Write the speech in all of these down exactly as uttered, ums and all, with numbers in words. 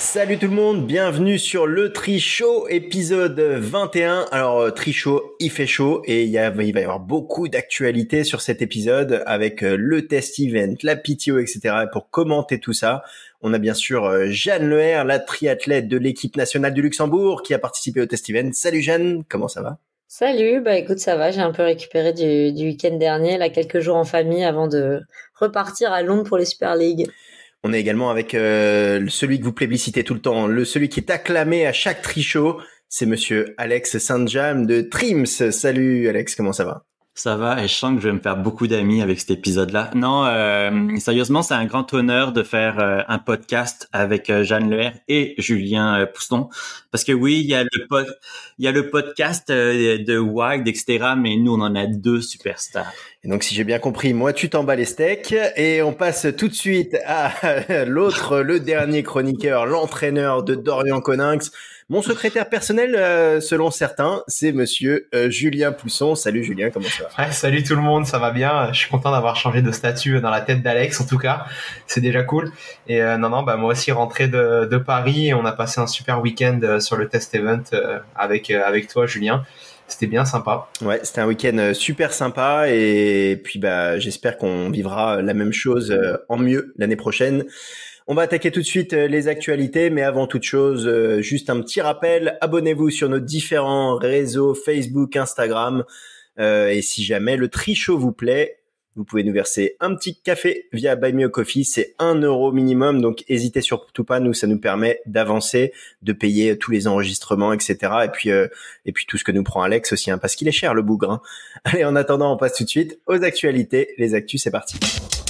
Salut tout le monde, bienvenue sur le Tri Show épisode vingt et un. Alors euh, Tri Show, il fait chaud et il, y a, il va y avoir beaucoup d'actualités sur cet épisode avec euh, le test event, la P T O, et cetera. Et pour commenter tout ça, on a bien sûr euh, Jeanne Leher, la triathlète de l'équipe nationale du Luxembourg qui a participé au test event. Salut Jeanne, comment ça va? Salut, bah écoute, ça va, j'ai un peu récupéré du, du week-end dernier, là, quelques jours en famille avant de repartir à Londres pour les Super League. On est également avec euh, celui que vous plébiscitez tout le temps, le celui qui est acclamé à chaque Tri Show, c'est monsieur Alex Saint-James de Trims. Salut Alex, comment ça va? Ça va, et je sens que je vais me faire beaucoup d'amis avec cet épisode-là. Non, euh, sérieusement, c'est un grand honneur de faire euh, un podcast avec euh, Jeanne Leher et Julien euh, Pouston. Parce que oui, il y a le pod- il y a le podcast euh, de Wild, et cetera, mais nous, on en a deux superstars. Et donc, si j'ai bien compris, moi, tu t'en bats les steaks. Et on passe tout de suite à l'autre, le dernier chroniqueur, l'entraîneur de Dorian Coninx. Mon secrétaire personnel, euh, selon certains, c'est monsieur euh, Julien Pousson. Salut Julien, comment ça va? Ouais, salut tout le monde, ça va bien. Je suis content d'avoir changé de statut dans la tête d'Alex, en tout cas. C'est déjà cool. Et euh, non, non, bah moi aussi rentré de, de Paris et on a passé un super week-end euh, sur le test event euh, avec euh, avec toi, Julien. C'était bien sympa. Ouais, c'était un week-end super sympa et puis bah j'espère qu'on vivra la même chose en mieux l'année prochaine. On va attaquer tout de suite les actualités, mais avant toute chose, juste un petit rappel, abonnez-vous sur nos différents réseaux Facebook, Instagram, euh, et si jamais le Tri Show vous plaît, vous pouvez nous verser un petit café via Buy Me a Coffee, c'est un euro minimum, donc hésitez surtout pas, nous ça nous permet d'avancer, de payer tous les enregistrements, et cetera. Et puis euh, et puis tout ce que nous prend Alex aussi, hein, parce qu'il est cher le bougre. Hein. Allez, en attendant, on passe tout de suite aux actualités. Les actus, c'est parti.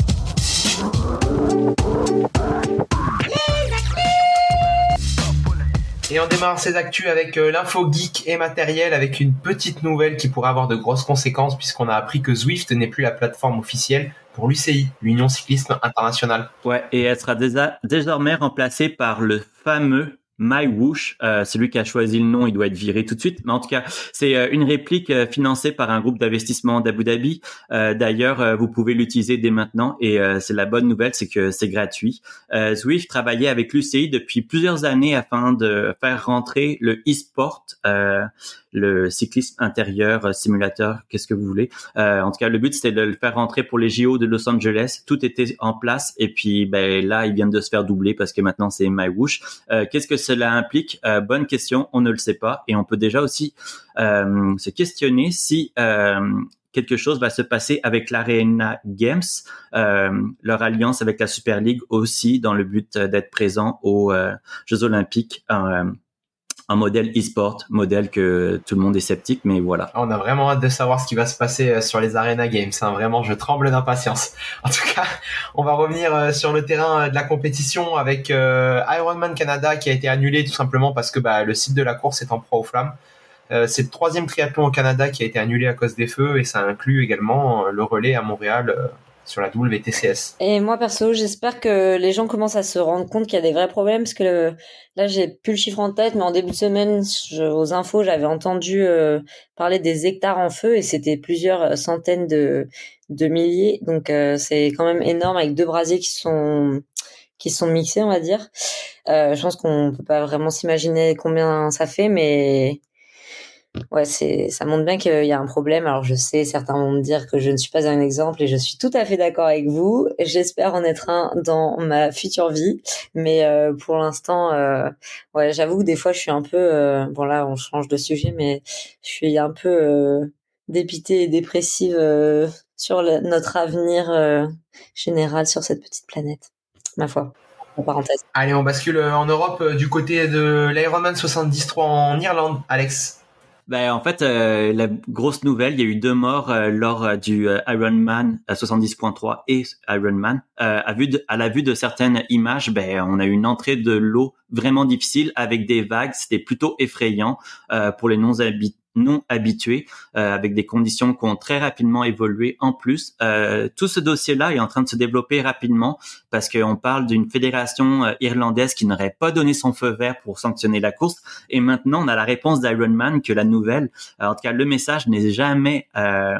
Et on démarre ces actus avec euh, l'info geek et matériel avec une petite nouvelle qui pourrait avoir de grosses conséquences puisqu'on a appris que Zwift n'est plus la plateforme officielle pour l'U C I, l'Union Cyclisme Internationale. Ouais, et elle sera désa- désormais remplacée par le fameux MyWhoosh, euh, celui qui a choisi le nom, il doit être viré tout de suite. Mais en tout cas, c'est euh, une réplique euh, financée par un groupe d'investissement d'Abu Dhabi. Euh, d'ailleurs, euh, vous pouvez l'utiliser dès maintenant et euh, c'est la bonne nouvelle, c'est que c'est gratuit. Euh, Zwift travaillait avec l'U C I depuis plusieurs années afin de faire rentrer le e-sport, euh, le cyclisme intérieur, simulateur, qu'est-ce que vous voulez. Euh, en tout cas, le but, c'était de le faire rentrer pour les J O de Los Angeles. Tout était en place et puis ben là, ils viennent de se faire doubler parce que maintenant, c'est MyWhoosh. Euh, qu'est-ce que cela implique? Euh, bonne question, on ne le sait pas. Et on peut déjà aussi euh, se questionner si euh, quelque chose va se passer avec l'Arena Games, euh, leur alliance avec la Super League aussi, dans le but d'être présent aux euh, Jeux Olympiques euh, en modèle e-sport, modèle que tout le monde est sceptique, mais voilà. On a vraiment hâte de savoir ce qui va se passer sur les Arena Games. Hein. Vraiment, je tremble d'impatience. En tout cas, on va revenir sur le terrain de la compétition avec euh, Ironman Canada qui a été annulé tout simplement parce que bah, le site de la course est en proie aux flammes. Euh, c'est le troisième triathlon au Canada qui a été annulé à cause des feux et ça inclut également le relais à Montréal euh, sur la W T C S. Et moi perso, j'espère que les gens commencent à se rendre compte qu'il y a des vrais problèmes parce que le, là j'ai plus le chiffre en tête, mais en début de semaine, je, aux infos, j'avais entendu euh, parler des hectares en feu et c'était plusieurs centaines de de milliers, donc euh, c'est quand même énorme avec deux brasiers qui sont qui sont mixés, on va dire. Euh, je pense qu'on peut pas vraiment s'imaginer combien ça fait, mais ouais, c'est, ça montre bien qu'il y a un problème. Alors, je sais, certains vont me dire que je ne suis pas un exemple et je suis tout à fait d'accord avec vous. J'espère en être un dans ma future vie. Mais euh, pour l'instant, euh, ouais, j'avoue que des fois, je suis un peu... Euh, bon, là, on change de sujet, mais je suis un peu euh, dépitée et dépressive euh, sur le, notre avenir euh, général sur cette petite planète, ma foi. En parenthèse. Allez, on bascule en Europe euh, du côté de l'Ironman soixante-dix trois en Irlande, Alex. Ben en fait, euh, la grosse nouvelle, il y a eu deux morts euh, lors euh, du euh, Ironman euh, soixante-dix point trois et Ironman. Euh, à vue de, à la vue de certaines images, ben on a eu une entrée de l'eau vraiment difficile avec des vagues. C'était plutôt effrayant euh, pour les non-habitants. non habitués, euh, avec des conditions qui ont très rapidement évolué en plus. Euh, tout ce dossier-là est en train de se développer rapidement parce qu'on parle d'une fédération euh, irlandaise qui n'aurait pas donné son feu vert pour sanctionner la course. Et maintenant, on a la réponse d'Ironman que la nouvelle, euh, en tout cas le message n'est jamais euh,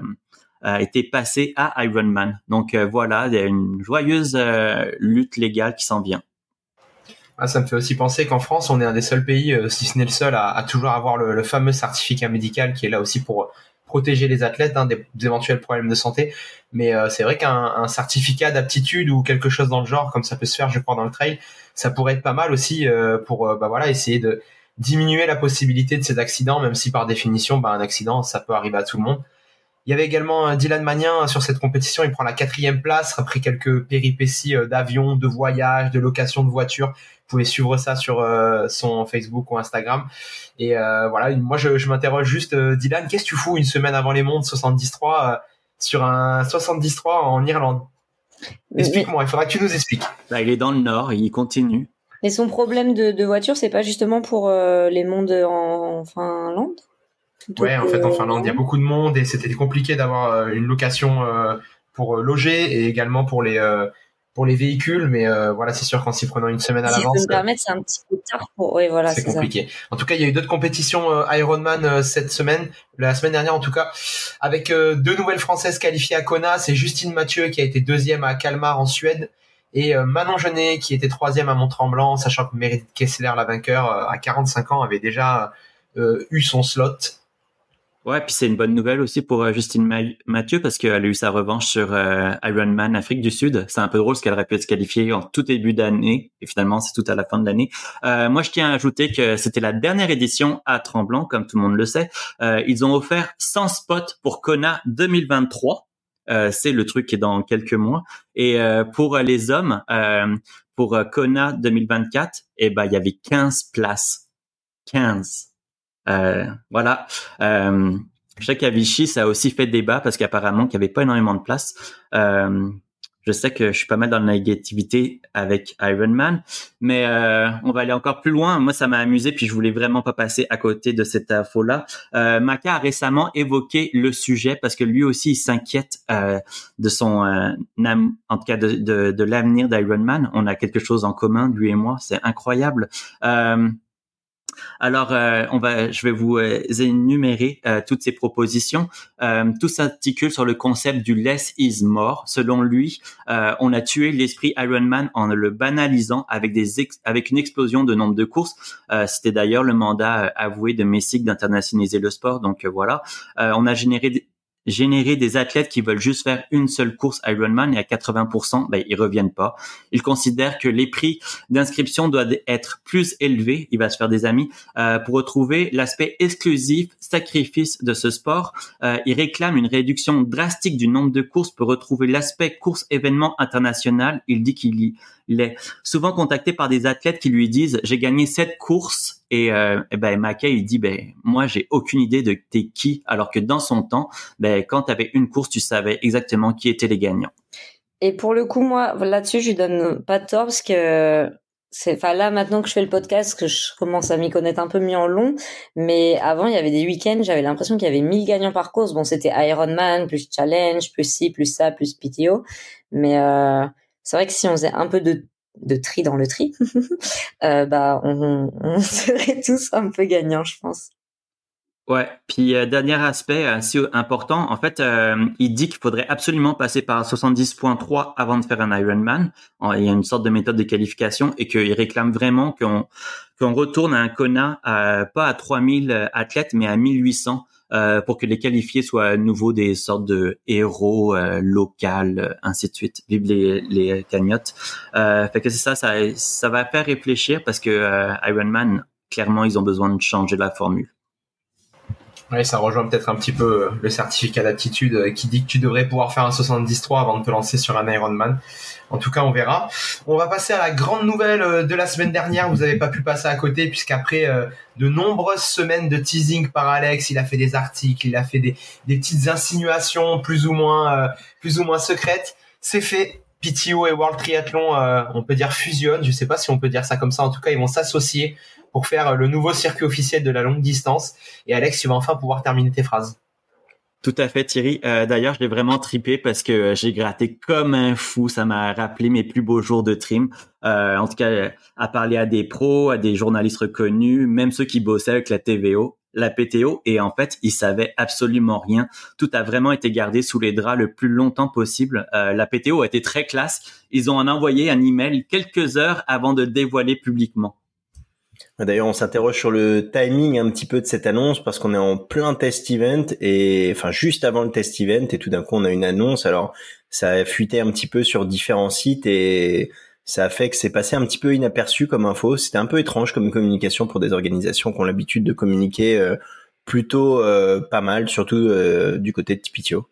a été passé à Ironman. Donc euh, voilà, il y a une joyeuse euh, lutte légale qui s'en vient. Ah, ça me fait aussi penser qu'en France, on est un des seuls pays, euh, si ce n'est le seul, à, à toujours avoir le, le fameux certificat médical qui est là aussi pour protéger les athlètes hein, des, des éventuels problèmes de santé. Mais euh, c'est vrai qu'un un certificat d'aptitude ou quelque chose dans le genre, comme ça peut se faire, je crois, dans le trail, ça pourrait être pas mal aussi euh, pour euh, bah voilà essayer de diminuer la possibilité de ces accidents, même si par définition, bah, un accident, ça peut arriver à tout le monde. Il y avait également Dylan Magnin sur cette compétition. Il prend la quatrième place après quelques péripéties d'avion, de voyage, de location de voiture. Vous pouvez suivre ça sur euh, son Facebook ou Instagram. Et euh, voilà, moi je, je m'interroge juste, euh, Dylan, qu'est-ce que tu fous une semaine avant les mondes soixante-dix trois euh, sur un soixante-dix trois en Irlande? Explique-moi, il faudra que tu nous expliques. Là, il est dans le nord, il continue. Mais son problème de, de voiture, c'est pas justement pour euh, les mondes en Finlande? Donc, ouais, en fait, en Finlande, il y a beaucoup de monde et c'était compliqué d'avoir euh, une location euh, pour euh, loger et également pour les euh, pour les véhicules. Mais euh, voilà, c'est sûr qu'en s'y prenant une semaine à si l'avance, je peux me permettre, c'est un petit peu tard pour. Oui, voilà, c'est, c'est compliqué. Ça. En tout cas, il y a eu d'autres compétitions euh, Ironman euh, cette semaine, la semaine dernière en tout cas, avec euh, deux nouvelles Françaises qualifiées à Kona. C'est Justine Mathieu qui a été deuxième à Kalmar en Suède et euh, Manon Genet qui était troisième à Mont-Tremblant, sachant que Meredith Kessler, la vainqueur, euh, à quarante-cinq ans, avait déjà euh, eu son slot. Ouais, puis c'est une bonne nouvelle aussi pour euh, Justine Ma- Mathieu parce qu'elle a eu sa revanche sur euh, Ironman Afrique du Sud. C'est un peu drôle parce qu'elle aurait pu se qualifier en tout début d'année et finalement c'est tout à la fin de l'année. Euh, moi, je tiens à ajouter que c'était la dernière édition à Tremblant, comme tout le monde le sait. Euh, ils ont offert cent spots pour Kona deux mille vingt-trois. Euh, c'est le truc qui est dans quelques mois. Et euh, pour les hommes, euh, pour Kona deux mille vingt-quatre, eh ben il y avait quinze places. quinze. Euh, voilà. Euh, je sais qu'à Vichy, ça a aussi fait débat parce qu'apparemment qu'il n'y avait pas énormément de place. Euh, je sais que je suis pas mal dans la négativité avec Ironman, mais euh, on va aller encore plus loin. Moi, ça m'a amusé, puis je voulais vraiment pas passer à côté de cette info-là. Euh, Maka a récemment évoqué le sujet parce que lui aussi, il s'inquiète euh, de son, euh, nam- en tout cas de, de, de l'avenir d'Ironman. On a quelque chose en commun, lui et moi. C'est incroyable. Euh, Alors, euh, on va, je vais vous euh, énumérer euh, toutes ces propositions. Euh, tout s'articule sur le concept du less is more. Selon lui, euh, on a tué l'esprit Ironman en le banalisant avec des ex- avec une explosion de nombre de courses. Euh, c'était d'ailleurs le mandat euh, avoué de Messick d'internationaliser le sport. Donc euh, voilà, euh, on a généré des générer des athlètes qui veulent juste faire une seule course Ironman et à quatre-vingts pour cent, ben, ils reviennent pas. Il considère que les prix d'inscription doivent être plus élevés, il va se faire des amis, euh, pour retrouver l'aspect exclusif, sacrifice de ce sport. Euh, il réclame une réduction drastique du nombre de courses pour retrouver l'aspect course événement international. Il dit qu'il y Il est souvent contacté par des athlètes qui lui disent « J'ai gagné cette course » et, euh, et ben Mackay il dit « Ben moi j'ai aucune idée de t'es qui » alors que dans son temps, ben quand tu avais une course, tu savais exactement qui étaient les gagnants. Et pour le coup, moi là-dessus, je lui donne pas de tort parce que c'est, enfin là maintenant que je fais le podcast, que je commence à m'y connaître un peu mieux en long, mais avant il y avait des week-ends, j'avais l'impression qu'il y avait mille gagnants par course. Bon, c'était Ironman plus Challenge plus ci plus ça plus P T O, mais euh, c'est vrai que si on faisait un peu de, de tri dans le tri, euh, bah on, on serait tous un peu gagnants, je pense. Ouais, puis euh, dernier aspect assez important, en fait, euh, il dit qu'il faudrait absolument passer par soixante-dix virgule trois avant de faire un Ironman. Il y a une sorte de méthode de qualification et qu'il réclame vraiment qu'on qu'on retourne à un Kona à, pas à trois mille athlètes, mais à mille huit cents euh, pour que les qualifiés soient à nouveau des sortes de héros euh, locaux, ainsi de suite. Vive les, les cagnottes. Euh, fait que c'est ça, ça, ça va faire réfléchir parce que euh, Ironman, clairement, ils ont besoin de changer la formule. Oui, ça rejoint peut-être un petit peu le certificat d'aptitude qui dit que tu devrais pouvoir faire un soixante-dix trois avant de te lancer sur un Ironman. En tout cas, on verra. On va passer à la grande nouvelle de la semaine dernière. Vous n'avez pas pu passer à côté puisqu'après de nombreuses semaines de teasing par Alex, il a fait des articles, il a fait des, des petites insinuations plus ou moins, euh, plus ou moins secrètes. C'est fait. P T O et World Triathlon, euh, on peut dire fusionnent. Je sais pas si on peut dire ça comme ça. En tout cas, ils vont s'associer pour faire le nouveau circuit officiel de la longue distance. Et Alex, tu vas enfin pouvoir terminer tes phrases. Tout à fait, Thierry. Euh, d'ailleurs, je l'ai vraiment trippé parce que j'ai gratté comme un fou. Ça m'a rappelé mes plus beaux jours de trim. Euh, en tout cas, à parler à des pros, à des journalistes reconnus, même ceux qui bossaient avec la T V O. la P T O et en fait, ils savaient absolument rien. Tout a vraiment été gardé sous les draps le plus longtemps possible. Euh, la P T O a été très classe. Ils ont en envoyé un email quelques heures avant de dévoiler publiquement. D'ailleurs, on s'interroge sur le timing un petit peu de cette annonce parce qu'on est en plein test event et enfin juste avant le test event et tout d'un coup on a une annonce. Alors ça a fuité un petit peu sur différents sites et ça a fait que c'est passé un petit peu inaperçu comme info. C'était un peu étrange comme communication pour des organisations qui ont l'habitude de communiquer euh, plutôt euh, pas mal, surtout euh, du côté de P T O.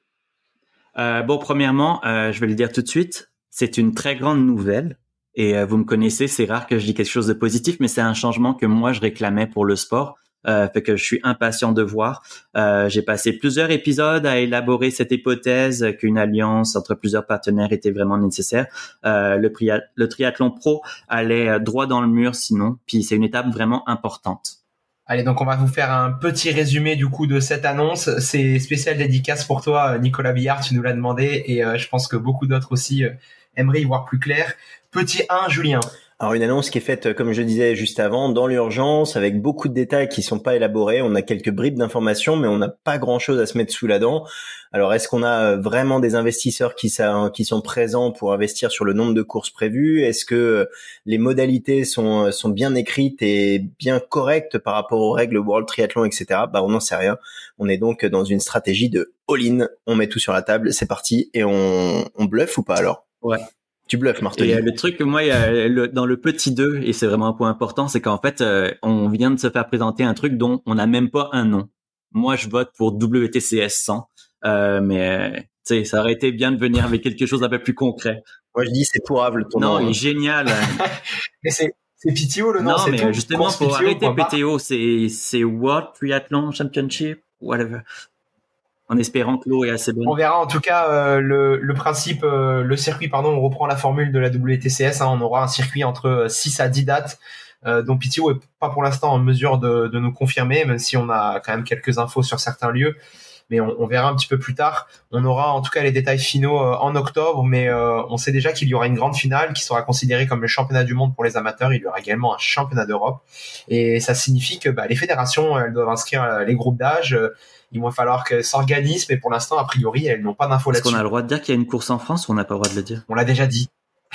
Euh, bon, premièrement, euh, je vais le dire tout de suite, c'est une très grande nouvelle. Et euh, vous me connaissez, c'est rare que je dis quelque chose de positif, mais c'est un changement que moi, je réclamais pour le sport. Euh, fait que je suis impatient de voir. Euh, j'ai passé plusieurs épisodes à élaborer cette hypothèse qu'une alliance entre plusieurs partenaires était vraiment nécessaire. Euh, le, pria- le triathlon pro allait droit dans le mur sinon, puis c'est une étape vraiment importante. Allez, donc on va vous faire un petit résumé du coup de cette annonce. C'est spécial dédicace pour toi, Nicolas Billard, tu nous l'as demandé, et euh, je pense que beaucoup d'autres aussi euh, aimeraient y voir plus clair. Petit un, Julien. Alors une annonce qui est faite, comme je disais juste avant, dans l'urgence, avec beaucoup de détails qui sont pas élaborés. On a quelques bribes d'informations, mais on n'a pas grand-chose à se mettre sous la dent. Alors est-ce qu'on a vraiment des investisseurs qui, qui sont présents pour investir sur le nombre de courses prévues? Est-ce que les modalités sont, sont bien écrites et bien correctes par rapport aux règles World Triathlon, et cetera. Bah on n'en sait rien. On est donc dans une stratégie de all-in. On met tout sur la table, c'est parti, et on, on bluffe ou pas alors? Ouais. Tu bluffes, Martelly. Et euh, le truc que moi, il y a, le, dans le petit deux, et c'est vraiment un point important, c'est qu'en fait, euh, on vient de se faire présenter un truc dont on n'a même pas un nom. Moi, je vote pour W T C S cent, euh, mais tu sais, ça aurait été bien de venir avec quelque chose d'un peu plus concret. Moi, je dis c'est pourrable ton non, nom. il est génial. Mais c'est c'est P T O le nom, non, c'est mais tout. justement, Course pour P T O, arrêter P T O, c'est c'est World Triathlon Championship, whatever. En espérant que l'eau est assez bonne. On verra en tout cas euh, le, le principe, euh, le circuit, pardon, on reprend la formule de la W T C S, hein, on aura un circuit entre six à dix dates, euh, dont P T O est pas pour l'instant en mesure de, de nous confirmer, même si on a quand même quelques infos sur certains lieux, mais on, on verra un petit peu plus tard. On aura en tout cas les détails finaux euh, en octobre, mais euh, on sait déjà qu'il y aura une grande finale qui sera considérée comme le championnat du monde pour les amateurs. Il y aura également un championnat d'Europe, et ça signifie que bah, les fédérations, elles doivent inscrire les groupes d'âge. Euh, il va falloir qu'elles s'organisent, mais pour l'instant, a priori, elles n'ont pas d'infos là-dessus. Est-ce qu'on a le droit de dire qu'il y a une course en France ou on n'a pas le droit de le dire? On l'a déjà dit.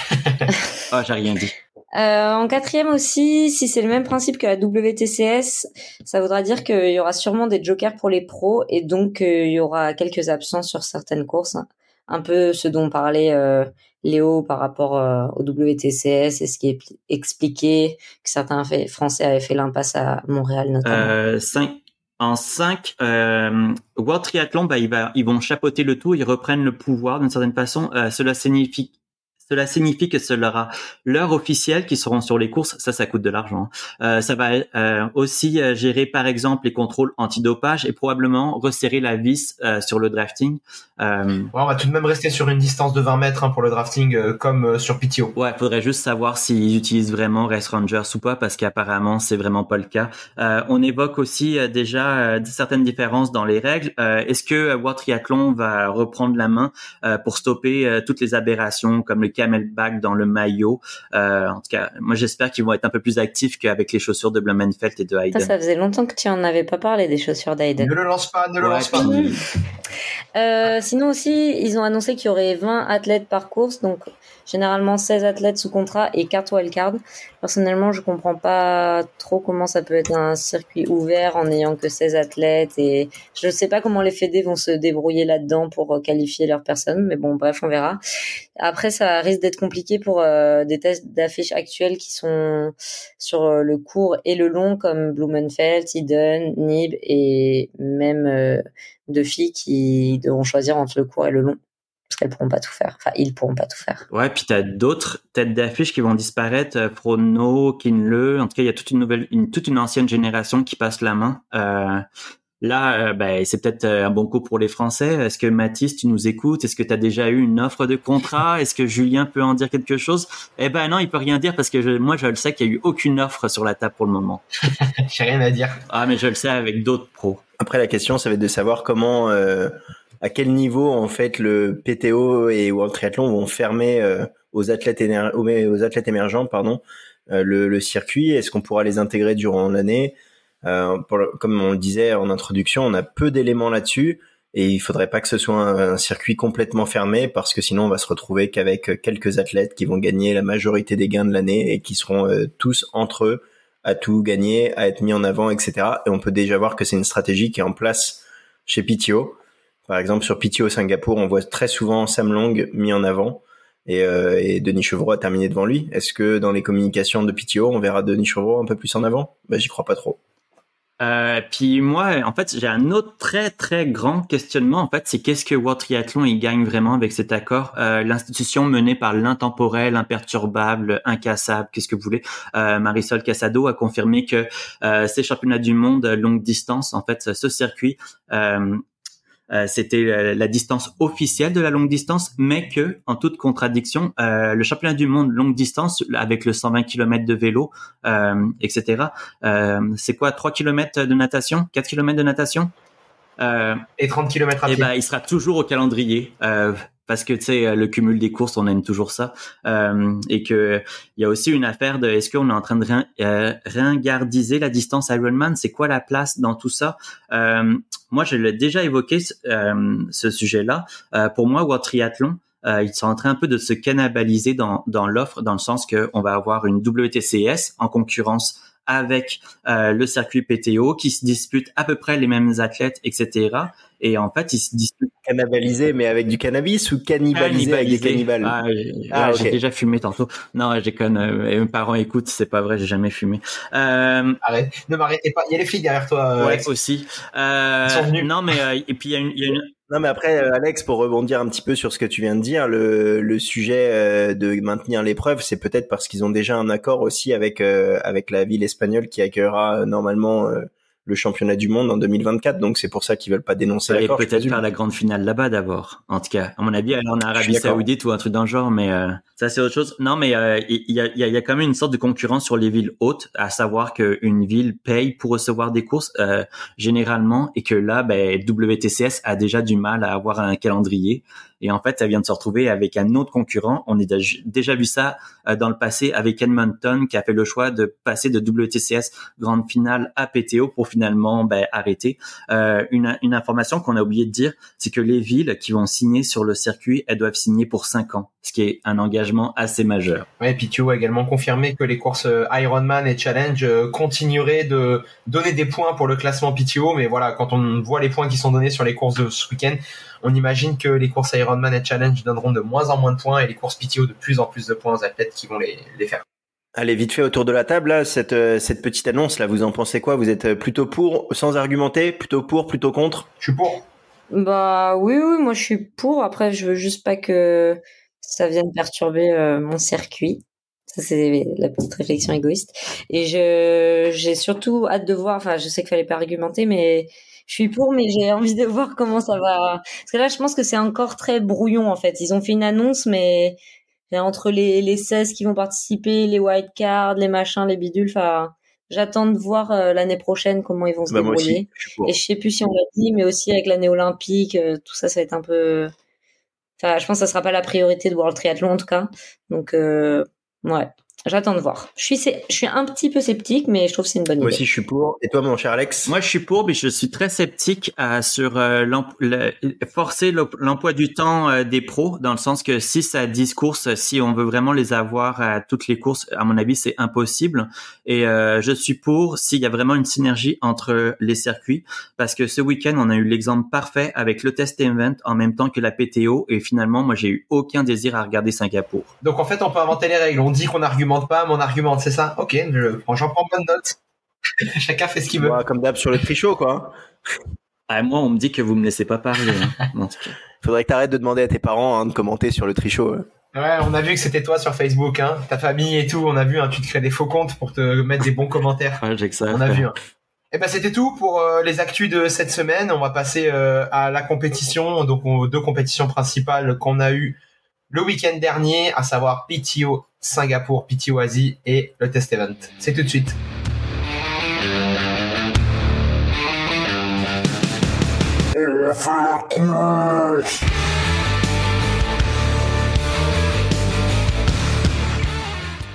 Ah, j'ai rien dit. Euh, en quatrième aussi, si c'est le même principe que la W T C S, ça voudra dire qu'il y aura sûrement des jokers pour les pros et donc euh, il y aura quelques absents sur certaines courses. Un peu ce dont parlait euh, Léo par rapport euh, au W T C S et ce qui est pl- expliqué que certains fait, Français avaient fait l'impasse à Montréal notamment. Euh, cinq En cinq, euh, World Triathlon, bah, ils, va, ils vont chapeauter le tout, ils reprennent le pouvoir d'une certaine façon. Euh, cela signifie Cela signifie que ce sera l'heure officielle qui seront sur les courses. Ça, ça coûte de l'argent. Euh, ça va euh, aussi euh, gérer, par exemple, les contrôles antidopage et probablement resserrer la vis euh, sur le drafting. Euh, ouais, on va tout de même rester sur une distance de vingt mètres hein, pour le drafting, euh, comme euh, sur P T O. Ouais, faudrait juste savoir s'ils utilisent vraiment Race Rangers ou pas, parce qu'apparemment, c'est vraiment pas le cas. Euh, on évoque aussi euh, déjà euh, certaines différences dans les règles. Euh, est-ce que euh, World Triathlon va reprendre la main euh, pour stopper euh, toutes les aberrations comme le camelback dans le maillot? Euh, en tout cas, moi j'espère qu'ils vont être un peu plus actifs qu'avec les chaussures de Blumenfeld et de Hayden. Ça, ça faisait longtemps que tu en avais pas parlé des chaussures d'Hayden. Ne le lance pas, ne le Ouais, lance pas. puis- Euh, sinon aussi, ils ont annoncé qu'il y aurait vingt athlètes par course, donc généralement seize athlètes sous contrat et quatre wildcards. Personnellement, je comprends pas trop comment ça peut être un circuit ouvert en n'ayant que seize athlètes et je sais pas comment les fédés vont se débrouiller là-dedans pour qualifier leurs personnes, mais bon, bref, on verra. Après, ça risque d'être compliqué pour euh, des tests d'affiches actuels qui sont sur euh, le court et le long, comme Blumenfeld, Eden, Nib et même euh, deux filles qui devront choisir entre le court et le long parce qu'elles pourront pas tout faire. Enfin, ils pourront pas tout faire. Ouais, puis t'as d'autres têtes d'affiche qui vont disparaître, euh, Frodeno, Kinle. En tout cas, il y a toute une nouvelle, une, toute une ancienne génération qui passe la main. Euh, là, euh, ben, c'est peut-être un bon coup pour les Français. Est-ce que Mathis, tu nous écoutes? Est-ce que tu as déjà eu une offre de contrat? Est-ce que Julien peut en dire quelque chose? Eh ben non, il peut rien dire parce que je, moi, je le sais qu'il y a eu aucune offre sur la table pour le moment. J'ai rien à dire. Ah, mais je le sais avec d'autres pros. Après, la question, ça va être de savoir comment, euh, à quel niveau, en fait, le P T O et World Triathlon vont fermer euh, aux athlètes éner- aux athlètes émergents, pardon, euh, le, le circuit. Est-ce qu'on pourra les intégrer durant l'année? Euh, pour le, comme on le disait en introduction, on a peu d'éléments là-dessus et il faudrait pas que ce soit un, un circuit complètement fermé parce que sinon on va se retrouver qu'avec quelques athlètes qui vont gagner la majorité des gains de l'année et qui seront euh, tous entre eux à tout gagner, à être mis en avant, et cetera. Et on peut déjà voir que c'est une stratégie qui est en place chez P T O. Par exemple, sur P T O Singapour, on voit très souvent Sam Long mis en avant et, euh, et Denis Chevreau a terminé devant lui. Est-ce que dans les communications de P T O, on verra Denis Chevreau un peu plus en avant ? Ben, j'y crois pas trop. Euh, puis moi, en fait, j'ai un autre très très grand questionnement. En fait, c'est qu'est-ce que World Triathlon il gagne vraiment avec cet accord. Euh, l'institution menée par l'intemporel, imperturbable, incassable, qu'est-ce que vous voulez. Euh, Marisol Casado a confirmé que euh, ces championnats du monde longue distance, en fait, ce circuit. Euh, Euh, c'était la, la distance officielle de la longue distance, mais que, en toute contradiction, euh, le championnat du monde longue distance, avec le cent vingt kilomètres de vélo, euh, et cetera, euh, c'est quoi, trois kilomètres de natation, quatre kilomètres de natation euh, et trente kilomètres à pied. Eh ben, il sera toujours au calendrier. Euh, parce que tu sais le cumul des courses on aime toujours ça euh, et que il y a aussi une affaire de est-ce qu'on est en train de ring, euh, ringardiser la distance Ironman, c'est quoi la place dans tout ça. Euh, moi je l'ai déjà évoqué euh, ce sujet-là. Euh, pour moi World Triathlon euh, ils sont en train un peu de se cannibaliser dans dans l'offre, dans le sens que on va avoir une W T C S en concurrence avec euh, le circuit P T O qui se dispute à peu près les mêmes athlètes, et cetera. Et en fait, ils se disputent. Cannibalisé, mais avec du cannabis ou cannibalisé, cannibalisé. avec des cannibales? Ah, j'ai, ah, ouais, okay. j'ai déjà fumé tantôt. Non, j'ai conne. Euh, mes parents écoutent, c'est pas vrai, j'ai jamais fumé. Euh... Arrête, ne m'arrêtez pas. Il y a les filles derrière toi. Ouais, Alex. aussi. Euh... Ils sont venus. Non, mais euh, et puis il y a une. Il y a une... Non, mais après, Alex, pour rebondir un petit peu sur ce que tu viens de dire, le, le sujet de maintenir l'épreuve, c'est peut-être parce qu'ils ont déjà un accord aussi avec euh, avec la ville espagnole qui accueillera normalement euh, le championnat du monde en deux mille vingt-quatre. Donc c'est pour ça qu'ils veulent pas dénoncer l'accord. Et peut-être faire la grande finale là-bas d'abord. En tout cas, à mon avis, aller en Arabie Saoudite ou un truc dans le genre, mais euh, ça c'est autre chose. Non, mais il euh, y a il y a, y a quand même une sorte de concurrence sur les villes hautes, à savoir qu'une ville paye pour recevoir des courses euh, généralement, et que là, ben W T C S a déjà du mal à avoir un calendrier. Et en fait, ça vient de se retrouver avec un autre concurrent. On a déjà vu ça dans le passé avec Edmonton, qui a fait le choix de passer de W T C S grande finale à P T O pour finalement ben, arrêter. Euh, une, une information qu'on a oublié de dire, c'est que les villes qui vont signer sur le circuit, elles doivent signer pour cinq ans, ce qui est un engagement assez majeur. Ouais, P T O a également confirmé que les courses Ironman et Challenge continueraient de donner des points pour le classement P T O. Mais voilà, quand on voit les points qui sont donnés sur les courses de ce week-end, on imagine que les courses Ironman et Challenge donneront de moins en moins de points et les courses P T O de plus en plus de points aux athlètes qui vont les, les faire. Allez, vite fait autour de la table, là, cette, cette petite annonce, là, vous en pensez quoi? Vous êtes plutôt pour, sans argumenter, plutôt pour, plutôt contre? Je suis pour. Bah oui, oui, moi je suis pour. Après, je veux juste pas que ça vienne perturber euh, mon circuit. Ça, c'est la petite réflexion égoïste. Et je j'ai surtout hâte de voir, enfin, je sais qu'il fallait pas argumenter, mais je suis pour, mais j'ai envie de voir comment ça va. Parce que là, je pense que c'est encore très brouillon, en fait. Ils ont fait une annonce, mais entre les, les seize qui vont participer, les wildcards, les machins, les bidules, enfin, j'attends de voir euh, l'année prochaine comment ils vont se bah débrouiller. Aussi, et je sais plus si on l'a dit, mais aussi avec l'année olympique, euh, tout ça, ça va être un peu... Enfin, je pense que ça sera pas la priorité de World Triathlon, en tout cas. Donc, euh, ouais. J'attends de voir. Je suis, je suis un petit peu sceptique, mais je trouve que c'est une bonne idée. Moi aussi, je suis pour. Et toi, mon cher Alex? Moi, je suis pour, mais je suis très sceptique euh, sur euh, le, forcer l'emploi du temps euh, des pros, dans le sens que six à dix courses, si on veut vraiment les avoir à toutes les courses, à mon avis, c'est impossible. Et euh, je suis pour s'il y a vraiment une synergie entre les circuits, parce que ce week-end, on a eu l'exemple parfait avec le test event en même temps que la P T O, et finalement, moi, j'ai eu aucun désir à regarder Singapour. Donc, en fait, on peut inventer les règles. On dit qu'on argumente pas, mon argument, c'est ça? Ok, je, j'en prends bonne note. Chacun fait ce qu'il veut. Ouais, comme d'hab sur le trichot, quoi. Ah, moi, on me dit que vous me laissez pas parler. Hein. Faudrait que t'arrêtes de demander à tes parents hein, de commenter sur le trichot. Hein. Ouais, on a vu que c'était toi sur Facebook, hein, ta famille et tout. On a vu, hein, tu te crées des faux comptes pour te mettre des bons commentaires. Ouais, j'ai que ça. On a vu. Hein. Et ben c'était tout pour euh, les actus de cette semaine. On va passer euh, à la compétition, donc aux deux compétitions principales qu'on a eues le week-end dernier, à savoir P T O Singapour, P T O Asie et le test event. C'est tout de suite.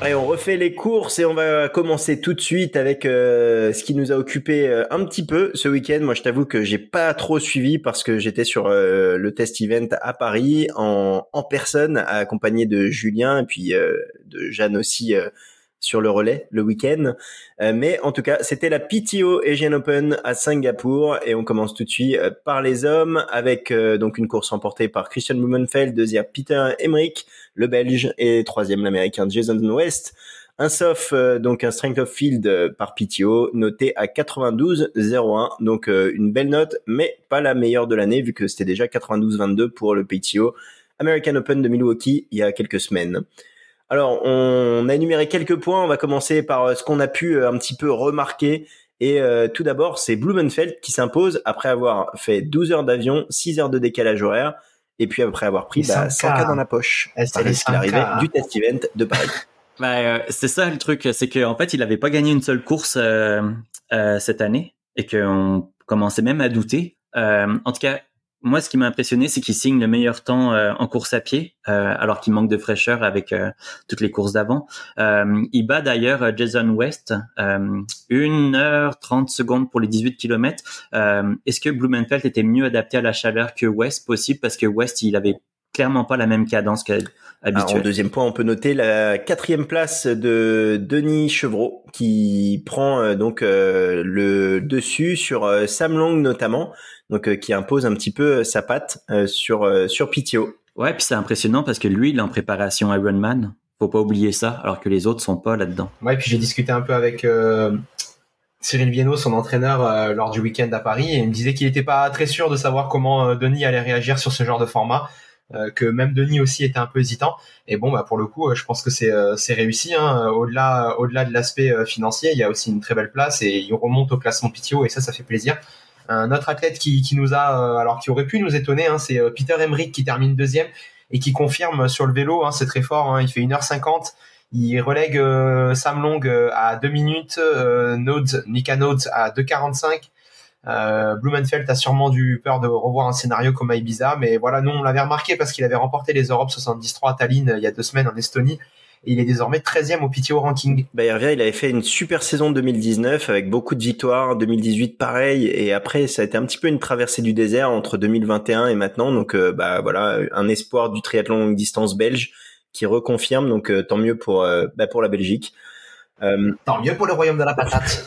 Allez, on refait les courses et on va commencer tout de suite avec euh, ce qui nous a occupé euh, un petit peu ce week-end. Moi, je t'avoue que j'ai pas trop suivi parce que j'étais sur euh, le test event à Paris en, en personne, accompagné de Julien et puis euh, de Jeanne aussi euh, sur le relais le week-end. Euh, mais en tout cas, c'était la P T O Asian Open à Singapour et on commence tout de suite euh, par les hommes avec euh, donc une course remportée par Christian Blumenfeld, deuxième Peter Emmerich, le Belge, et troisième l'Américain Jason West. Un soft, euh, donc un strength of field euh, par P T O, noté à quatre-vingt-douze virgule zéro un, donc euh, une belle note, mais pas la meilleure de l'année vu que c'était déjà quatre-vingt-douze virgule vingt-deux pour le P T O American Open de Milwaukee il y a quelques semaines. Alors, on a énuméré quelques points. On va commencer par ce qu'on a pu un petit peu remarquer. Et euh, tout d'abord, c'est Blumenfeld qui s'impose après avoir fait douze heures d'avion, six heures de décalage horaire, et puis après avoir pris bah, cent K dans la poche. C'est les qu'il arrivait du test event de Paris. Bah, euh, c'est ça le truc, c'est qu'en fait, il avait pas gagné une seule course euh, euh, cette année et qu'on commençait même à douter. Euh, en tout cas, moi, ce qui m'a impressionné, c'est qu'il signe le meilleur temps euh, en course à pied, euh, alors qu'il manque de fraîcheur avec euh, toutes les courses d'avant. Euh, il bat d'ailleurs Jason West, euh, une heure trente secondes pour les dix-huit kilomètres. Euh, est-ce que Blumenfeld était mieux adapté à la chaleur que West? Possible, parce que West, il avait clairement pas la même cadence qu'habituel. En deuxième point, on peut noter la quatrième place de Denis Chevreau, qui prend euh, donc euh, le dessus sur euh, Sam Long notamment, donc euh, qui impose un petit peu sa patte euh, sur euh, sur P T O. Ouais, puis c'est impressionnant parce que lui, il est en préparation Ironman. Faut pas oublier ça, alors que les autres sont pas là-dedans. Ouais, puis j'ai discuté un peu avec euh, Cyril Viennot, son entraîneur, euh, lors du week-end à Paris, et il me disait qu'il était pas très sûr de savoir comment euh, Denis allait réagir sur ce genre de format. Euh, que même Denis aussi était un peu hésitant, et bon bah pour le coup euh, je pense que c'est euh, c'est réussi, hein. au-delà au-delà de l'aspect euh, financier, il y a aussi une très belle place et il remonte au classement P T O et ça ça fait plaisir. Un autre athlète qui qui nous a euh, alors qui aurait pu nous étonner, hein, c'est euh, Peter Emmerich qui termine deuxième et qui confirme sur le vélo, hein, c'est très fort, hein, il fait une heure cinquante, il relègue euh, Sam Long euh, à deux minutes, euh, Nodes, Mika Nodes à deux quarante-cinq. Euh, Blumenfeld a sûrement dû peur de revoir un scénario comme à Ibiza, mais voilà, nous on l'avait remarqué parce qu'il avait remporté les Europes soixante-dix trois à Tallinn il y a deux semaines en Estonie et il est désormais treizième au P T O ranking. Bah, il revient, il avait fait une super saison deux mille dix-neuf avec beaucoup de victoires, deux mille dix-huit pareil, et après ça a été un petit peu une traversée du désert entre deux mille vingt et un et maintenant, donc euh, bah voilà, un espoir du triathlon longue distance belge qui reconfirme, donc euh, tant mieux pour euh, bah, pour la Belgique. Euh, tant mieux pour le royaume de la patate.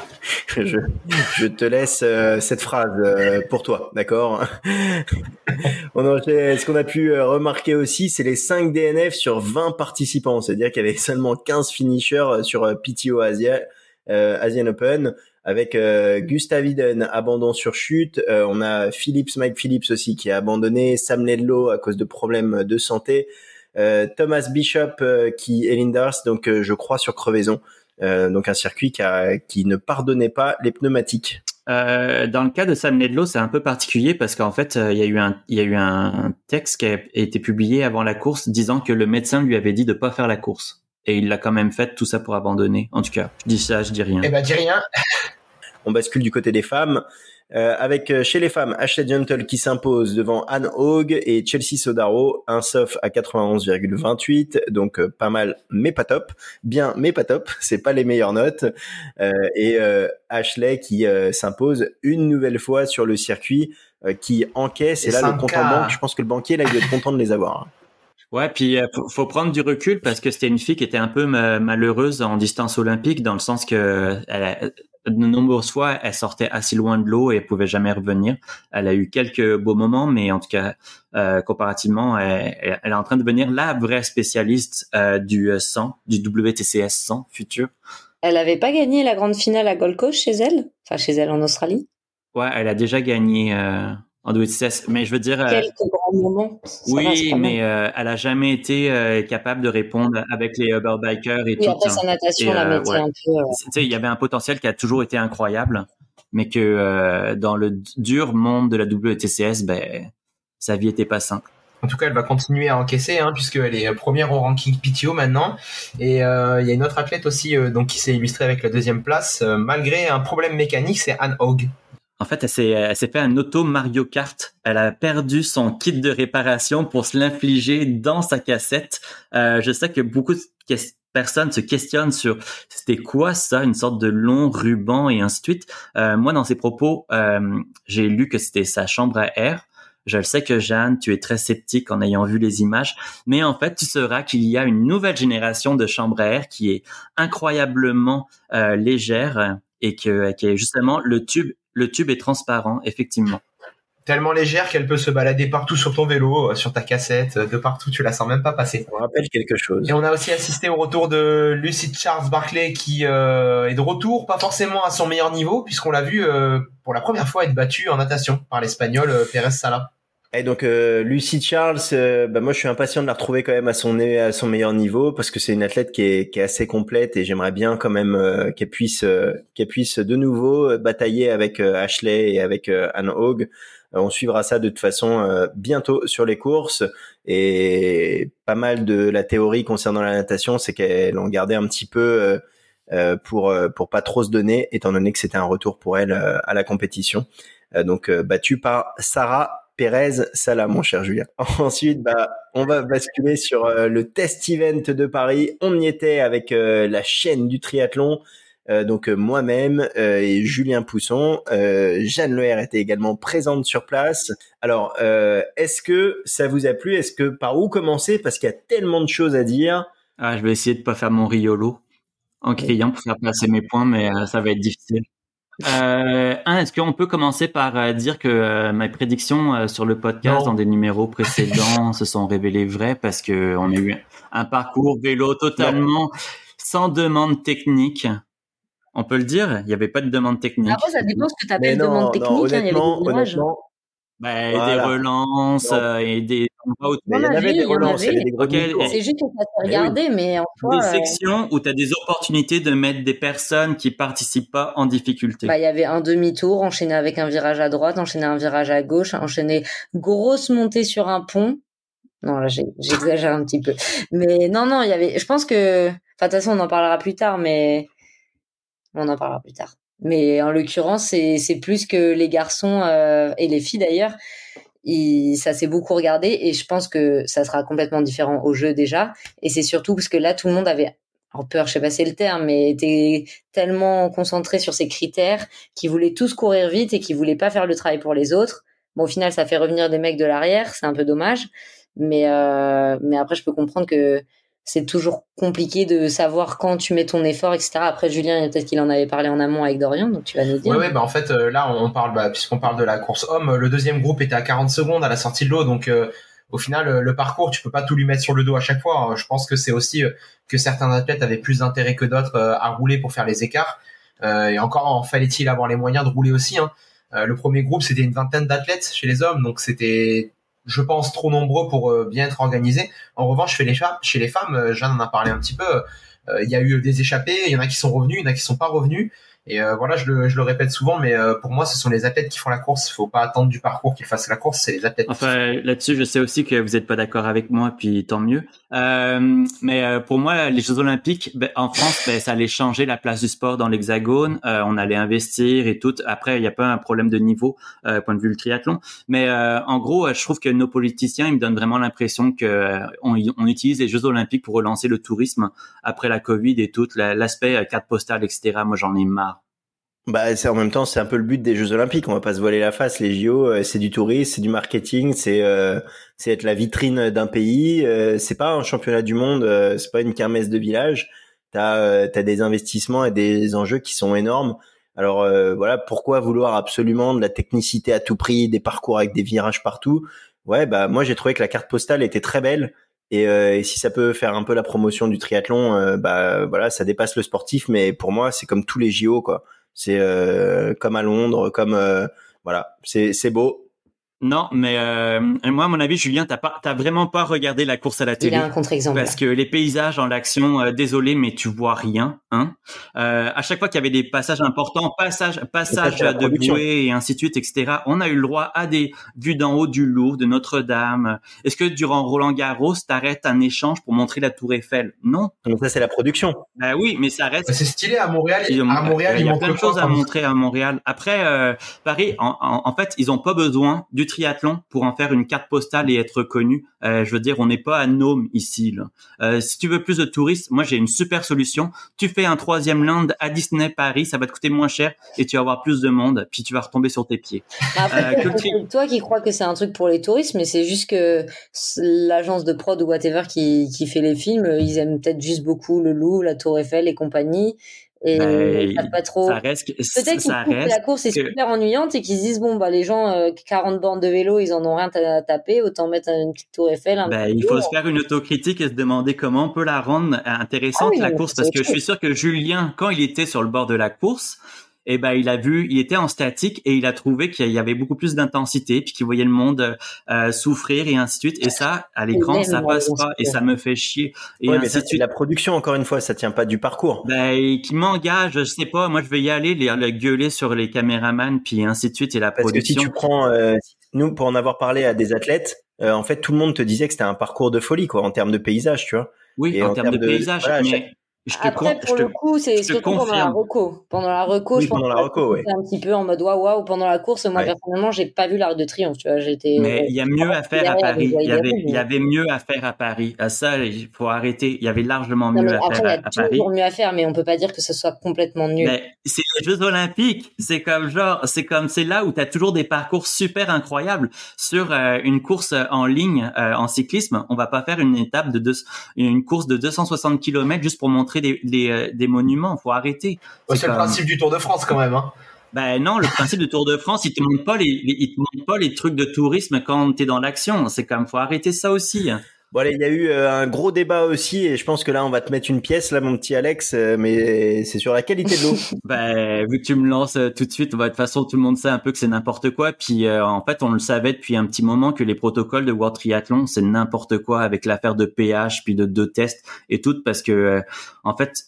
Je, je te laisse euh, cette phrase euh, pour toi, d'accord? On a, ce qu'on a pu euh, remarquer aussi, c'est les cinq D N F sur vingt participants. C'est-à-dire qu'il y avait seulement quinze finishers sur euh, P T O Asia, euh, Asian Open, avec euh, Gustav Iden, abandon sur chute. Euh, on a Phillips, Mike Phillips aussi, qui a abandonné. Sam Ledlow à cause de problèmes de santé. Euh, Thomas Bishop euh, qui est Lindars, donc euh, je crois sur crevaison. Euh, donc un circuit qui, a, qui ne pardonnait pas les pneumatiques. Euh, dans le cas de Sam Ledlow, c'est un peu particulier parce qu'en fait, euh, il y a eu un, il y a eu un texte qui a été publié avant la course disant que le médecin lui avait dit de pas faire la course. Et il l'a quand même fait, tout ça pour abandonner. En tout cas, je dis ça, je dis rien. Eh ben, dis rien. On bascule du côté des femmes. Euh, avec chez les femmes, Ashley Gentle qui s'impose devant Anne Haug et Chelsea Sodaro, un soft à quatre-vingt-onze virgule vingt-huit, donc euh, pas mal mais pas top, bien mais pas top, c'est pas les meilleures notes, euh, et euh, Ashley qui euh, s'impose une nouvelle fois sur le circuit, euh, qui encaisse, et, et là le compte en banque, je pense que le banquier là il doit être content de les avoir. Ouais, puis euh, faut, faut prendre du recul parce que c'était une fille qui était un peu ma- malheureuse en distance olympique dans le sens que elle a, de nombreuses fois, elle sortait assez loin de l'eau et elle pouvait jamais revenir. Elle a eu quelques beaux moments, mais en tout cas, euh, comparativement, elle, elle est en train de devenir la vraie spécialiste euh, du cent, du W T C S cent futur. Elle avait pas gagné la grande finale à Gold Coast chez elle? Enfin, chez elle en Australie? Ouais, elle a déjà gagné euh, en W T C S, mais je veux dire... Quelques euh, grands moments. Ça oui, va, mais euh, elle a jamais été euh, capable de répondre avec les Uber Bikers et oui, tout. Après, sa natation et, la mettait euh, ouais. un peu... Euh... Tu sais, il y avait un potentiel qui a toujours été incroyable, mais que euh, dans le dur monde de la W T C S, ben, sa vie était pas simple. En tout cas, elle va continuer à encaisser, hein, puisqu'elle est première au ranking P T O maintenant. Et euh, il y a une autre athlète aussi, euh, donc qui s'est illustrée avec la deuxième place, euh, malgré un problème mécanique, c'est Anne Haug. En fait, elle s'est, elle s'est fait un auto Mario Kart. Elle a perdu son kit de réparation pour se l'infliger dans sa cassette. Euh, je sais que beaucoup de que- personnes se questionnent sur c'était quoi ça, une sorte de long ruban et ainsi de suite. Euh, moi, dans ses propos, euh, j'ai lu que c'était sa chambre à air. Je le sais que Jeanne, tu es très sceptique en ayant vu les images, mais en fait, tu sauras qu'il y a une nouvelle génération de chambres à air qui est incroyablement euh, légère et que qui est justement le tube. Le tube est transparent, effectivement. Tellement légère qu'elle peut se balader partout sur ton vélo, sur ta cassette, de partout, tu la sens même pas passer. Ça me rappelle quelque chose. Et on a aussi assisté au retour de Lucy Charles Barclay qui euh, est de retour, pas forcément à son meilleur niveau, puisqu'on l'a vu euh, pour la première fois être battue en natation par l'Espagnol euh, Pérez Sala. Et donc euh, Lucy Charles, euh, bah moi je suis impatient de la retrouver quand même à son à son meilleur niveau parce que c'est une athlète qui est qui est assez complète et j'aimerais bien quand même euh, qu'elle puisse euh, qu'elle puisse de nouveau euh, batailler avec euh, Ashley et avec euh, Anne Haug. Euh, on suivra ça de toute façon euh, bientôt sur les courses et pas mal de la théorie concernant la natation, c'est qu'elle en gardait un petit peu euh, euh, pour euh, pour pas trop se donner étant donné que c'était un retour pour elle euh, à la compétition. Euh, donc euh, battue par Sarah Pérez Sala, mon cher Julien. Ensuite, bah, on va basculer sur euh, le test event de Paris. On y était avec euh, la chaîne du triathlon, euh, donc euh, moi-même euh, et Julien Pousson. Euh, Jeanne Leher était également présente sur place. Alors, euh, est-ce que ça vous a plu? Est-ce que par où commencer? Parce qu'il y a tellement de choses à dire. Ah, je vais essayer de pas faire mon riolo en criant pour faire passer mes points, mais euh, ça va être difficile. Euh, un, est-ce qu'on peut commencer par euh, dire que euh, mes prédictions euh, sur le podcast Non. dans des numéros précédents se sont révélées vraies parce que on a eu un parcours vélo totalement non. sans demande technique. On peut le dire, il n'y avait pas de demande technique. Après, ça dépend ce que tu appelles demande technique. Non, hein, il y avait des honnêtement, Ben, voilà. des relances euh, et des il y en avait des relances, il y avait des gros okay. C'est juste que ça s'est regardé, mais, oui. mais en soi, des sections euh... où tu as des opportunités de mettre des personnes qui participent pas en difficulté. Bah, il y avait un demi-tour enchaîné avec un virage à droite, enchaîné un virage à gauche, enchaîné grosse montée sur un pont. Non, là, j'ai, j'exagère un petit peu. Mais non, non, il y avait, je pense que, enfin, de toute façon, on en parlera plus tard, mais on en parlera plus tard. Mais en l'occurrence, c'est, c'est plus que les garçons euh, et les filles d'ailleurs. Il, ça s'est beaucoup regardé et je pense que ça sera complètement différent au jeu déjà. Et c'est surtout parce que là, tout le monde avait en peur, je sais pas si c'est le terme, mais était tellement concentré sur ces critères qu'ils voulaient tous courir vite et qu'ils voulaient pas faire le travail pour les autres. Bon, au final, ça fait revenir des mecs de l'arrière, c'est un peu dommage. Mais, euh, mais après, je peux comprendre que c'est toujours compliqué de savoir quand tu mets ton effort, et cetera. Après, Julien, peut-être qu'il en avait parlé en amont avec Dorian, donc tu vas nous dire. Oui, ouais, bah en fait, euh, là, on parle, bah, puisqu'on parle de la course homme, le deuxième groupe était à quarante secondes à la sortie de l'eau, donc euh, au final, euh, le parcours, tu peux pas tout lui mettre sur le dos à chaque fois. Je pense que c'est aussi euh, que certains athlètes avaient plus d'intérêt que d'autres euh, à rouler pour faire les écarts. Euh, et encore, en fallait-il avoir les moyens de rouler aussi. Hein. Euh, le premier groupe, c'était une vingtaine d'athlètes chez les hommes, donc c'était, je pense, trop nombreux pour euh, bien être organisés. En revanche, chez les, fa- chez les femmes, euh, Jeanne en a parlé un petit peu, il euh, y a eu des échappées, il y en a qui sont revenus, il y en a qui sont pas revenus. Et euh, voilà, je le, je le répète souvent, mais euh, pour moi, ce sont les athlètes qui font la course. Il faut pas attendre du parcours qu'ils fassent la course, c'est les athlètes. Enfin, là-dessus, je sais aussi que vous n'êtes pas d'accord avec moi, puis tant mieux. Euh, mais euh, pour moi, les Jeux Olympiques, ben, en France, ben, ça allait changer la place du sport dans l'Hexagone. Euh, on allait investir et tout. Après, il n'y a pas un problème de niveau, euh, point de vue le triathlon. Mais euh, en gros, je trouve que nos politiciens, ils me donnent vraiment l'impression que euh, on, on utilise les Jeux Olympiques pour relancer le tourisme après la Covid et tout, la, l'aspect euh, carte postale, et cetera. Moi, j'en ai marre. Bah, c'est en même temps, c'est un peu le but des Jeux Olympiques. On va pas se voiler la face. Les J O, euh, c'est du tourisme, c'est du marketing, c'est euh, c'est être la vitrine d'un pays. Euh, c'est pas un championnat du monde, euh, c'est pas une kermesse de village. T'as euh, t'as des investissements et des enjeux qui sont énormes. Alors euh, voilà, pourquoi vouloir absolument de la technicité à tout prix, des parcours avec des virages partout? Ouais, bah moi j'ai trouvé que la carte postale était très belle. Et, euh, et si ça peut faire un peu la promotion du triathlon, euh, bah voilà, ça dépasse le sportif. Mais pour moi, c'est comme tous les J O, quoi. C'est euh, comme à Londres, comme euh, voilà, c'est c'est beau, Non, mais euh, moi, à mon avis, Julien, t'as pas, t'as vraiment pas regardé la course à la télé. Il a un contre-exemple. Parce que les paysages en l'action, euh, désolé, mais tu vois rien. Hein. Euh, à chaque fois qu'il y avait des passages importants, passage, passage de bouée et ainsi de suite, et cetera. On a eu le droit à des vues d'en haut du Louvre, de Notre-Dame. Est-ce que durant Roland-Garros, t'arrêtes un échange pour montrer la Tour Eiffel? Non. Donc ça, c'est la production. Ben oui, mais ça reste. C'est stylé à Montréal. Ils ont, à Montréal, il y a ils plein de choses à montrer à Montréal. Après, euh, Paris, en, en, en fait, ils ont pas besoin du triathlon pour en faire une carte postale et être connu. Euh, je veux dire, on n'est pas à Nome ici. Là. Euh, si tu veux plus de touristes, moi j'ai une super solution. Tu fais un troisième land à Disney Paris, ça va te coûter moins cher et tu vas avoir plus de monde, puis tu vas retomber sur tes pieds. Après, euh, c'est toi qui crois que c'est un truc pour les touristes, mais c'est juste que l'agence de prod ou whatever qui, qui fait les films, ils aiment peut-être juste beaucoup le Louvre, la Tour Eiffel et compagnie. Et ben, ça pas trop. Ça reste, peut-être qu'ils ça trouvent reste que la course est que... super ennuyante et qu'ils se disent bon bah les gens euh, quarante bornes de vélo ils en ont rien à taper, autant mettre une petite tour Eiffel. Un ben, il faut on... se faire une autocritique et se demander comment on peut la rendre intéressante ah oui, la course, parce que je suis sûr que Julien, quand il était sur le bord de la course, eh ben il a vu, il était en statique et il a trouvé qu'il y avait beaucoup plus d'intensité, puis qu'il voyait le monde euh, souffrir et ainsi de suite. Et ça, à l'écran, ça passe pas et ça me fait chier. Et ouais, ainsi mais ça, de c'est suite. La production, encore une fois, ça tient pas du parcours. Ben qui m'engage, je sais pas. Moi, je vais y aller, les, le gueuler sur les caméramans, puis ainsi de suite et la Parce production. Parce que si tu prends, euh, nous, pour en avoir parlé à des athlètes, euh, en fait, tout le monde te disait que c'était un parcours de folie, quoi, en termes de paysage, tu vois. Oui, et en, en termes de, de paysage, voilà, mais. chaque... Je te Après, con... pour je le te... coup, c'est surtout confirme. pendant la reco. Pendant la reco, oui, je pense pendant la reco, ouais. c'est un petit peu en mode waouh waouh. Pendant la course, moi, ouais. personnellement, j'ai pas vu l'Arc de Triomphe, tu vois. J'étais. Mais il y a mieux à faire à Paris. Il y avait, il y avait mieux à faire à Paris. À ça, il faut arrêter. Il y avait largement mieux non, mais à après, faire à, à, à Paris. Il y a toujours mieux à faire, mais on peut pas dire que ce soit complètement nul. Mais c'est les Jeux Olympiques. C'est comme genre, c'est comme, c'est là où tu as toujours des parcours super incroyables. Sur euh, une course en ligne, euh, en cyclisme, on va pas faire une étape de deux, une course de deux cent soixante kilomètres juste pour montrer des, des, des monuments. Faut arrêter. C'est, c'est comme... le principe du Tour de France quand même, hein. Ben non, le principe du Tour de France, il te montre pas les, les il te montre pas les trucs de tourisme quand t'es dans l'action. C'est comme, faut arrêter ça aussi. Bon allez, il y a eu euh, un gros débat aussi et je pense que là on va te mettre une pièce là, mon petit Alex, euh, mais c'est sur la qualité de l'eau. Ben vu que tu me lances euh, tout de suite, bah, de toute façon tout le monde sait un peu que c'est n'importe quoi. Puis euh, en fait, on le savait depuis un petit moment que les protocoles de World Triathlon c'est n'importe quoi avec l'affaire de pH puis de deux tests et tout, parce que euh, en fait.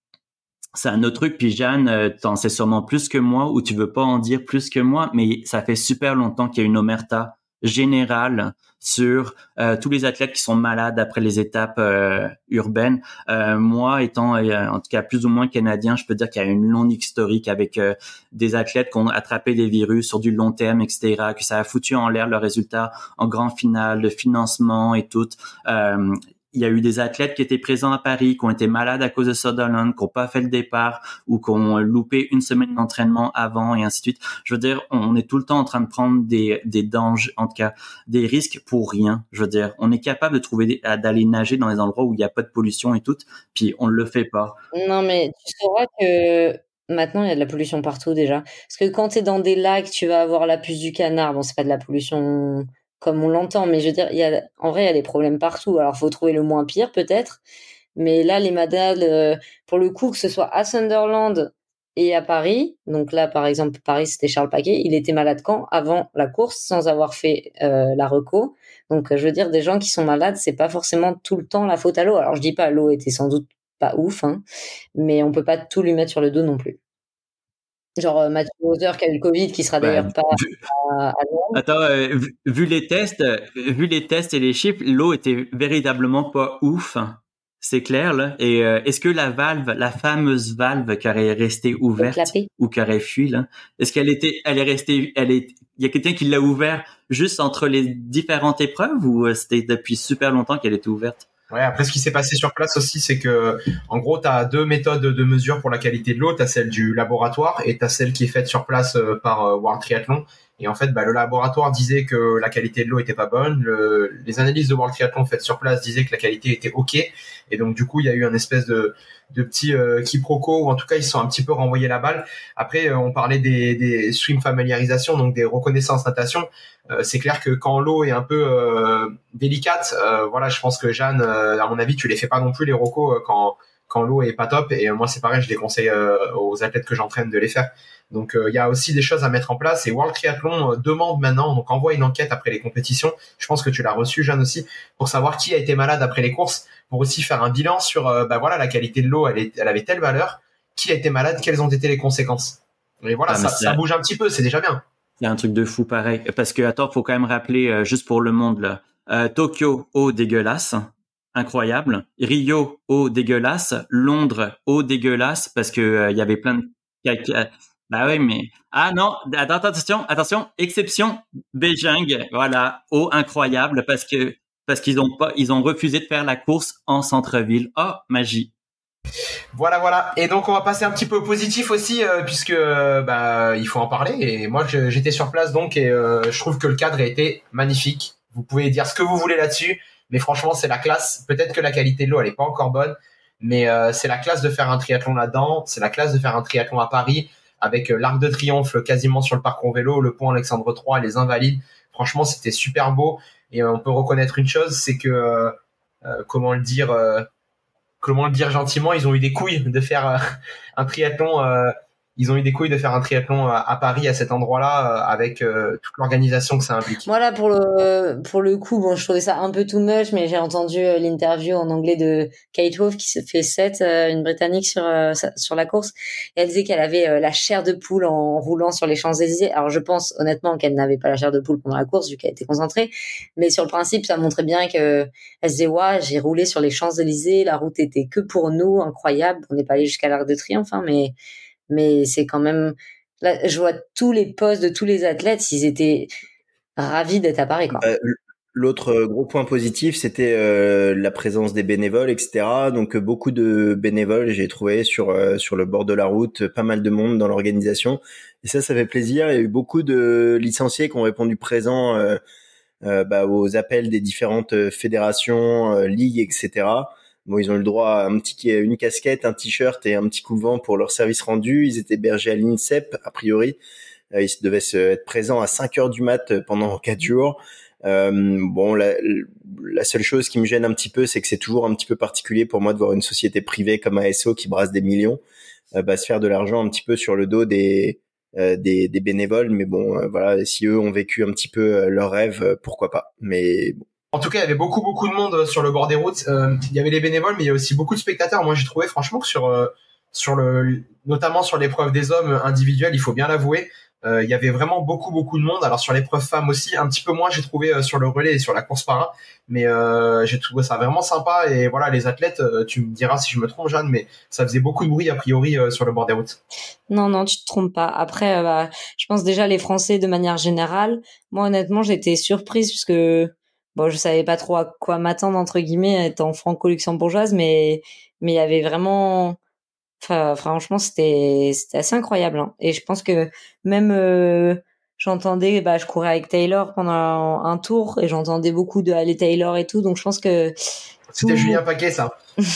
C'est un autre truc, puis Jeanne, euh, t'en sais sûrement plus que moi, ou tu veux pas en dire plus que moi, mais ça fait super longtemps qu'il y a une omerta générale sur euh, tous les athlètes qui sont malades après les étapes euh, urbaines. Euh, moi, étant euh, en tout cas plus ou moins canadien, je peux dire qu'il y a une longue historique avec euh, des athlètes qui ont attrapé des virus sur du long terme, et cetera, que ça a foutu en l'air leurs résultats en grand finale, le financement et tout. Euh, Il y a eu des athlètes qui étaient présents à Paris, qui ont été malades à cause de Sutherland, qui n'ont pas fait le départ ou qui ont loupé une semaine d'entraînement avant et ainsi de suite. Je veux dire, on est tout le temps en train de prendre des, des dangers, en tout cas, des risques pour rien. Je veux dire, on est capable de trouver des, d'aller nager dans des endroits où il n'y a pas de pollution et tout, puis on ne le fait pas. Non, mais tu sauras que maintenant, il y a de la pollution partout déjà. Parce que quand tu es dans des lacs, tu vas avoir la puce du canard. Bon, c'est pas de la pollution... comme on l'entend, mais je veux dire, il y a, en vrai, il y a des problèmes partout. Alors, faut trouver le moins pire, peut-être. Mais là, les madales, euh, pour le coup, que ce soit à Sunderland et à Paris, donc là, par exemple, Paris, c'était Charles Paquet, il était malade quand? Avant la course, sans avoir fait euh, la reco. Donc, je veux dire, des gens qui sont malades, c'est pas forcément tout le temps la faute à l'eau. Alors, je dis pas, l'eau était sans doute pas ouf, hein, mais on peut pas tout lui mettre sur le dos non plus. Genre euh, Mathieu Hauser qui a eu le Covid, qui sera ben, d'ailleurs pas vu... à, à Attends, euh, vu, vu les tests, euh, vu les tests et les chiffres, l'eau était véritablement pas ouf. C'est clair, là. Et euh, est-ce que la valve, la fameuse valve qui aurait resté ouverte ou qui aurait fui, là, est-ce qu'elle était, elle est restée, elle est, il y a quelqu'un qui l'a ouvert juste entre les différentes épreuves ou euh, c'était depuis super longtemps qu'elle était ouverte? Ouais, après, ce qui s'est passé sur place aussi, c'est que, en gros, tu as deux méthodes de mesure pour la qualité de l'eau. Tu as celle du laboratoire et tu as celle qui est faite sur place euh, par euh, World Triathlon. Et en fait, bah, le laboratoire disait que la qualité de l'eau était pas bonne. Le, les analyses de World Triathlon faites sur place disaient que la qualité était OK. Et donc, du coup, il y a eu un espèce de, de petit euh, quiproquo, ou en tout cas, ils se sont un petit peu renvoyés la balle. Après, euh, on parlait des, des swim familiarisation, donc des reconnaissances natation. Euh, c'est clair que quand l'eau est un peu euh, délicate, euh, voilà, je pense que Jeanne, euh, à mon avis, tu les fais pas non plus les recos euh, quand quand l'eau est pas top. Et moi, c'est pareil, je les conseille euh, aux athlètes que j'entraîne de les faire. Donc, il euh, y a aussi des choses à mettre en place. Et World Triathlon euh, demande maintenant, donc envoie une enquête après les compétitions. Je pense que tu l'as reçu, Jeanne, aussi, pour savoir qui a été malade après les courses, pour aussi faire un bilan sur, euh, bah voilà, la qualité de l'eau, elle, est, elle avait telle valeur, qui a été malade, quelles ont été les conséquences. Et voilà, ah, ça, ça bouge un petit peu, c'est déjà bien. C'est un truc de fou pareil. Parce que, attends, faut quand même rappeler, euh, juste pour le monde, là, euh, Tokyo, eau dégueulasse. Incroyable. Rio, eau dégueulasse. Londres, eau dégueulasse parce que il euh, y avait plein de caca. Bah oui, mais ah non, attends, attention, attention, exception, Beijing, voilà, eau incroyable parce que parce qu'ils ont pas, ils ont refusé de faire la course en centre-ville. Oh, magie. Voilà, voilà. Et donc on va passer un petit peu au positif aussi, euh, puisque euh, bah il faut en parler. Et moi, je, j'étais sur place donc et euh, je trouve que le cadre a été magnifique. Vous pouvez dire ce que vous voulez là-dessus. Mais franchement, c'est la classe. Peut-être que la qualité de l'eau, elle est pas encore bonne, mais euh, c'est la classe de faire un triathlon là-dedans. C'est la classe de faire un triathlon à Paris avec euh, l'Arc de Triomphe quasiment sur le parcours vélo, le pont Alexandre trois, les Invalides. Franchement, c'était super beau. Et euh, on peut reconnaître une chose, c'est que euh, euh, comment le dire, euh, comment le dire gentiment, ils ont eu des couilles de faire euh, un triathlon. Euh, Ils ont eu des couilles de faire un triathlon à Paris, à cet endroit-là, avec euh, toute l'organisation que ça implique. Voilà, pour le pour le coup, bon, je trouvais ça un peu too much, mais j'ai entendu euh, l'interview en anglais de Kate Wolf qui se fait sept, euh, une Britannique sur euh, sur la course. Et elle disait qu'elle avait euh, la chair de poule en roulant sur les Champs-Élysées. Alors je pense honnêtement qu'elle n'avait pas la chair de poule pendant la course vu qu'elle était concentrée, mais sur le principe, ça montrait bien que elle se disait ouais, j'ai roulé sur les Champs-Élysées, la route était que pour nous, incroyable. On n'est pas allé jusqu'à l'Arc de Triomphe, hein, mais mais c'est quand même là, je vois tous les posts de tous les athlètes, ils étaient ravis d'être à Paris, quoi. Euh, l'autre gros point positif, c'était euh, la présence des bénévoles, et cetera. Donc beaucoup de bénévoles, j'ai trouvé sur euh, sur le bord de la route, pas mal de monde dans l'organisation. Et ça, ça fait plaisir. Il y a eu beaucoup de licenciés qui ont répondu présents euh, euh, bah, aux appels des différentes fédérations, euh, ligues, et cetera. Bon, ils ont eu le droit à un petit, une casquette, un t-shirt et un petit coup de vent pour leur service rendu. Ils étaient hébergés à l'INSEP, a priori. Euh, ils devaient se, être présents à cinq heures du mat pendant quatre jours. Euh, bon, la, la seule chose qui me gêne un petit peu, c'est que c'est toujours un petit peu particulier pour moi de voir une société privée comme A S O qui brasse des millions, euh, bah, se faire de l'argent un petit peu sur le dos des, euh, des, des bénévoles. Mais bon, euh, voilà, si eux ont vécu un petit peu leur rêve, euh, pourquoi pas. Mais bon. En tout cas, il y avait beaucoup, beaucoup de monde sur le bord des routes. Euh, il y avait les bénévoles, mais il y a aussi beaucoup de spectateurs. Moi, j'ai trouvé franchement que sur, euh, sur le, notamment sur l'épreuve des hommes individuels, il faut bien l'avouer, euh, il y avait vraiment beaucoup, beaucoup de monde. Alors sur l'épreuve femmes aussi, un petit peu moins, j'ai trouvé euh, sur le relais et sur la course para. Mais euh, j'ai trouvé ça vraiment sympa. Et voilà, les athlètes, euh, tu me diras si je me trompe, Jeanne, mais ça faisait beaucoup de bruit a priori euh, sur le bord des routes. Non, non, tu te trompes pas. Après, euh, bah, je pense déjà les Français de manière générale. Moi, honnêtement, j'étais surprise puisque bon, je savais pas trop à quoi m'attendre entre guillemets étant franco-luxembourgeoise, mais mais il y avait vraiment, enfin franchement c'était c'était assez incroyable. Hein. Et je pense que même euh, j'entendais, bah je courais avec Taylor pendant un tour et j'entendais beaucoup de Allez Taylor et tout, donc je pense que c'était tout... Julien Paquet ça.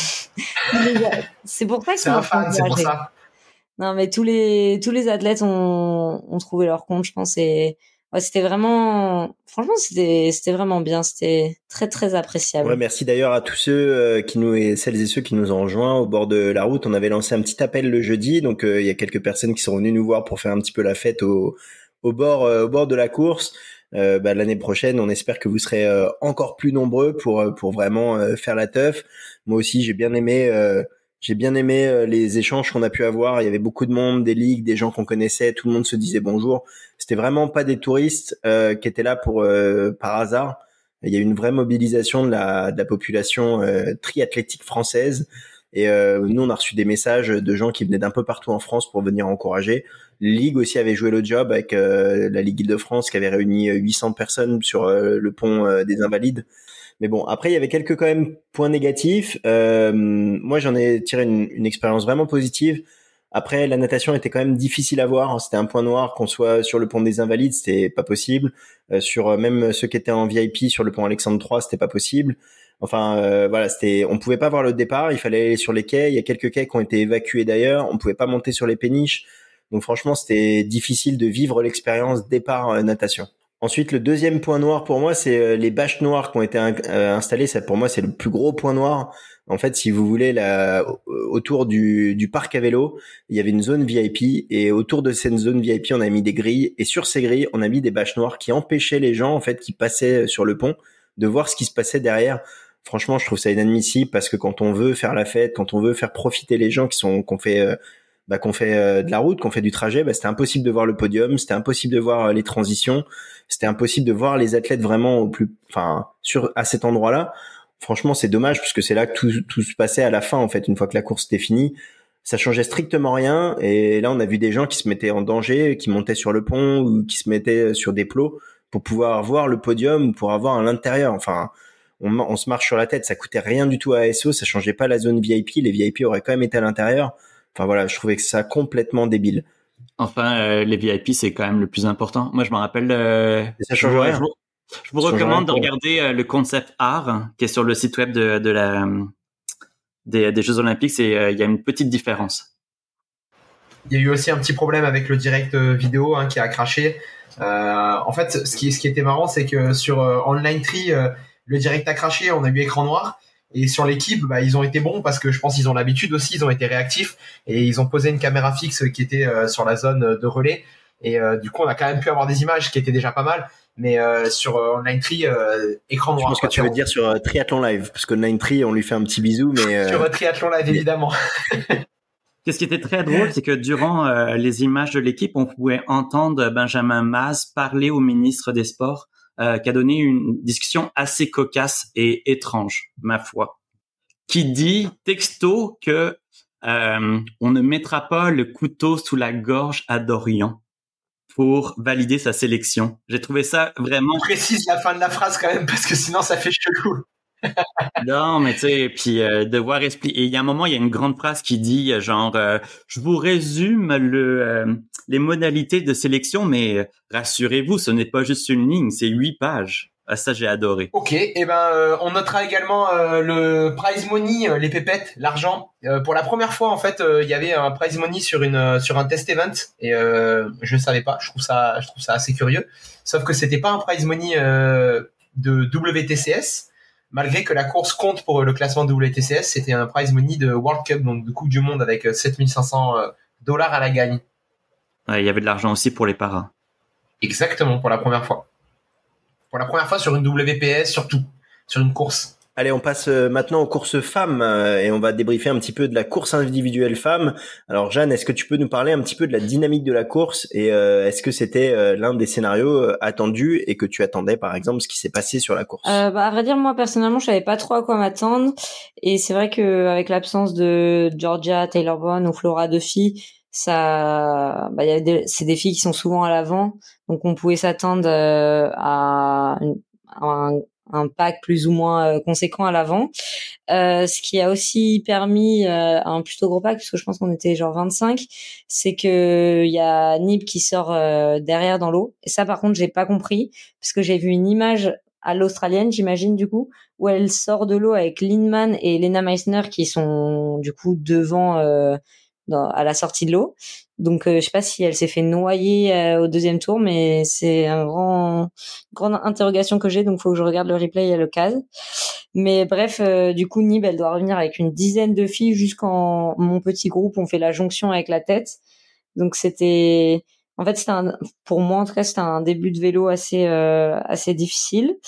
C'est pour ça que c'est un fan, c'est pour ça. Non mais tous les tous les athlètes ont ont trouvé leur compte, je pense, et ouais, c'était vraiment, franchement, c'était, c'était vraiment bien. C'était très, très appréciable. Ouais, merci d'ailleurs à tous ceux euh, qui nous, et celles et ceux qui nous ont rejoints au bord de la route. On avait lancé un petit appel le jeudi. Donc, euh, il y a quelques personnes qui sont venues nous voir pour faire un petit peu la fête au, au bord, euh, au bord de la course. Euh, bah, l'année prochaine, on espère que vous serez euh, encore plus nombreux pour, pour vraiment euh, faire la teuf. Moi aussi, j'ai bien aimé, euh, J'ai bien aimé euh, les échanges qu'on a pu avoir. Il y avait beaucoup de monde, des ligues, des gens qu'on connaissait. Tout le monde se disait bonjour. C'était vraiment pas des touristes euh, qui étaient là pour euh, par hasard. Il y a eu une vraie mobilisation de la, de la population euh, triathlétique française. Et euh, nous, on a reçu des messages de gens qui venaient d'un peu partout en France pour venir encourager. Les ligues aussi avaient joué le job avec euh, la Ligue Île-de-France qui avait réuni huit cents personnes sur euh, le pont euh, des Invalides. Mais bon, après, il y avait quelques quand même points négatifs. Euh, moi, j'en ai tiré une, une expérience vraiment positive. Après, la natation était quand même difficile à voir. C'était un point noir qu'on soit sur le pont des Invalides, c'était pas possible. Euh, sur même ceux qui étaient en V I P sur le pont Alexandre trois, c'était pas possible. Enfin, euh, voilà, c'était, on pouvait pas voir le départ. Il fallait aller sur les quais. Il y a quelques quais qui ont été évacués d'ailleurs. On pouvait pas monter sur les péniches. Donc franchement, c'était difficile de vivre l'expérience départ euh, natation. Ensuite, le deuxième point noir pour moi, c'est euh, les bâches noires qui ont été in- euh, installées. Ça, pour moi, c'est le plus gros point noir. En fait, si vous voulez, là, autour du, du parc à vélo, il y avait une zone V I P et autour de cette zone V I P, on a mis des grilles et sur ces grilles, on a mis des bâches noires qui empêchaient les gens, en fait, qui passaient sur le pont, de voir ce qui se passait derrière. Franchement, je trouve ça inadmissible parce que quand on veut faire la fête, quand on veut faire profiter les gens qui sont, qu'on fait, euh, bah, qu'on fait euh, de la route, qu'on fait du trajet, bah, c'était impossible de voir le podium, c'était impossible de voir euh, les transitions, c'était impossible de voir les athlètes vraiment au plus, enfin, sur à cet endroit-là. Franchement, c'est dommage puisque c'est là que tout, tout se passait à la fin en fait. Une fois que la course était finie, ça changeait strictement rien. Et là, on a vu des gens qui se mettaient en danger, qui montaient sur le pont ou qui se mettaient sur des plots pour pouvoir voir le podium ou pour avoir à l'intérieur. Enfin, on, on se marche sur la tête. Ça coûtait rien du tout à A S O, ça changeait pas la zone V I P. Les V I P auraient quand même été à l'intérieur. Enfin voilà, je trouvais que ça complètement débile. Enfin, euh, les V I P, c'est quand même le plus important. Moi, je me rappelle... Euh, Et ça change je, rien. Je, je vous ça recommande de rien. regarder euh, le concept art hein, qui est sur le site web de, de la, des, des Jeux Olympiques. Il euh, y a une petite différence. Il y a eu aussi un petit problème avec le direct vidéo hein, qui a craché. Euh, en fait, ce qui, ce qui était marrant, c'est que sur euh, Online Tree, euh, le direct a craché, on a eu écran noir. Et sur l'équipe, bah, ils ont été bons parce que je pense qu'ils ont l'habitude aussi, ils ont été réactifs et ils ont posé une caméra fixe qui était euh, sur la zone de relais. Et euh, du coup, on a quand même pu avoir des images qui étaient déjà pas mal. Mais euh, sur euh, Online Tree, euh, écran noir. Je pense que tu veux dire sur euh, Triathlon Live, parce que Online Tree, on lui fait un petit bisou, mais euh... sur euh, Triathlon Live évidemment. Qu'est-ce qui était très drôle, c'est que durant euh, les images de l'équipe, on pouvait entendre Benjamin Maz parler au ministre des Sports, euh, qui a donné une discussion assez cocasse et étrange, ma foi, qui dit texto que euh, on ne mettra pas le couteau sous la gorge à Dorian pour valider sa sélection. J'ai trouvé ça vraiment... On précise la fin de la phrase quand même, parce que sinon ça fait chelou. Non, mais tu sais, puis euh, devoir expliquer. Il y a un moment, il y a une grande phrase qui dit genre, euh, je vous résume le euh, les modalités de sélection, mais rassurez-vous, ce n'est pas juste une ligne, c'est huit pages. Ah, ça, j'ai adoré. Ok, et eh ben euh, on notera également euh, le prize money, euh, les pépettes, l'argent. Euh, pour la première fois, en fait, il euh, y avait un prize money sur une euh, sur un test event et euh, je savais pas. Je trouve ça, je trouve ça assez curieux. Sauf que c'était pas un prize money euh, de W T C S. Malgré que la course compte pour le classement W T C S, c'était un prize money de World Cup, donc de Coupe du Monde avec sept mille cinq cents dollars à la gagne. Ouais, il y avait de l'argent aussi pour les paras. Exactement, pour la première fois. Pour la première fois sur une W P S, surtout, sur une course. Allez, on passe maintenant aux courses femmes et on va débriefer un petit peu de la course individuelle femme. Alors Jeanne, est-ce que tu peux nous parler un petit peu de la dynamique de la course et euh, est-ce que c'était euh, l'un des scénarios attendus et que tu attendais par exemple ce qui s'est passé sur la course? euh, bah, à vrai dire, moi personnellement, je savais pas trop à quoi m'attendre et c'est vrai que avec l'absence de Georgia, Taylor Brown ou Flora Duffy, ça, bah, il y a des, c'est des filles qui sont souvent à l'avant, donc on pouvait s'attendre euh, à, une, à un un pack plus ou moins euh, conséquent à l'avant, euh, ce qui a aussi permis euh, un plutôt gros pack, parce que je pense qu'on était genre vingt-cinq, c'est que il y a Nib qui sort euh, derrière dans l'eau, et ça par contre j'ai pas compris, parce que j'ai vu une image à l'australienne, j'imagine du coup, où elle sort de l'eau avec Lindman et Lena Meissner qui sont du coup devant euh, dans, à la sortie de l'eau. Donc euh, je sais pas si elle s'est fait noyer euh, au deuxième tour, mais c'est un grand grande interrogation que j'ai, donc faut que je regarde le replay à l'occasion. Mais bref, euh, du coup Nib elle doit revenir avec une dizaine de filles jusqu'en mon petit groupe, on fait la jonction avec la tête. Donc c'était en fait c'était un, pour moi en tout cas c'était un début de vélo assez euh, assez difficile.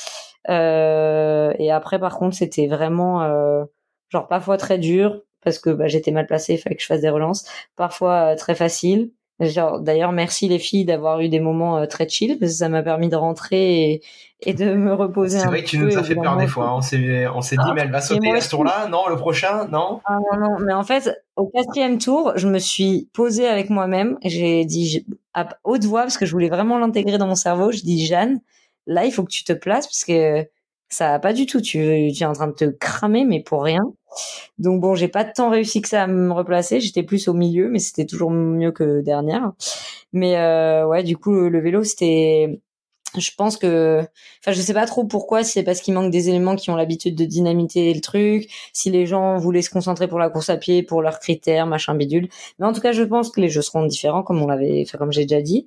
Euh, et après par contre c'était vraiment euh, genre parfois très dur parce que bah, j'étais mal placée, il fallait que je fasse des relances, parfois euh, très facile. Genre d'ailleurs merci les filles d'avoir eu des moments euh, très chill parce que ça m'a permis de rentrer et, et de me reposer un peu. C'est vrai que tu nous as fait peur des fois, hein. on s'est on s'est dit ah, mais elle va sauter à ce tour-là, non, le prochain, non. Ah non non, mais en fait au quatrième tour, je me suis posée avec moi-même, j'ai dit je, à haute voix parce que je voulais vraiment l'intégrer dans mon cerveau, je dis Jeanne, là il faut que tu te places parce que ça va pas du tout, tu, tu es en train de te cramer mais pour rien. Donc bon, j'ai pas tant réussi que ça à me replacer, j'étais plus au milieu, mais c'était toujours mieux que dernière. Mais euh, ouais, du coup le, le vélo c'était, je pense que, enfin je sais pas trop pourquoi, si c'est parce qu'il manque des éléments qui ont l'habitude de dynamiter le truc, si les gens voulaient se concentrer pour la course à pied, pour leurs critères, machin bidule. Mais en tout cas, je pense que les jeux seront différents, comme on l'avait, enfin comme j'ai déjà dit.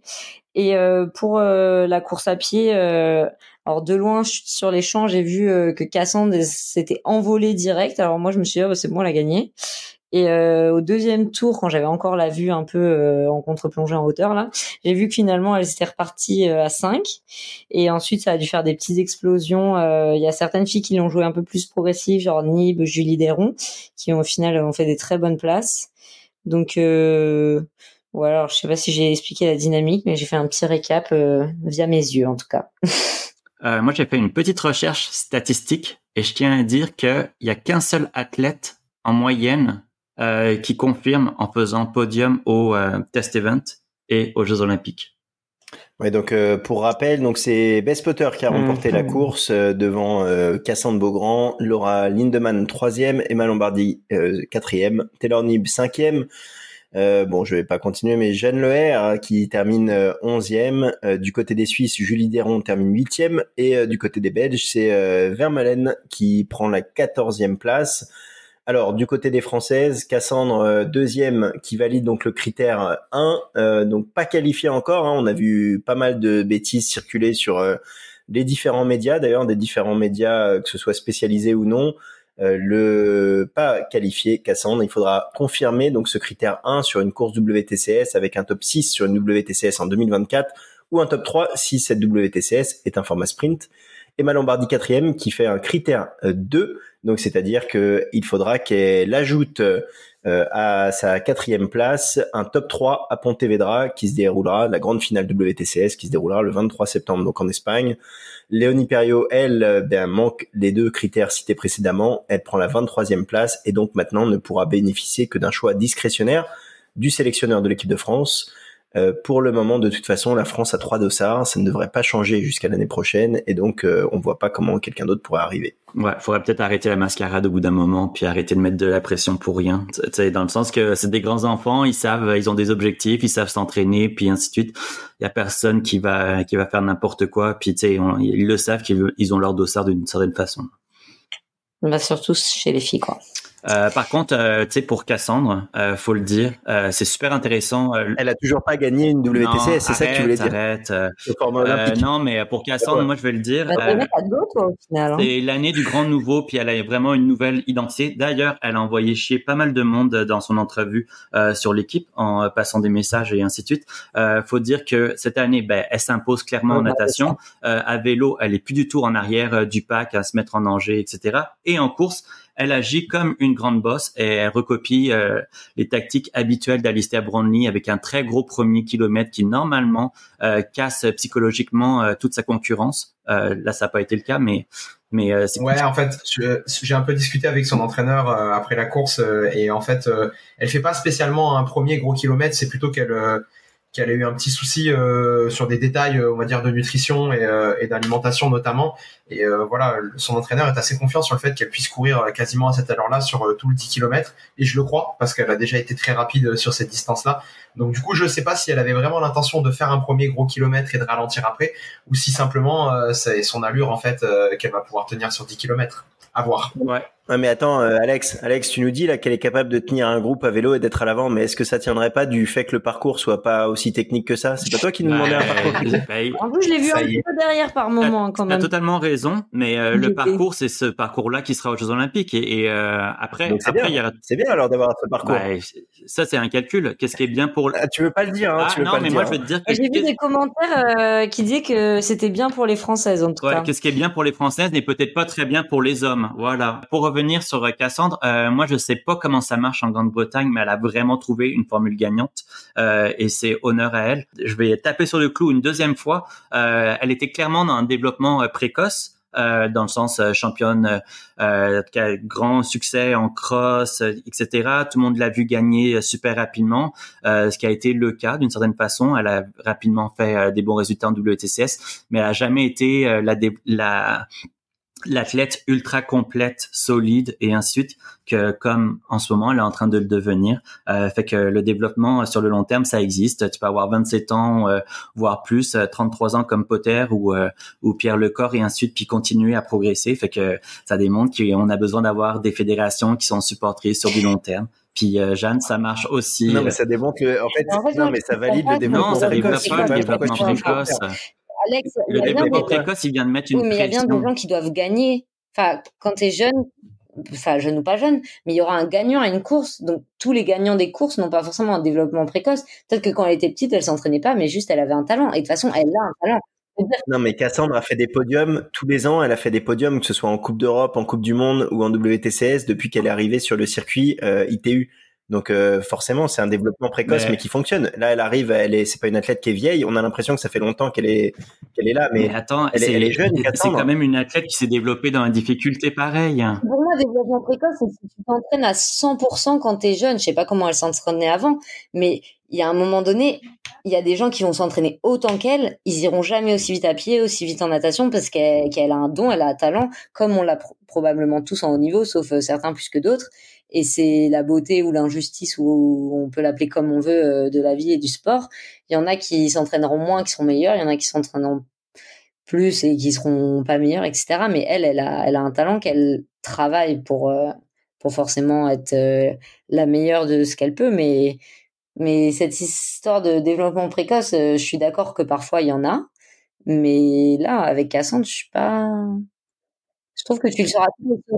Et euh, pour euh, la course à pied, euh, alors de loin sur les champs, j'ai vu euh, que Cassandre s'était envolée direct. Alors moi, je me suis dit, oh, bah, c'est bon, elle a gagné. Et euh, au deuxième tour, quand j'avais encore la vue un peu euh, en contre-plongée en hauteur, là, j'ai vu que finalement, elle s'était repartie euh, à cinq. Et ensuite, ça a dû faire des petites explosions. Il euh, y a certaines filles qui l'ont joué un peu plus progressive, genre Nib, Julie Desron, qui ont, au final ont fait des très bonnes places. Donc... Euh, Voilà, alors je sais pas si j'ai expliqué la dynamique, mais j'ai fait un petit récap euh, via mes yeux en tout cas. euh, moi, j'ai fait une petite recherche statistique et je tiens à dire qu'il y a qu'un seul athlète en moyenne euh, qui confirme en faisant podium au euh, test event et aux Jeux Olympiques. Ouais, donc euh, pour rappel, donc c'est Bess Potter qui a remporté mmh. la course euh, devant euh, Cassandre Beaugrand, Laura Lindemann troisième, Emma Lombardi euh, quatrième, Taylor Nib cinquième. Euh, bon, je vais pas continuer, mais Jeanne Leher hein, qui termine euh, onzième. Euh, du côté des Suisses, Julie Desron termine huitième. Et euh, du côté des Belges, c'est euh, Vermeulen qui prend la quatorzième place. Alors, du côté des Françaises, Cassandre euh, deuxième qui valide donc le critère un, euh, donc pas qualifié encore. Hein, on a vu pas mal de bêtises circuler sur euh, les différents médias, d'ailleurs des différents médias, euh, que ce soit spécialisés ou non. Euh, le pas qualifié Cassandre, il faudra confirmer donc ce critère un sur une course W T C S avec un top six sur une W T C S en deux mille vingt-quatre ou un top trois si cette W T C S est un format sprint. Emma Lombardi quatrième qui fait un critère deux, donc c'est-à-dire que il faudra qu'elle ajoute euh, à sa quatrième place un top trois à Pontevedra qui se déroulera, la grande finale W T C S qui se déroulera le vingt-trois septembre donc en Espagne. Léonie Perriot, elle, ben, manque les deux critères cités précédemment. Elle prend la vingt-troisième place et donc maintenant ne pourra bénéficier que d'un choix discrétionnaire du sélectionneur de l'équipe de France. Euh, pour le moment, de toute façon, la France a trois dossards. Ça ne devrait pas changer jusqu'à l'année prochaine et donc euh, on voit pas comment quelqu'un d'autre pourrait arriver. Ouais, faudrait peut-être arrêter la mascarade au bout d'un moment puis arrêter de mettre de la pression pour rien. Tu sais, dans le sens que c'est des grands enfants, ils savent, ils ont des objectifs, ils savent s'entraîner puis ainsi de suite. Il y a personne qui va qui va faire n'importe quoi puis tu sais, on, ils le savent qu'ils ils ont leur dossard d'une certaine façon. Bah surtout chez les filles quoi. Euh, par contre, euh, tu sais, pour Cassandre, euh, faut le dire, euh, c'est super intéressant. Euh, Elle a toujours pas gagné une W T C S, c'est arrête, ça que tu voulais dire. Arrête, euh, euh, non, mais pour Cassandre, moi je vais le dire. Bah, euh, pas d'autres, toi, au final, hein. C'est l'année du grand nouveau, puis elle a vraiment une nouvelle identité. D'ailleurs, elle a envoyé chier pas mal de monde dans son entrevue euh, sur l'équipe en passant des messages et ainsi de suite. Euh, faut dire que cette année, ben, elle s'impose clairement en natation. Euh, à vélo, elle est plus du tout en arrière euh, du pack à se mettre en danger, et cetera. Et en course, elle agit comme une grande bosse et elle recopie euh, les tactiques habituelles d'Alistair Brownlee avec un très gros premier kilomètre qui normalement euh, casse psychologiquement euh, toute sa concurrence. Euh, là, ça n'a pas été le cas, mais mais euh, c'est ouais, cool. En fait, je, j'ai un peu discuté avec son entraîneur euh, après la course euh, et en fait, euh, elle fait pas spécialement un premier gros kilomètre, c'est plutôt qu'elle euh, qu'elle a eu un petit souci euh, sur des détails, euh, on va dire, de nutrition et, euh, et d'alimentation notamment. Et euh, voilà, son entraîneur est assez confiant sur le fait qu'elle puisse courir quasiment à cette allure-là sur euh, tout le dix kilomètres. Et je le crois, parce qu'elle a déjà été très rapide sur cette distance-là. Donc du coup, je sais pas si elle avait vraiment l'intention de faire un premier gros kilomètre et de ralentir après, ou si simplement euh, c'est son allure en fait euh, qu'elle va pouvoir tenir sur dix kilomètres. À voir. Ouais. Ouais, mais attends, euh, Alex, Alex, tu nous dis là qu'elle est capable de tenir un groupe à vélo et d'être à l'avant, mais est-ce que ça tiendrait pas du fait que le parcours soit pas aussi technique que ça? C'est pas toi qui nous demandais un parcours? En plus, je l'ai vu un petit peu derrière par moment quand même. T'as totalement raison, mais euh, le parcours, c'est ce parcours-là qui sera aux Jeux Olympiques et, et euh, après, donc c'est après, bien. il y aura... C'est bien alors d'avoir ce parcours. Ouais, ça, c'est un calcul. Qu'est-ce qui est bien pour... Ah, tu veux pas le dire, hein, ah, tu veux non, pas mais le moi, dire, je veux te dire que... J'ai vu des commentaires euh, qui disaient que c'était bien pour les Françaises, en tout ouais, cas. Qu'est-ce qui est bien pour les Françaises n'est peut-être pas très bien pour les hommes. Voilà. Pour revenir sur Cassandre, euh, moi, je sais pas comment ça marche en Grande-Bretagne, mais elle a vraiment trouvé une formule gagnante euh, et c'est honneur à elle. Je vais taper sur le clou une deuxième fois. Euh, elle était clairement dans un développement euh, précoce. Euh, dans le sens euh, championne euh, qui a grand succès en cross, euh, et cetera. Tout le monde l'a vu gagner euh, super rapidement, euh, ce qui a été le cas d'une certaine façon. Elle a rapidement fait euh, des bons résultats en W T C S, mais elle a jamais été euh, la, dé- la l'athlète ultra complète, solide et ainsi de suite que comme en ce moment elle est en train de le devenir. Euh, fait que le développement sur le long terme ça existe. Tu peux avoir vingt-sept ans euh, voire plus, euh, trente-trois ans comme Potter ou euh, ou Pierre Lecor et ainsi de suite puis continuer à progresser. Fait que ça démontre qu'on a besoin d'avoir des fédérations qui sont supportrices sur du long terme. Puis euh, Jeanne, ça marche aussi. Non, mais ça démontre le. En fait, en fait non, mais ça valide le développement non, ça précoce. développe pas le développement précoce. Alex, le développement précoce, il vient de mettre une oui, mais pression. il y a bien des gens qui doivent gagner. Enfin, quand t'es jeune, enfin jeune ou pas jeune, mais il y aura un gagnant à une course. Donc tous les gagnants des courses n'ont pas forcément un développement précoce. Peut-être que quand elle était petite, elle s'entraînait pas, mais juste elle avait un talent. Et de toute façon, elle a un talent. Non, mais Cassandre a fait des podiums tous les ans. Elle a fait des podiums, que ce soit en Coupe d'Europe, en Coupe du Monde ou en W T C S, depuis qu'elle est arrivée sur le circuit euh, I T U. Donc euh, forcément, c'est un développement précoce, mais... mais qui fonctionne. Là, elle arrive, elle est, c'est pas une athlète qui est vieille. On a l'impression que ça fait longtemps qu'elle est, qu'elle est là, mais, mais attends, elle, c'est, est, elle est jeune. C'est quand même une athlète qui s'est développée dans une difficulté pareille. Pour moi, développement précoce, c'est si tu t'entraînes à cent pour cent quand t'es jeune. Je sais pas comment elle s'entraînait avant, mais il y a un moment donné, il y a des gens qui vont s'entraîner autant qu'elle. Ils iront jamais aussi vite à pied, aussi vite en natation, parce qu'elle, qu'elle a un don, elle a un talent, comme on l'a pr- probablement tous en haut niveau, sauf euh, certains plus que d'autres. Et c'est la beauté ou l'injustice, ou on peut l'appeler comme on veut, euh, de la vie et du sport. Il y en a qui s'entraîneront moins, qui seront meilleurs. Il y en a qui s'entraîneront plus et qui seront pas meilleurs, et cetera. Mais elle, elle a, elle a un talent qu'elle travaille pour, euh, pour forcément être euh, la meilleure de ce qu'elle peut. Mais, mais cette histoire de développement précoce, euh, je suis d'accord que parfois il y en a. Mais là, avec Cassandre, je suis pas. Je trouve que tu le seras tout aussi.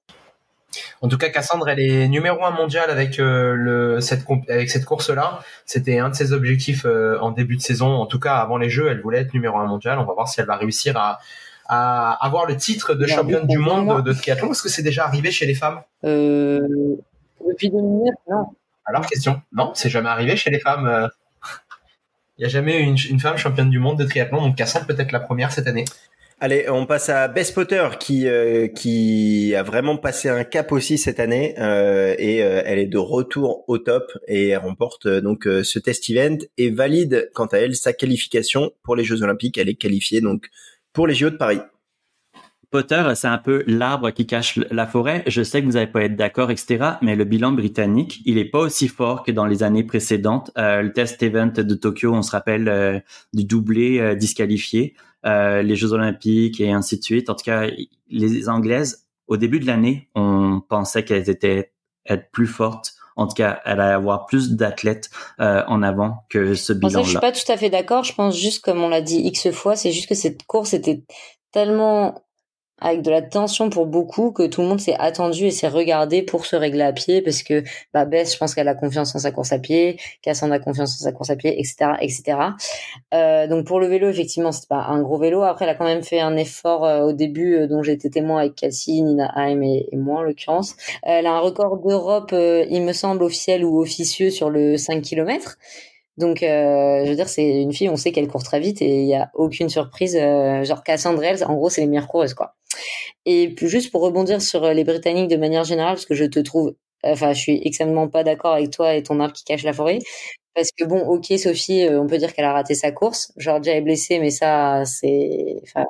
En tout cas, Cassandre, elle est numéro un mondial avec euh, le cette avec cette course-là. C'était un de ses objectifs euh, en début de saison. En tout cas, avant les Jeux, elle voulait être numéro un mondial. On va voir si elle va réussir à à avoir le titre de championne du monde de triathlon. Est-ce que c'est déjà arrivé chez les femmes? Euh, depuis deux mille neuf, non. Alors, question. Non, c'est jamais arrivé chez les femmes. Il n'y a jamais eu une, une femme championne du monde de triathlon. Donc, Cassandre peut être la première cette année. Allez, on passe à Bess Potter qui euh, qui a vraiment passé un cap aussi cette année euh, et euh, elle est de retour au top et elle remporte euh, donc euh, ce test event et valide quant à elle sa qualification pour les Jeux Olympiques. Elle est qualifiée donc pour les J O de Paris. Potter, c'est un peu l'arbre qui cache la forêt. Je sais que vous n'allez pas être d'accord, et cetera. Mais le bilan britannique, il est pas aussi fort que dans les années précédentes. Euh, le test event de Tokyo, on se rappelle euh, du doublé euh, disqualifié, euh, les Jeux Olympiques et ainsi de suite. En tout cas, les Anglaises, au début de l'année, on pensait qu'elles étaient être plus fortes. En tout cas, elle allait avoir plus d'athlètes euh, en avant que ce bilan-là. En fait, je suis pas tout à fait d'accord. Je pense juste, comme on l'a dit X fois, c'est juste que cette course était tellement avec de la tension pour beaucoup que tout le monde s'est attendu et s'est regardé pour se régler à pied parce que bah Bess, je pense qu'elle a confiance en sa course à pied, Cassandre a confiance en sa course à pied, et cetera, et cetera. Euh, donc pour le vélo, effectivement, c'est pas un gros vélo. Après, elle a quand même fait un effort euh, au début euh, dont j'ai été témoin avec Cassie, Nina Haim et, et moi en l'occurrence. Elle a un record d'Europe, euh, il me semble officiel ou officieux sur le cinq kilomètres. Donc, euh, je veux dire, c'est une fille, on sait qu'elle court très vite et il y a aucune surprise. Euh, genre Cassandre, elle, en gros, c'est les meilleures coureuses, quoi. Et puis, juste pour rebondir sur les Britanniques de manière générale, parce que je te trouve, enfin, je suis extrêmement pas d'accord avec toi et ton arbre qui cache la forêt. Parce que bon, ok, Sophie, on peut dire qu'elle a raté sa course. Georgia est blessée, mais ça, c'est, enfin,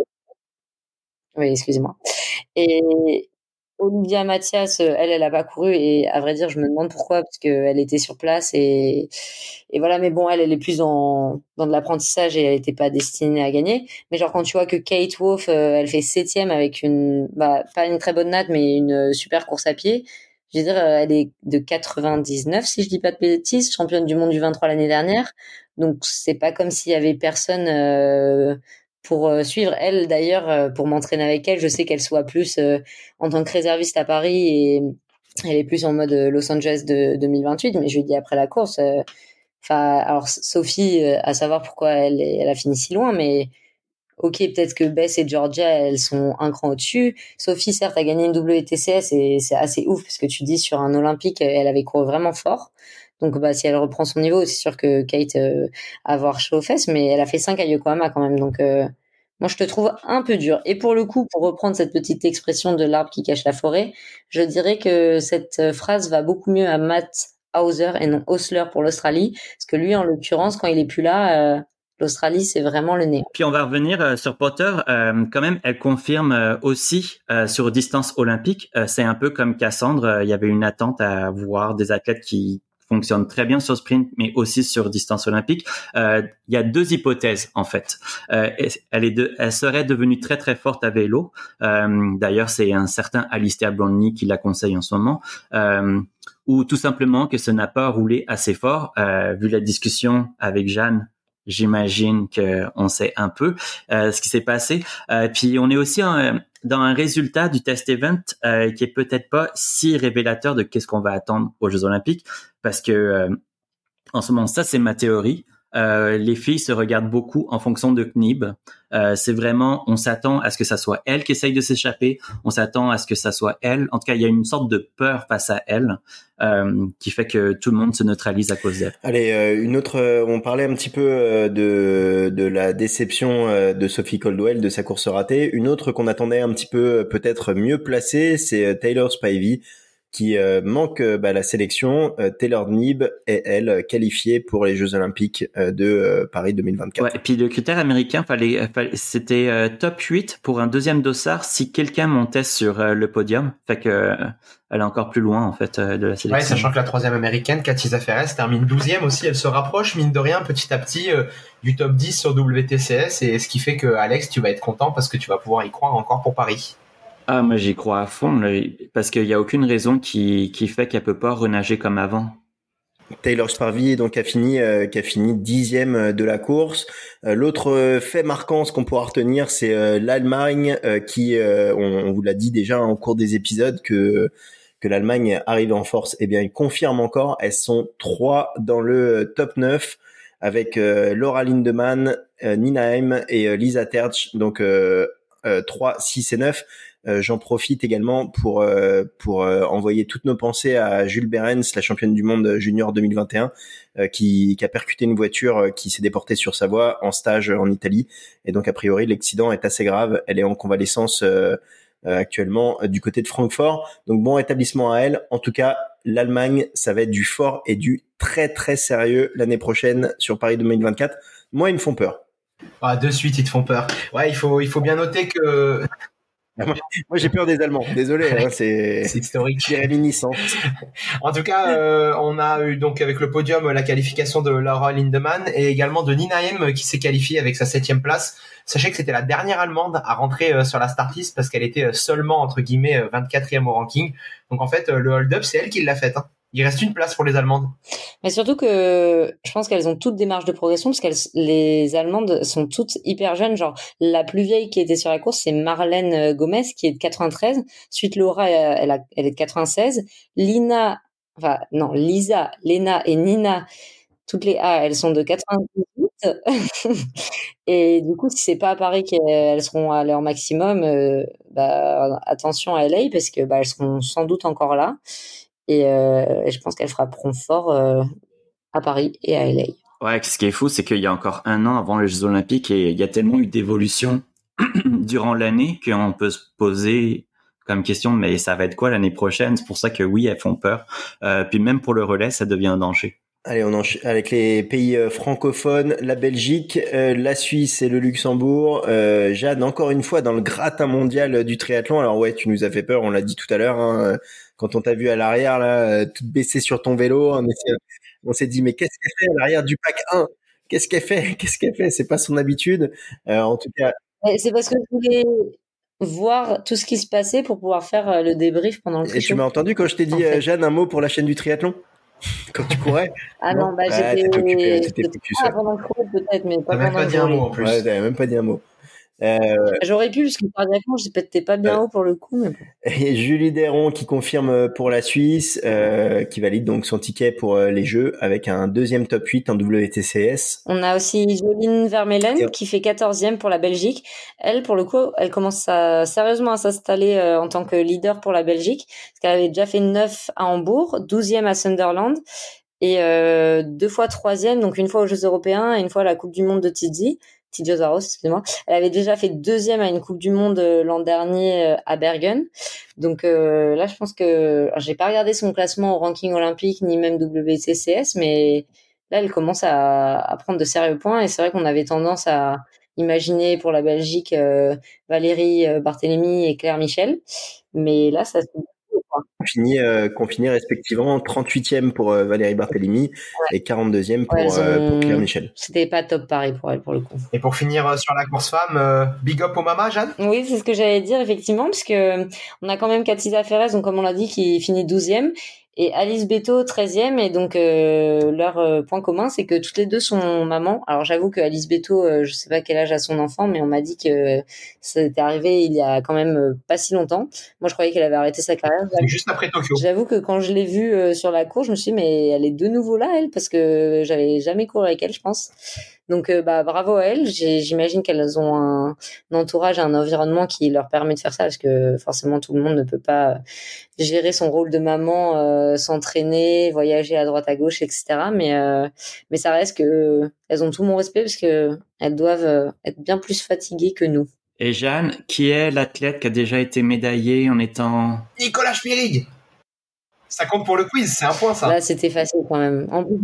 oui, excusez-moi. Et Olivia Mathias, elle, elle a pas couru et à vrai dire, je me demande pourquoi, parce qu'elle était sur place et, et voilà. Mais bon, elle, elle est plus dans, dans de l'apprentissage et elle était pas destinée à gagner. Mais genre, quand tu vois que Kate Wolf, elle fait septième avec une, bah, pas une très bonne natte, mais une super course à pied. Je veux dire, elle est de quatre-vingt-dix-neuf, si je dis pas de bêtises, championne du monde du vingt-trois l'année dernière. Donc, c'est pas comme s'il y avait personne, euh, pour suivre. Elle, d'ailleurs, pour m'entraîner avec elle, je sais qu'elle soit plus euh, en tant que réserviste à Paris et elle est plus en mode Los Angeles de deux mille vingt-huit, mais je lui dis après la course, enfin, euh, alors Sophie, euh, à savoir pourquoi elle, elle a fini si loin, mais ok, peut-être que Bess et Georgia, elles sont un cran au-dessus. Sophie, certes, a gagné une W T C S et c'est assez ouf parce que tu dis sur un Olympique, elle avait couru vraiment fort. Donc, bah, si elle reprend son niveau, c'est sûr que Kate euh, va avoir chaud aux fesses, mais elle a fait cinq à Yokohama quand même. Donc, euh, moi, je te trouve un peu dur. Et pour le coup, pour reprendre cette petite expression de l'arbre qui cache la forêt, je dirais que cette phrase va beaucoup mieux à Matt Hauser et non Osler pour l'Australie. Parce que lui, en l'occurrence, quand il est plus là, euh, l'Australie, c'est vraiment le nez. Puis on va revenir euh, sur Potter. Euh, quand même, elle confirme euh, aussi euh, sur distance olympique. Euh, c'est un peu comme Cassandre. Il y avait une attente à voir des athlètes qui fonctionne très bien sur sprint, mais aussi sur distance olympique. Euh, il y a deux hypothèses en fait. Euh, elle est, de, elle serait devenue très très forte à vélo. Euh, d'ailleurs, c'est un certain Alistair Brownlee qui la conseille en ce moment. Euh, ou tout simplement que ça n'a pas roulé assez fort. Euh, vu la discussion avec Jeanne, j'imagine qu'on sait un peu euh, ce qui s'est passé. Euh, puis on est aussi en, dans un résultat du test event euh, qui est peut-être pas si révélateur de qu'est-ce qu'on va attendre aux Jeux Olympiques, parce que euh, en ce moment, ça c'est ma théorie. Euh, les filles se regardent beaucoup en fonction de Knib. Euh, c'est vraiment, on s'attend à ce que ça soit elle qui essaye de s'échapper. On s'attend à ce que ça soit elle. En tout cas, il y a une sorte de peur face à elle euh, qui fait que tout le monde se neutralise à cause d'elle. Allez, euh, une autre. Euh, on parlait un petit peu euh, de de la déception euh, de Sophie Coldwell, de sa course ratée. Une autre qu'on attendait un petit peu euh, peut-être mieux placée, c'est euh, Taylor Spivey, qui euh, manque euh, bah, la sélection. euh, Taylor Knibb est, elle, qualifiée pour les Jeux Olympiques euh, de euh, Paris deux mille vingt-quatre. Ouais, et puis le critère américain, fallait, fallait c'était euh, top huit pour un deuxième dossard si quelqu'un montait sur euh, le podium. Fait que euh, elle est encore plus loin en fait euh, de la sélection. Ouais, sachant que la troisième américaine, Katie Zaferes, termine douzième aussi. Elle se rapproche, mine de rien, petit à petit, euh, du top dix sur W T C S. Et ce qui fait que, Alex, tu vas être content parce que tu vas pouvoir y croire encore pour Paris. Ah, moi j'y crois à fond, là, parce qu'il y a aucune raison qui qui fait qu'elle peut pas renager comme avant. Taylor Spivey donc a fini euh, qui a fini dixième de la course. Euh, l'autre euh, fait marquant, ce qu'on pourra retenir, c'est euh, l'Allemagne euh, qui, euh, on, on vous l'a dit déjà en cours des épisodes que que l'Allemagne arrive en force. Eh bien, ils confirment encore. Elles sont trois dans le top neuf avec euh, Laura Lindemann, euh, Nina Haim et euh, Lisa Tertsch. Donc euh, euh, trois, six et neuf. Euh, j'en profite également pour euh, pour euh, envoyer toutes nos pensées à Jules Behrens, la championne du monde junior deux mille vingt et un, euh, qui, qui a percuté une voiture euh, qui s'est déportée sur sa voie en stage en Italie. Et donc a priori l'accident est assez grave. Elle est en convalescence euh, euh, actuellement euh, du côté de Francfort. Donc bon rétablissement à elle. En tout cas, l'Allemagne, ça va être du fort et du très très sérieux l'année prochaine sur Paris deux mille vingt-quatre. Moi, ils me font peur. Ah, de suite, ils te font peur. Ouais, il faut il faut bien noter que Moi, moi, j'ai peur des Allemands. Désolé, hein, c'est, c'est historique. C'est réminiscent. En tout cas, euh, on a eu donc avec le podium la qualification de Laura Lindemann et également de Nina Haim qui s'est qualifiée avec sa septième place. Sachez que c'était la dernière Allemande à rentrer euh, sur la start list parce qu'elle était seulement entre guillemets vingt-quatrième au ranking. Donc en fait, le hold-up, c'est elle qui l'a fait. Hein. Il reste une place pour les Allemandes. Mais surtout que je pense qu'elles ont toutes des marges de progression parce qu'elles, les Allemandes sont toutes hyper jeunes. Genre, la plus vieille qui était sur la course, c'est Marlène Gomez qui est de quatre-vingt-treize. Ensuite, Laura, elle, a, elle est de quatre-vingt-seize. Lina, enfin, non, Lisa, Lena et Nina, toutes les A, elles sont de quatre-vingt-dix-huit. Et du coup, si c'est pas à Paris qu'elles seront à leur maximum, euh, bah, attention à L A parce que, bah, elles seront sans doute encore là. Et, euh, et je pense qu'elles frapperont fort euh, à Paris et à L A. Ouais, ce qui est fou, c'est qu'il y a encore un an avant les Jeux Olympiques et il y a tellement eu d'évolution durant l'année qu'on peut se poser comme question, mais ça va être quoi l'année prochaine? C'est pour ça que oui, elles font peur. Euh, puis même pour le relais, ça devient un danger. Allez, on enchaîne avec les pays euh, francophones, la Belgique, euh, la Suisse et le Luxembourg. Euh, Jeanne, encore une fois, dans le gratin mondial du triathlon. Alors ouais, tu nous as fait peur, on l'a dit tout à l'heure, hein, quand on t'a vu à l'arrière, là, toute baissée sur ton vélo, on, essaie, on s'est dit, mais qu'est-ce qu'elle fait à l'arrière du pack un? Qu'est-ce qu'elle fait? Qu'est-ce qu'elle fait? C'est pas son habitude. Euh, en tout cas. C'est parce que je voulais voir tout ce qui se passait pour pouvoir faire le débrief pendant le pré-show. Et tu m'as entendu quand je t'ai dit, en fait. Jeanne, un mot pour la chaîne du triathlon? Quand tu courais? Ah non, non bah j'étais... T'étais occupé, t'étais occupé ah, pendant le cours peut-être, mais pas pendant le même pas dit un mot en plus. Ouais, t'avais même pas dit un mot. Euh... J'aurais pu, parce que cardiaquement, je n'étais pas bien euh... haut pour le coup. Mais bon. Et Julie Deron qui confirme pour la Suisse, euh, qui valide donc son ticket pour euh, les Jeux avec un deuxième top huit en W T C S. On a aussi Jolien Vermeulen Et... qui fait quatorzième pour la Belgique. Elle, pour le coup, elle commence à, sérieusement à s'installer euh, en tant que leader pour la Belgique, parce qu'elle avait déjà fait neuf à Hambourg, douzième à Sunderland. Et euh, deux fois troisième, donc une fois aux Jeux Européens et une fois à la Coupe du Monde de Tizi, Tizi-Ozaros, excusez-moi. Elle avait déjà fait deuxième à une Coupe du Monde l'an dernier à Bergen. Donc euh, là, je pense que alors, j'ai pas regardé son classement au ranking olympique ni même W T C S, mais là, elle commence à, à prendre de sérieux points. Et c'est vrai qu'on avait tendance à imaginer pour la Belgique euh, Valérie Barthélemy et Claire Michel, mais là, ça se On finit, euh, qu'on finit respectivement trente-huitième pour euh, Valérie Barthélemy ouais. et quarante-deuxième pour, ouais, ont... euh, pour Claire Michel. C'était pas top pareil pour elle, pour le coup. Et pour finir euh, sur la course femme, euh, big up aux mamas, Jeanne? Oui, c'est ce que j'allais dire, effectivement, parce que on a quand même Katy Zaferes, donc comme on l'a dit, qui finit douzième. et Alice Beto treizième. Et donc euh, leur euh, point commun, c'est que toutes les deux sont mamans. Alors j'avoue que Alice Beto, euh, je sais pas quel âge a son enfant, mais on m'a dit que ça était arrivé il y a quand même euh, pas si longtemps. Moi je croyais qu'elle avait arrêté sa carrière. C'est juste après Tokyo. J'avoue que quand je l'ai vue euh, sur la course, je me suis dit mais elle est de nouveau là elle, parce que j'avais jamais couru avec elle, je pense. Donc euh, bah bravo à elles. J'ai, j'imagine qu'elles ont un, un entourage, un environnement qui leur permet de faire ça, parce que forcément tout le monde ne peut pas gérer son rôle de maman, euh, s'entraîner, voyager à droite à gauche, et cetera. Mais euh, mais ça reste que euh, elles ont tout mon respect, parce que elles doivent euh, être bien plus fatiguées que nous. Et Jeanne, qui est l'athlète qui a déjà été médaillée en étant... Nicolas Schmirig. Ça compte pour le quiz, c'est un point ça. Là c'était facile quand même. En plus,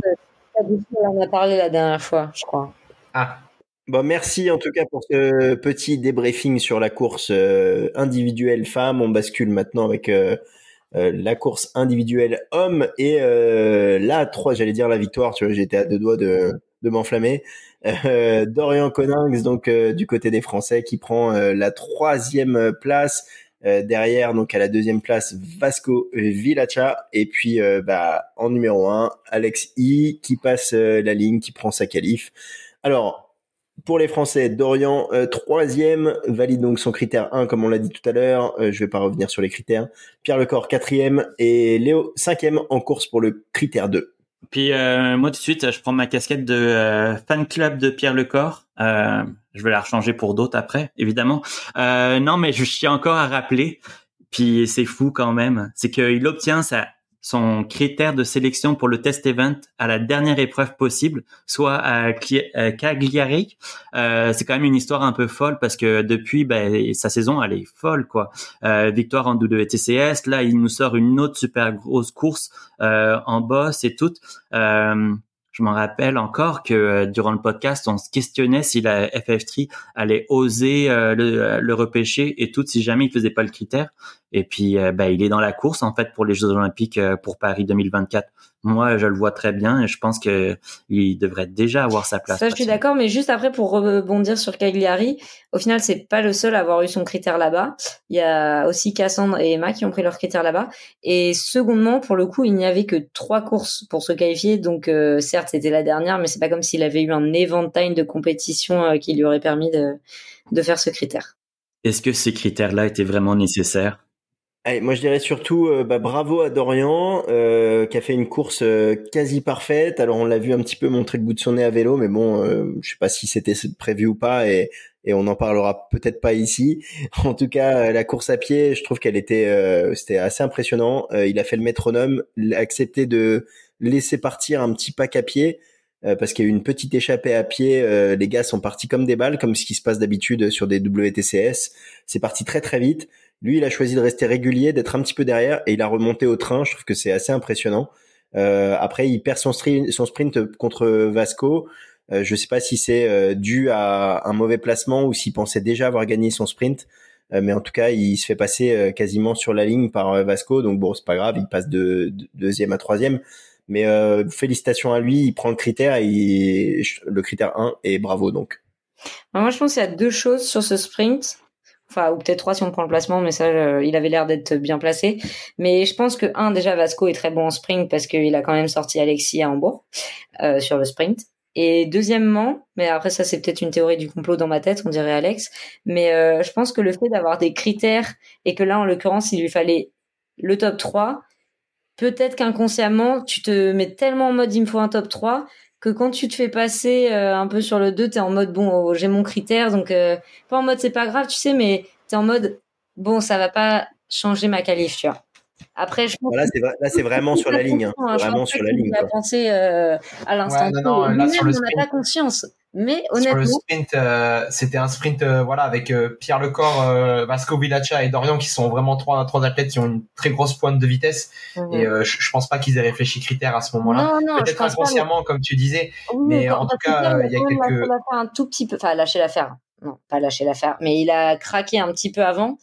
on en a parlé la dernière fois, je crois. Ah. Bon, merci en tout cas pour ce petit débriefing sur la course euh, individuelle femme. On bascule maintenant avec euh, euh, la course individuelle homme et euh, la trois, j'allais dire la victoire. Tu vois, j'étais à deux doigts de, de m'enflammer. Euh, Dorian Coninx, donc euh, du côté des Français, qui prend euh, la troisième place. Euh, derrière, donc à la deuxième place, Vasco Villacha, et puis euh, bah en numéro un, Alex I qui passe euh, la ligne, qui prend sa qualif. Alors pour les Français, Dorian euh, troisième, valide donc son critère un comme on l'a dit tout à l'heure. Euh, je vais pas revenir sur les critères. Pierre Lecor quatrième et Léo cinquième en course pour le critère deux. Puis euh, moi tout de suite, je prends ma casquette de euh, fan club de Pierre Lecor. Euh, je vais la rechanger pour d'autres après, évidemment. Euh, non, mais je tiens encore à rappeler, puis c'est fou quand même, c'est qu'il obtient sa son critère de sélection pour le test event à la dernière épreuve possible, soit à Cagliari. Euh, c'est quand même une histoire un peu folle, parce que depuis, ben, sa saison, elle est folle, quoi. Euh, victoire en W T C S, là, il nous sort une autre super grosse course euh, en boss et tout. Euh, je m'en rappelle encore que euh, durant le podcast, on se questionnait si la F F trois allait oser euh, le, le repêcher et tout, si jamais il faisait pas le critère. Et puis, euh, ben, il est dans la course, en fait, pour les Jeux Olympiques euh, pour Paris deux mille vingt-quatre. Moi, je le vois très bien et je pense que il devrait déjà avoir sa place. Ça, je suis d'accord, mais juste après, pour rebondir sur Cagliari, au final, c'est pas le seul à avoir eu son critère là-bas. Il y a aussi Cassandre et Emma qui ont pris leur critère là-bas. Et secondement, pour le coup, il n'y avait que trois courses pour se qualifier. Donc, euh, certes, c'était la dernière, mais c'est pas comme s'il avait eu un éventail de compétitions euh, qui lui aurait permis de, de faire ce critère. Est-ce que ces critères-là étaient vraiment nécessaires? Allez, moi je dirais surtout euh, bah, bravo à Dorian euh, qui a fait une course euh, quasi parfaite. Alors on l'a vu un petit peu montrer le bout de son nez à vélo, mais bon, euh, je sais pas si c'était prévu ou pas, et, et on n'en parlera peut-être pas ici. En tout cas, la course à pied, je trouve qu'elle était, euh, c'était assez impressionnant. Euh, il a fait le métronome, il a accepté de laisser partir un petit pack à pied. Euh, parce qu'il y a eu une petite échappée à pied, euh, les gars sont partis comme des balles, comme ce qui se passe d'habitude sur des W T C S. C'est parti très très vite. Lui, il a choisi de rester régulier, d'être un petit peu derrière, et il a remonté au train. Je trouve que c'est assez impressionnant. Euh, après, il perd son, stri- son sprint contre Vasco. Euh, je sais pas si c'est euh, dû à un mauvais placement ou s'il pensait déjà avoir gagné son sprint. Euh, mais en tout cas, il se fait passer euh, quasiment sur la ligne par euh, Vasco. Donc bon, c'est pas grave, il passe de, de deuxième à troisième. Mais euh, félicitations à lui, il prend le critère, et il, le critère un, et bravo donc. Moi, je pense qu'il y a deux choses sur ce sprint. Enfin, ou peut-être trois si on prend le placement, mais ça, euh, il avait l'air d'être bien placé. Mais je pense que, un, déjà, Vasco est très bon en sprint parce qu'il a quand même sorti Alexis à Hambourg euh, sur le sprint. Et deuxièmement, mais après ça, c'est peut-être une théorie du complot dans ma tête, on dirait Alex, mais euh, je pense que le fait d'avoir des critères, et que là, en l'occurrence, il lui fallait le top trois, peut-être qu'inconsciemment, tu te mets tellement en mode « il me faut un top trois », que quand tu te fais passer euh, un peu sur le deux, t'es en mode bon, oh, j'ai mon critère, donc euh, pas en mode c'est pas grave, tu sais, mais t'es en mode bon, ça va pas changer ma qualif, tu vois. Après, je pense là, c'est, là, c'est vraiment sur la ligne, hein. Hein, vraiment sur la ligne. Il a pensé euh, à l'instant. Ouais, non, non, là, sur le on n'a pas conscience. Mais honnêtement, sur le sprint, euh, c'était un sprint, euh, voilà, avec euh, Pierre Lecor, euh, Vasco Villacha et Dorian, qui sont vraiment trois, trois athlètes qui ont une très grosse pointe de vitesse. Mm-hmm. Et euh, je, je pense pas qu'ils aient réfléchi critères à ce moment-là. Non, non, peut-être inconsciemment, pas, mais... comme tu disais. Oui, mais en tout cas, il y a quelques. Il a fait un tout petit peu, enfin, lâcher l'affaire. Non, pas lâcher l'affaire, mais il a craqué un petit peu avant.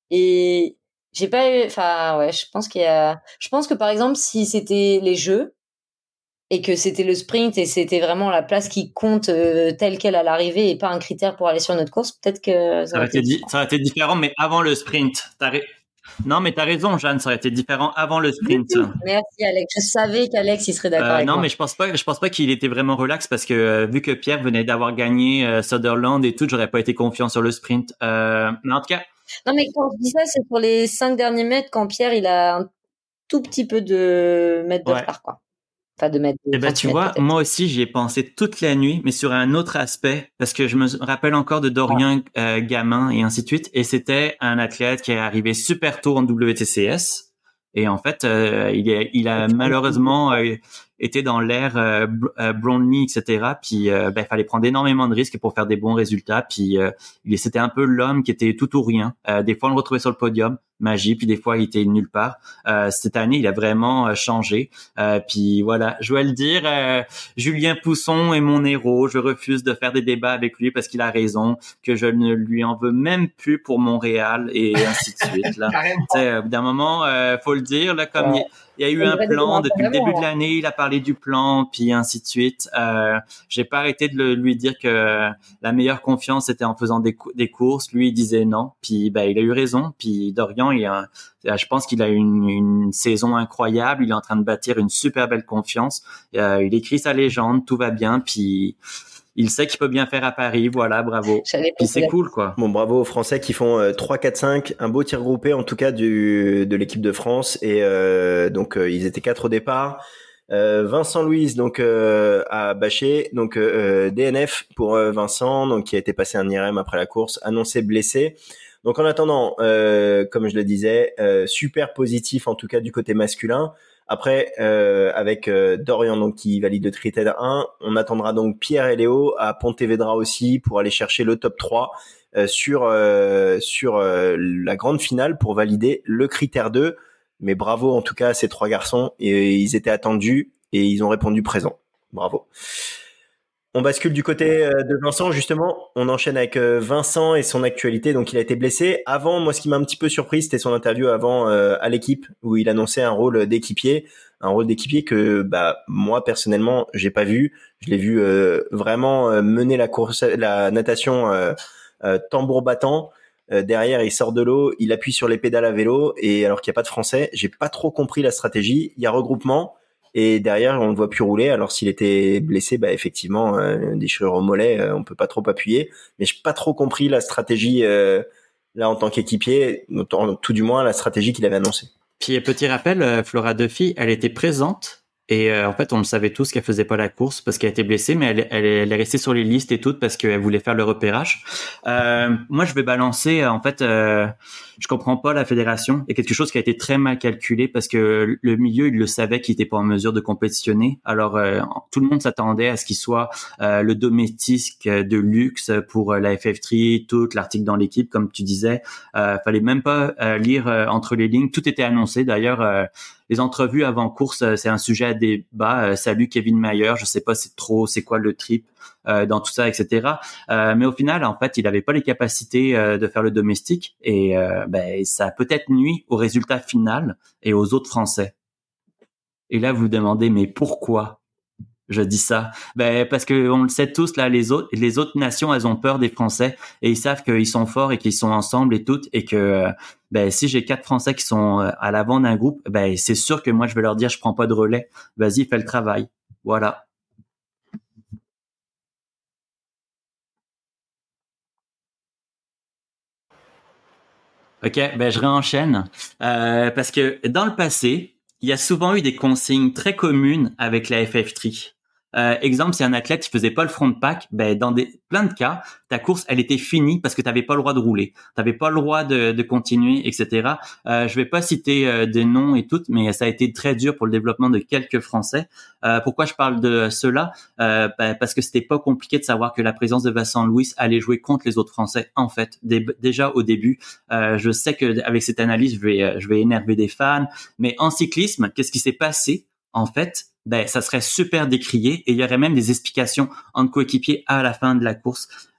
Et j'ai pas eu, enfin, ouais, je pense qu'il y a, je pense que par exemple, si c'était les jeux, et que c'était le sprint et c'était vraiment la place qui compte euh, telle quelle à l'arrivée et pas un critère pour aller sur notre course, peut-être que ça, ça aurait été, di- ça aurait été différent, mais avant le sprint. T'as ré... Non, mais t'as raison, Jeanne, ça aurait été différent avant le sprint. Merci, Alex. Je savais qu'Alex, il serait d'accord euh, avec non, moi. Non, mais je pense pas, je pense pas qu'il était vraiment relax parce que euh, vu que Pierre venait d'avoir gagné euh, Sutherland et tout, j'aurais pas été confiant sur le sprint. Euh, mais en tout cas. Non, mais quand je dis ça, c'est pour les cinq derniers mètres quand Pierre, il a un tout petit peu de mètres de ouais. retard, quoi. Enfin, de mètres. Eh ben, tu vois, peut-être. Moi aussi, j'y ai pensé toute la nuit, mais sur un autre aspect, parce que je me rappelle encore de Dorian ah. euh, Gamin et ainsi de suite, et c'était un athlète qui est arrivé super tôt en W T C S, et en fait, euh, il, est, il a malheureusement euh, été dans l'ère euh, euh, Brownlee, et cetera. Puis, euh, ben, il fallait prendre énormément de risques pour faire des bons résultats. Puis, euh, c'était un peu l'homme qui était tout ou rien. Euh, des fois, on le retrouvait sur le podium, magie. Puis, des fois, il était nulle part. Euh, cette année, il a vraiment euh, changé. Euh, puis, voilà, je dois le dire, euh, Julien Pousson est mon héros. Je refuse de faire des débats avec lui parce qu'il a raison, que je ne lui en veux même plus pour Montréal et ainsi de suite. Là, euh, d'un moment, euh, faut le dire, là, comme ouais. il, il y a eu un plan depuis le début de l'année, il a parlé du plan, puis ainsi de suite. Euh, j'ai pas arrêté de le, lui dire que la meilleure confiance était en faisant des, des courses. Lui, il disait non, puis ben il a eu raison. Puis Dorian, il a, je pense qu'il a une, une saison incroyable. Il est en train de bâtir une super belle confiance. Euh, il écrit sa légende, tout va bien, puis il sait qu'il peut bien faire à Paris, voilà, bravo. Puis c'est cool, quoi. Bon, bravo aux Français qui font euh, trois, quatre, cinq, un beau tir groupé en tout cas du de l'équipe de France. Et euh, donc euh, ils étaient quatre au départ. Euh, Vincent Louise donc euh, a bâché, donc euh, D N F pour euh, Vincent, donc qui a été passé un I R M après la course, annoncé blessé. Donc en attendant, euh, comme je le disais, euh, super positif en tout cas du côté masculin. Après, euh, avec euh, Dorian donc qui valide le Triathlon un, on attendra donc Pierre et Léo à Pontevedra aussi pour aller chercher le top trois euh, sur euh, sur euh, la grande finale pour valider le critère deux. Mais bravo en tout cas à ces trois garçons, et ils étaient attendus et ils ont répondu présent. Bravo. On bascule du côté de Vincent, justement. On enchaîne avec Vincent et son actualité. Donc, il a été blessé. Avant, moi, ce qui m'a un petit peu surpris, c'était son interview avant euh, à l'équipe, où il annonçait un rôle d'équipier, un rôle d'équipier que, bah, moi personnellement, j'ai pas vu. Je l'ai vu euh, vraiment euh, mener la course, la natation euh, euh, tambour battant. Euh, derrière, il sort de l'eau, il appuie sur les pédales à vélo, et alors qu'il n'y a pas de Français, j'ai pas trop compris la stratégie. Il y a regroupement. Et derrière, on ne voit plus rouler. Alors, s'il était blessé, bah effectivement, euh, déchirure au mollet, euh, on peut pas trop appuyer. Mais j'ai pas trop compris la stratégie euh, là en tant qu'équipier, tout du moins la stratégie qu'il avait annoncée. Puis petit rappel, euh, Flora Duffy, elle était présente. Et euh, en fait, on le savait tous qu'elle faisait pas la course parce qu'elle était blessée, mais elle, elle, elle est restée sur les listes et tout parce qu'elle voulait faire le repérage. Euh, moi, je vais balancer. En fait, euh, je comprends pas la fédération. Il y a quelque chose qui a été très mal calculé parce que le milieu, il le savait qu'il était pas en mesure de compétitionner. Alors, euh, tout le monde s'attendait à ce qu'il soit euh, le domestique de luxe pour la F F trois, tout l'article dans l'équipe, comme tu disais. Euh, fallait même pas euh, lire euh, entre les lignes. Tout était annoncé. D'ailleurs. Euh, Les entrevues avant course, c'est un sujet à débat. Euh, salut Kevin Mayer, je sais pas c'est trop, c'est quoi le trip euh, dans tout ça, et cetera. Euh, mais au final, en fait, il avait pas les capacités euh, de faire le domestique et euh, ben ça a peut-être nuit au résultat final et aux autres Français. Et là, vous vous demandez, mais pourquoi je dis ça? Ben parce que on le sait tous là, les autres, les autres nations, elles ont peur des Français et ils savent qu'ils sont forts et qu'ils sont ensemble et tout, et que ben si j'ai quatre Français qui sont à l'avant d'un groupe, ben c'est sûr que moi je vais leur dire je prends pas de relais. Vas-y, fais le travail. Voilà. Ok, ben je réenchaîne euh, parce que dans le passé, il y a souvent eu des consignes très communes avec la F F trois. Euh, exemple, si un athlète qui faisait pas le front pack, ben dans des plein de cas, ta course elle était finie parce que t'avais pas le droit de rouler, t'avais pas le droit de, de continuer, et cetera. Euh, je vais pas citer euh, des noms et tout, mais ça a été très dur pour le développement de quelques Français. Euh, pourquoi je parle de cela? Euh, ben, parce que c'était pas compliqué de savoir que la présence de Vincent Louis allait jouer contre les autres Français. En fait, dé- déjà au début, euh, je sais que avec cette analyse, je vais je vais énerver des fans, mais en cyclisme, qu'est-ce qui s'est passé? En fait, ben ça serait super décrié et il y aurait même des explications entre coéquipiers à la fin de la course.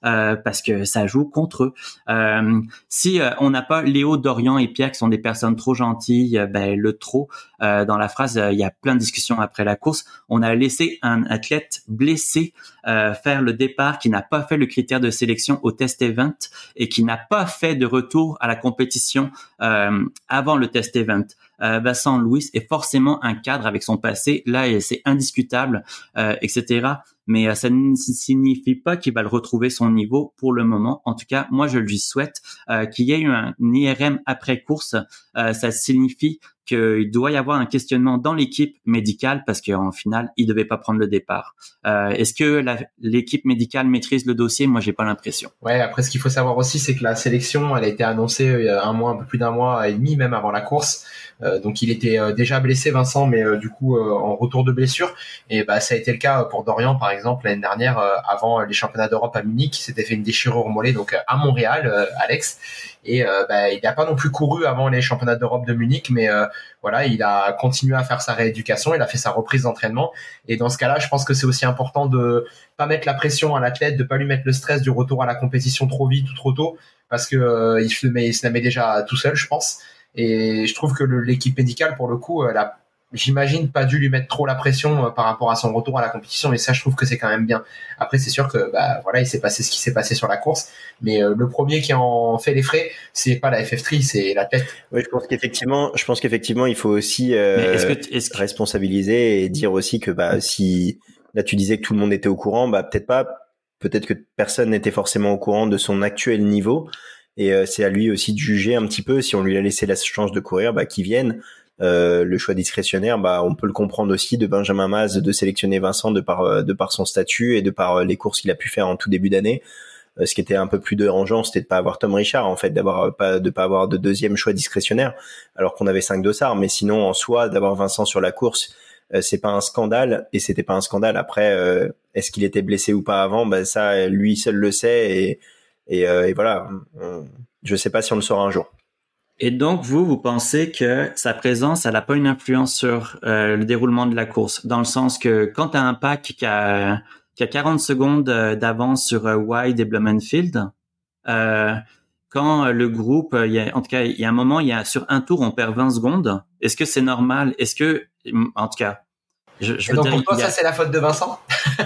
euh, parce que ça joue contre eux. Euh, si euh, on n'a pas Léo, Dorian et Pierre qui sont des personnes trop gentilles, euh, ben le trop euh, dans la phrase, euh, il y a plein de discussions après la course. On a laissé un athlète blessé euh, faire le départ, qui n'a pas fait le critère de sélection au test event et qui n'a pas fait de retour à la compétition euh, avant le test event. Euh, Vincent Louis est forcément un cadre avec son passé. Là, c'est indiscutable, euh, et cetera. Mais euh, ça ne signifie pas qu'il va le retrouver son niveau pour le moment. En tout cas, moi, je lui souhaite euh, qu'il y ait eu un I R M après course. Euh, ça signifie qu'il doit y avoir un questionnement dans l'équipe médicale parce qu'en finale, il devait pas prendre le départ. Euh, est-ce que la, l'équipe médicale maîtrise le dossier? Moi, j'ai pas l'impression. Ouais, après, ce qu'il faut savoir aussi, c'est que la sélection, elle a été annoncée il y a un mois, un peu plus d'un mois et demi, même avant la course. Euh, donc, il était euh, déjà blessé, Vincent, mais euh, du coup, euh, en retour de blessure. Et bah, ça a été le cas pour Dorian, par exemple, l'année dernière, euh, avant les championnats d'Europe à Munich, qui s'était fait une déchirure au mollet, donc à Montréal, euh, Alex. Et euh, bah, il n'a pas non plus couru avant les championnats d'Europe de Munich, mais euh, voilà, il a continué à faire sa rééducation, il a fait sa reprise d'entraînement. Et dans ce cas-là, je pense que c'est aussi important de pas mettre la pression à l'athlète, de pas lui mettre le stress du retour à la compétition trop vite ou trop tôt, parce que euh, il se met, il se la met déjà tout seul, je pense. Et je trouve que le, l'équipe médicale, pour le coup, elle a, j'imagine, pas dû lui mettre trop la pression euh, par rapport à son retour à la compétition. Et ça, je trouve que c'est quand même bien. Après, c'est sûr que bah voilà, il s'est passé ce qui s'est passé sur la course, mais euh, le premier qui en fait les frais, c'est pas la F F trois, c'est l'athlète. Oui, je pense qu'effectivement, je pense qu'effectivement, il faut aussi euh, est-ce que, est-ce que... responsabiliser et dire aussi que bah si là tu disais que tout le monde était au courant, bah peut-être pas, peut-être que personne n'était forcément au courant de son actuel niveau. Et euh, c'est à lui aussi de juger un petit peu, si on lui a laissé la chance de courir, bah qu'il vienne. Euh, le choix discrétionnaire, bah on peut le comprendre aussi de Benjamin Maz de sélectionner Vincent de par de par son statut et de par les courses qu'il a pu faire en tout début d'année. Euh, ce qui était un peu plus dérangeant, c'était de pas avoir Tom Richard, en fait, d'avoir pas de pas avoir de deuxième choix discrétionnaire, alors qu'on avait cinq dossards. Mais sinon, en soi, d'avoir Vincent sur la course, euh, c'est pas un scandale, et c'était pas un scandale. Après, euh, est-ce qu'il était blessé ou pas avant? Bah ça, lui seul le sait, et Et, euh, et voilà, on, je sais pas si on le saura un jour. Et donc, vous, vous pensez que sa présence, elle n'a pas une influence sur euh, le déroulement de la course, dans le sens que quand tu as un pack qui a, qui a quarante secondes d'avance sur euh, Wide et Blumenfield, euh, quand le groupe, il y a, en tout cas, il y a un moment, il y a sur un tour, on perd vingt secondes. Est-ce que c'est normal? Est-ce que, en tout cas, je, je et veux donc dire, pour toi, a... ça c'est la faute de Vincent?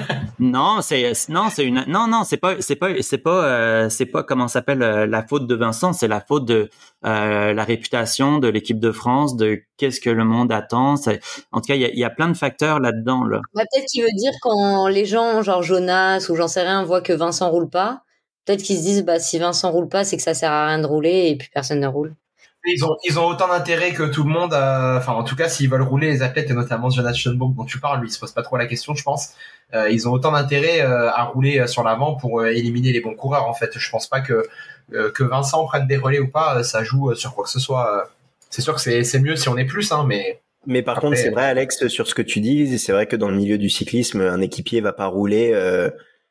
Non, c'est non, c'est une non non, c'est pas c'est pas c'est pas euh, c'est pas comment ça s'appelle euh, la faute de Vincent, c'est la faute de euh, la réputation de l'équipe de France, de qu'est-ce que le monde attend. C'est, en tout cas, il y a, y a plein de facteurs là-dedans là. Bah, peut-être qu'il veut dire quand les gens genre Jonas ou j'en sais rien voient que Vincent roule pas, peut-être qu'ils se disent bah si Vincent roule pas, c'est que ça sert à rien de rouler et puis personne ne roule. Ils ont, ils ont autant d'intérêt que tout le monde. Euh, enfin, en tout cas, s'ils veulent rouler les athlètes, et notamment Jonas Schoenbourg dont tu parles, lui, il se pose pas trop la question, je pense. Euh, ils ont autant d'intérêt euh, à rouler sur l'avant pour euh, éliminer les bons coureurs. En fait, je pense pas que euh, que Vincent prenne des relais ou pas, ça joue sur quoi que ce soit. C'est sûr que c'est c'est mieux si on est plus, hein, mais. Mais par après, contre, c'est vrai, Alex, sur ce que tu dis, c'est vrai que dans le milieu du cyclisme, un équipier va pas rouler. Euh...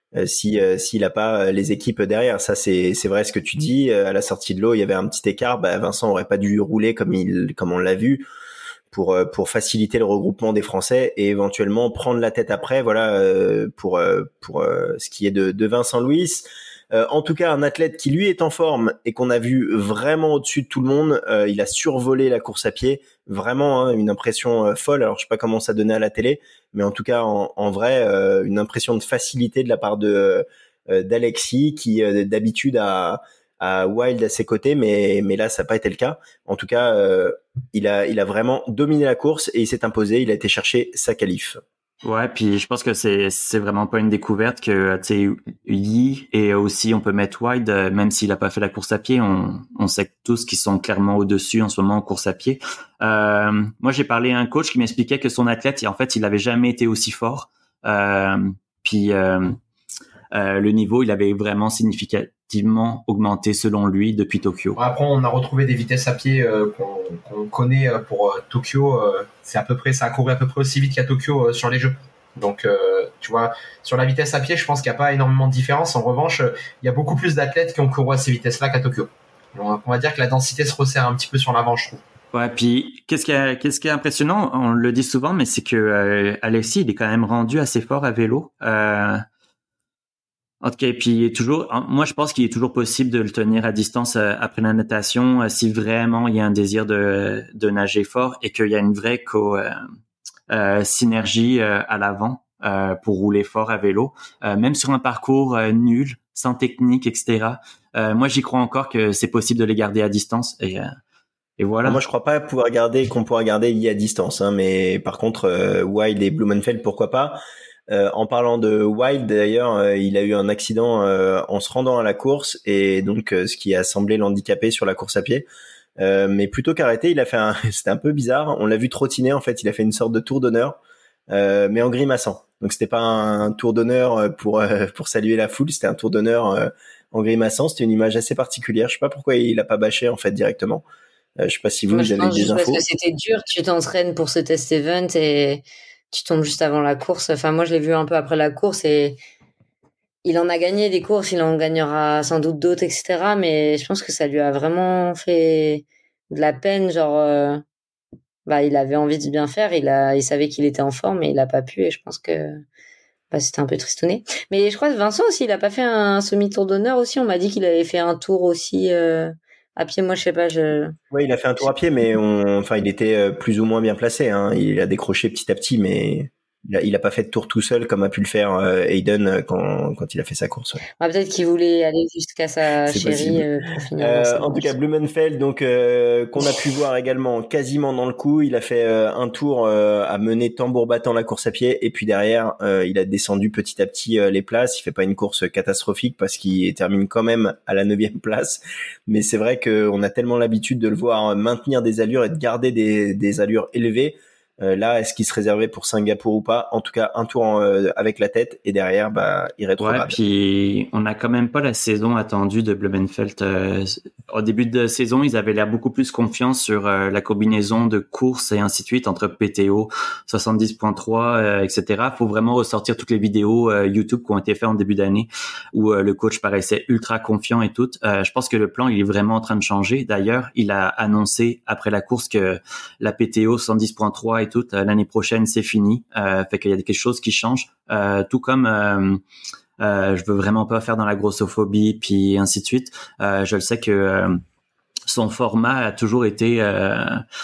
si euh, s'il a pas les équipes derrière. Ça c'est c'est vrai ce que tu dis. À la sortie de l'eau, il y avait un petit écart, bah Vincent aurait pas dû rouler comme il comme on l'a vu pour pour faciliter le regroupement des Français et éventuellement prendre la tête après, voilà, pour pour ce qui est de de Vincent Louis. Euh, en tout cas, un athlète qui lui est en forme et qu'on a vu vraiment au-dessus de tout le monde. Euh, il a survolé la course à pied, vraiment hein, une impression euh, folle. Alors je sais pas comment ça donnait à la télé, mais en tout cas en, en vrai, euh, une impression de facilité de la part de euh, d'Alexis qui euh, d'habitude a à Wild à ses côtés, mais mais là ça n'a pas été le cas. En tout cas, euh, il a il a vraiment dominé la course et il s'est imposé. Il a été chercher sa qualif. Ouais, puis je pense que c'est c'est vraiment pas une découverte que tu sais Yi et aussi on peut mettre Wide, même s'il a pas fait la course à pied, on on sait tous qu'ils sont clairement au-dessus en ce moment en course à pied. Euh, moi j'ai parlé à un coach qui m'expliquait que son athlète, en fait, il avait jamais été aussi fort. Euh, puis euh, euh, le niveau, il avait vraiment significativement augmenté selon lui depuis Tokyo. Après, on a retrouvé des vitesses à pied euh, qu'on, qu'on connaît pour euh, Tokyo. Euh, c'est à peu près, ça a couru à peu près aussi vite qu'à Tokyo euh, sur les Jeux. Donc, euh, tu vois, sur la vitesse à pied, je pense qu'il n'y a pas énormément de différence. En revanche, euh, il y a beaucoup plus d'athlètes qui ont couru à ces vitesses-là qu'à Tokyo. Donc, on va dire que la densité se resserre un petit peu sur l'avant, je trouve. Ouais, puis qu'est-ce qui est, qu'est-ce qui est impressionnant, on le dit souvent, mais c'est que euh, Alexis, il est quand même rendu assez fort à vélo. Euh, En tout cas, et puis toujours, moi je pense qu'il est toujours possible de le tenir à distance euh, après la natation euh, si vraiment il y a un désir de, de nager fort et qu'il y a une vraie co, euh, euh, synergie euh, à l'avant euh, pour rouler fort à vélo, euh, même sur un parcours euh, nul, sans technique, et cetera. Euh, moi j'y crois encore que c'est possible de les garder à distance et, euh, et voilà. Moi je crois pas pouvoir garder qu'on pourra garder lié à distance, hein, mais par contre euh, Wild et Blumenfeld pourquoi pas. Euh, en parlant de Wild, d'ailleurs, euh, il a eu un accident euh, en se rendant à la course et donc euh, ce qui a semblé l'handicaper sur la course à pied. Euh, mais plutôt qu'arrêter, il a fait un, c'était un peu bizarre. On l'a vu trottiner en fait. Il a fait une sorte de tour d'honneur, euh, mais en grimaçant. Donc c'était pas un tour d'honneur pour euh, pour saluer la foule, c'était un tour d'honneur euh, en grimaçant. C'était une image assez particulière. Je sais pas pourquoi il a pas bâché en fait directement. Euh, je sais pas si vous, Moi, vous je avez pense des juste infos. parce que c'était dur. Tu t'entraînes pour ce test event et tu tombes juste avant la course. Enfin, moi, je l'ai vu un peu après la course et il en a gagné des courses, il en gagnera sans doute d'autres, et cetera. Mais je pense que ça lui a vraiment fait de la peine. Genre, euh, bah, il avait envie de bien faire, il a, il savait qu'il était en forme, mais il a pas pu. Et je pense que bah, c'était un peu tristouné. Mais je crois que Vincent aussi, il a pas fait un semi-tour d'honneur aussi. On m'a dit qu'il avait fait un tour aussi euh, à pied. Moi, je sais pas. Je. Ouais, il a fait un tour à pied, mais on, enfin, il était euh, plus ou moins bien placé. Hein. Il a décroché petit à petit, mais il a, il a pas fait de tour tout seul comme a pu le faire euh, Hayden quand, quand il a fait sa course. Ouais. Ah, peut-être qu'il voulait aller jusqu'à sa C'est chérie euh, pour finir. Euh, en tout cas, Blumenfeld, donc euh, qu'on a pu voir également quasiment dans le coup. Il a fait euh, un tour euh, à mener tambour battant la course à pied, et puis derrière, euh, il a descendu petit à petit euh, les places. Il fait pas une course catastrophique parce qu'il termine quand même à la neuvième place, mais c'est vrai qu'on a tellement l'habitude de le voir maintenir des allures et de garder des, des allures élevées. Euh, là, est-ce qu'il se réservait pour Singapour ou pas? En tout cas, un tour en, euh, avec la tête et derrière, bah, il rétrograde. Ouais, puis on n'a quand même pas la saison attendue de Blumenfeld. Euh, au début de saison, ils avaient l'air beaucoup plus confiants sur euh, la combinaison de courses et ainsi de suite entre P T O, soixante-dix point trois, euh, et cetera. Faut vraiment ressortir toutes les vidéos euh, YouTube qui ont été faites en début d'année où euh, le coach paraissait ultra confiant et tout. Euh, je pense que le plan, il est vraiment en train de changer. D'ailleurs, il a annoncé après la course que la P T O soixante-dix point trois et tout, euh, l'année prochaine, c'est fini. Euh, fait qu'il y a quelque chose qui change. Euh, tout comme euh, euh, je veux vraiment pas faire dans la grossophobie puis ainsi de suite. Euh, je le sais que euh, son format a toujours été euh,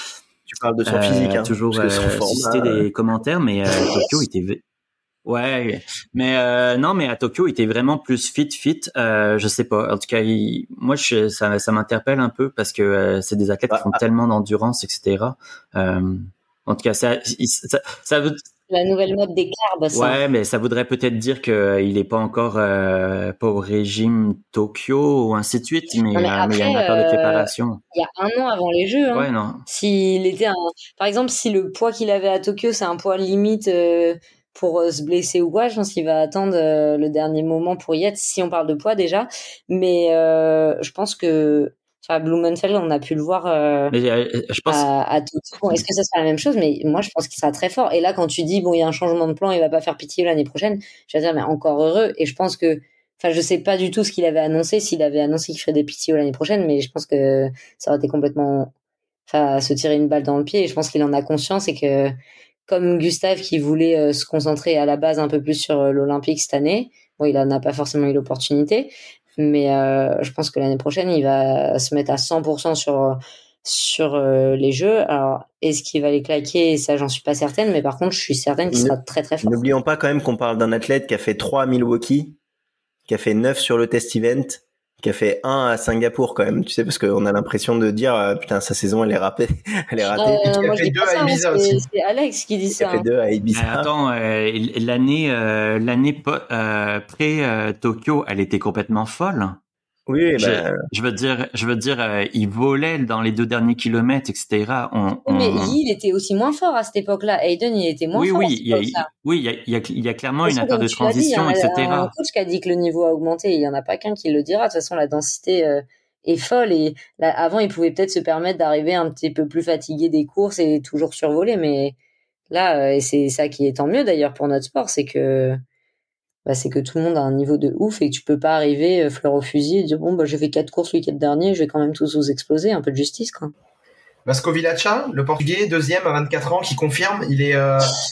tu parles de son euh, physique, hein, toujours parce que son euh, format, suscité euh... des commentaires, mais euh, Tokyo était ouais, mais euh, non, mais à Tokyo, il était vraiment plus fit, fit. Euh, je sais pas. En tout cas, il, moi, je, ça, ça m'interpelle un peu parce que euh, c'est des athlètes ah, qui font ah. tellement d'endurance, et cetera. Euh, en tout cas, ça, ça, ça veut. La nouvelle mode des carbs, ça. Ouais, mais ça voudrait peut-être dire que euh, il est pas encore euh, pas au régime Tokyo ou ainsi de suite, mais, non, mais, euh, après, mais il y a une affaire de préparation. Il y a un an avant les Jeux. Hein. Ouais, non. S'il était un, par exemple, si le poids qu'il avait à Tokyo, c'est un poids limite euh, pour euh, se blesser ou quoi, je pense qu'il va attendre euh, le dernier moment pour y être. Si on parle de poids déjà, mais euh, je pense que. Enfin, Blumenfeld, on a pu le voir euh, mais, euh, je pense... à, à Tokyo. Bon, est-ce que ça sera la même chose? Mais moi, je pense qu'il sera très fort. Et là, quand tu dis, bon, il y a un changement de plan, il va pas faire pitié l'année prochaine, je vais dire, mais encore heureux. Et je pense que, enfin, je sais pas du tout ce qu'il avait annoncé, s'il avait annoncé qu'il ferait des P T O l'année prochaine, mais je pense que ça aurait été complètement, enfin, se tirer une balle dans le pied. Et je pense qu'il en a conscience et que, comme Gustave qui voulait euh, se concentrer à la base un peu plus sur euh, l'Olympique cette année, bon, il en a pas forcément eu l'opportunité. Mais euh, je pense que l'année prochaine, il va se mettre à cent pour cent sur sur euh, les Jeux. Alors, est-ce qu'il va les claquer? Ça, j'en suis pas certaine. Mais par contre, je suis certaine qu'il sera très très fort. N'oublions pas quand même qu'on parle d'un athlète qui a fait trois à Milwaukee, qui a fait neuf sur le test event, qui a fait un à Singapour quand même. Tu sais, parce qu'on a l'impression de dire euh, putain, sa saison elle est ratée, elle est ratée. Euh, moi, je dis pas ça, hein, c'est, c'est Alex qui dit qui ça. a fait hein. deux à Ibiza. Mais attends, euh, l'année euh, l'année euh, pré euh, Tokyo, elle était complètement folle. Oui, je, bah... je veux dire, je veux dire, euh, il volait dans les deux derniers kilomètres, et cetera. On, on... Mais on... il était aussi moins fort à cette époque-là. Hayden, il était moins oui, fort. Oui, à cette il y a, époque-là. oui, il y a, il y a, il y a clairement Parce une affaire de transition, dit, et cetera. Il y a un coach qui a dit que le niveau a augmenté. Il y en a pas qu'un qui le dira. De toute façon, la densité euh, est folle. Et là, avant, il pouvait peut-être se permettre d'arriver un petit peu plus fatigué des courses et toujours survoler. Mais là, euh, et c'est ça qui est tant mieux d'ailleurs pour notre sport, c'est que bah, c'est que tout le monde a un niveau de ouf et que tu peux pas arriver euh, fleur au fusil et dire bon bah j'ai fait quatre courses le week-end dernier, je vais quand même tous vous exploser, un peu de justice quoi. Vasco Villacha, le portugais, deuxième à vingt-quatre ans, qui confirme, il est euh,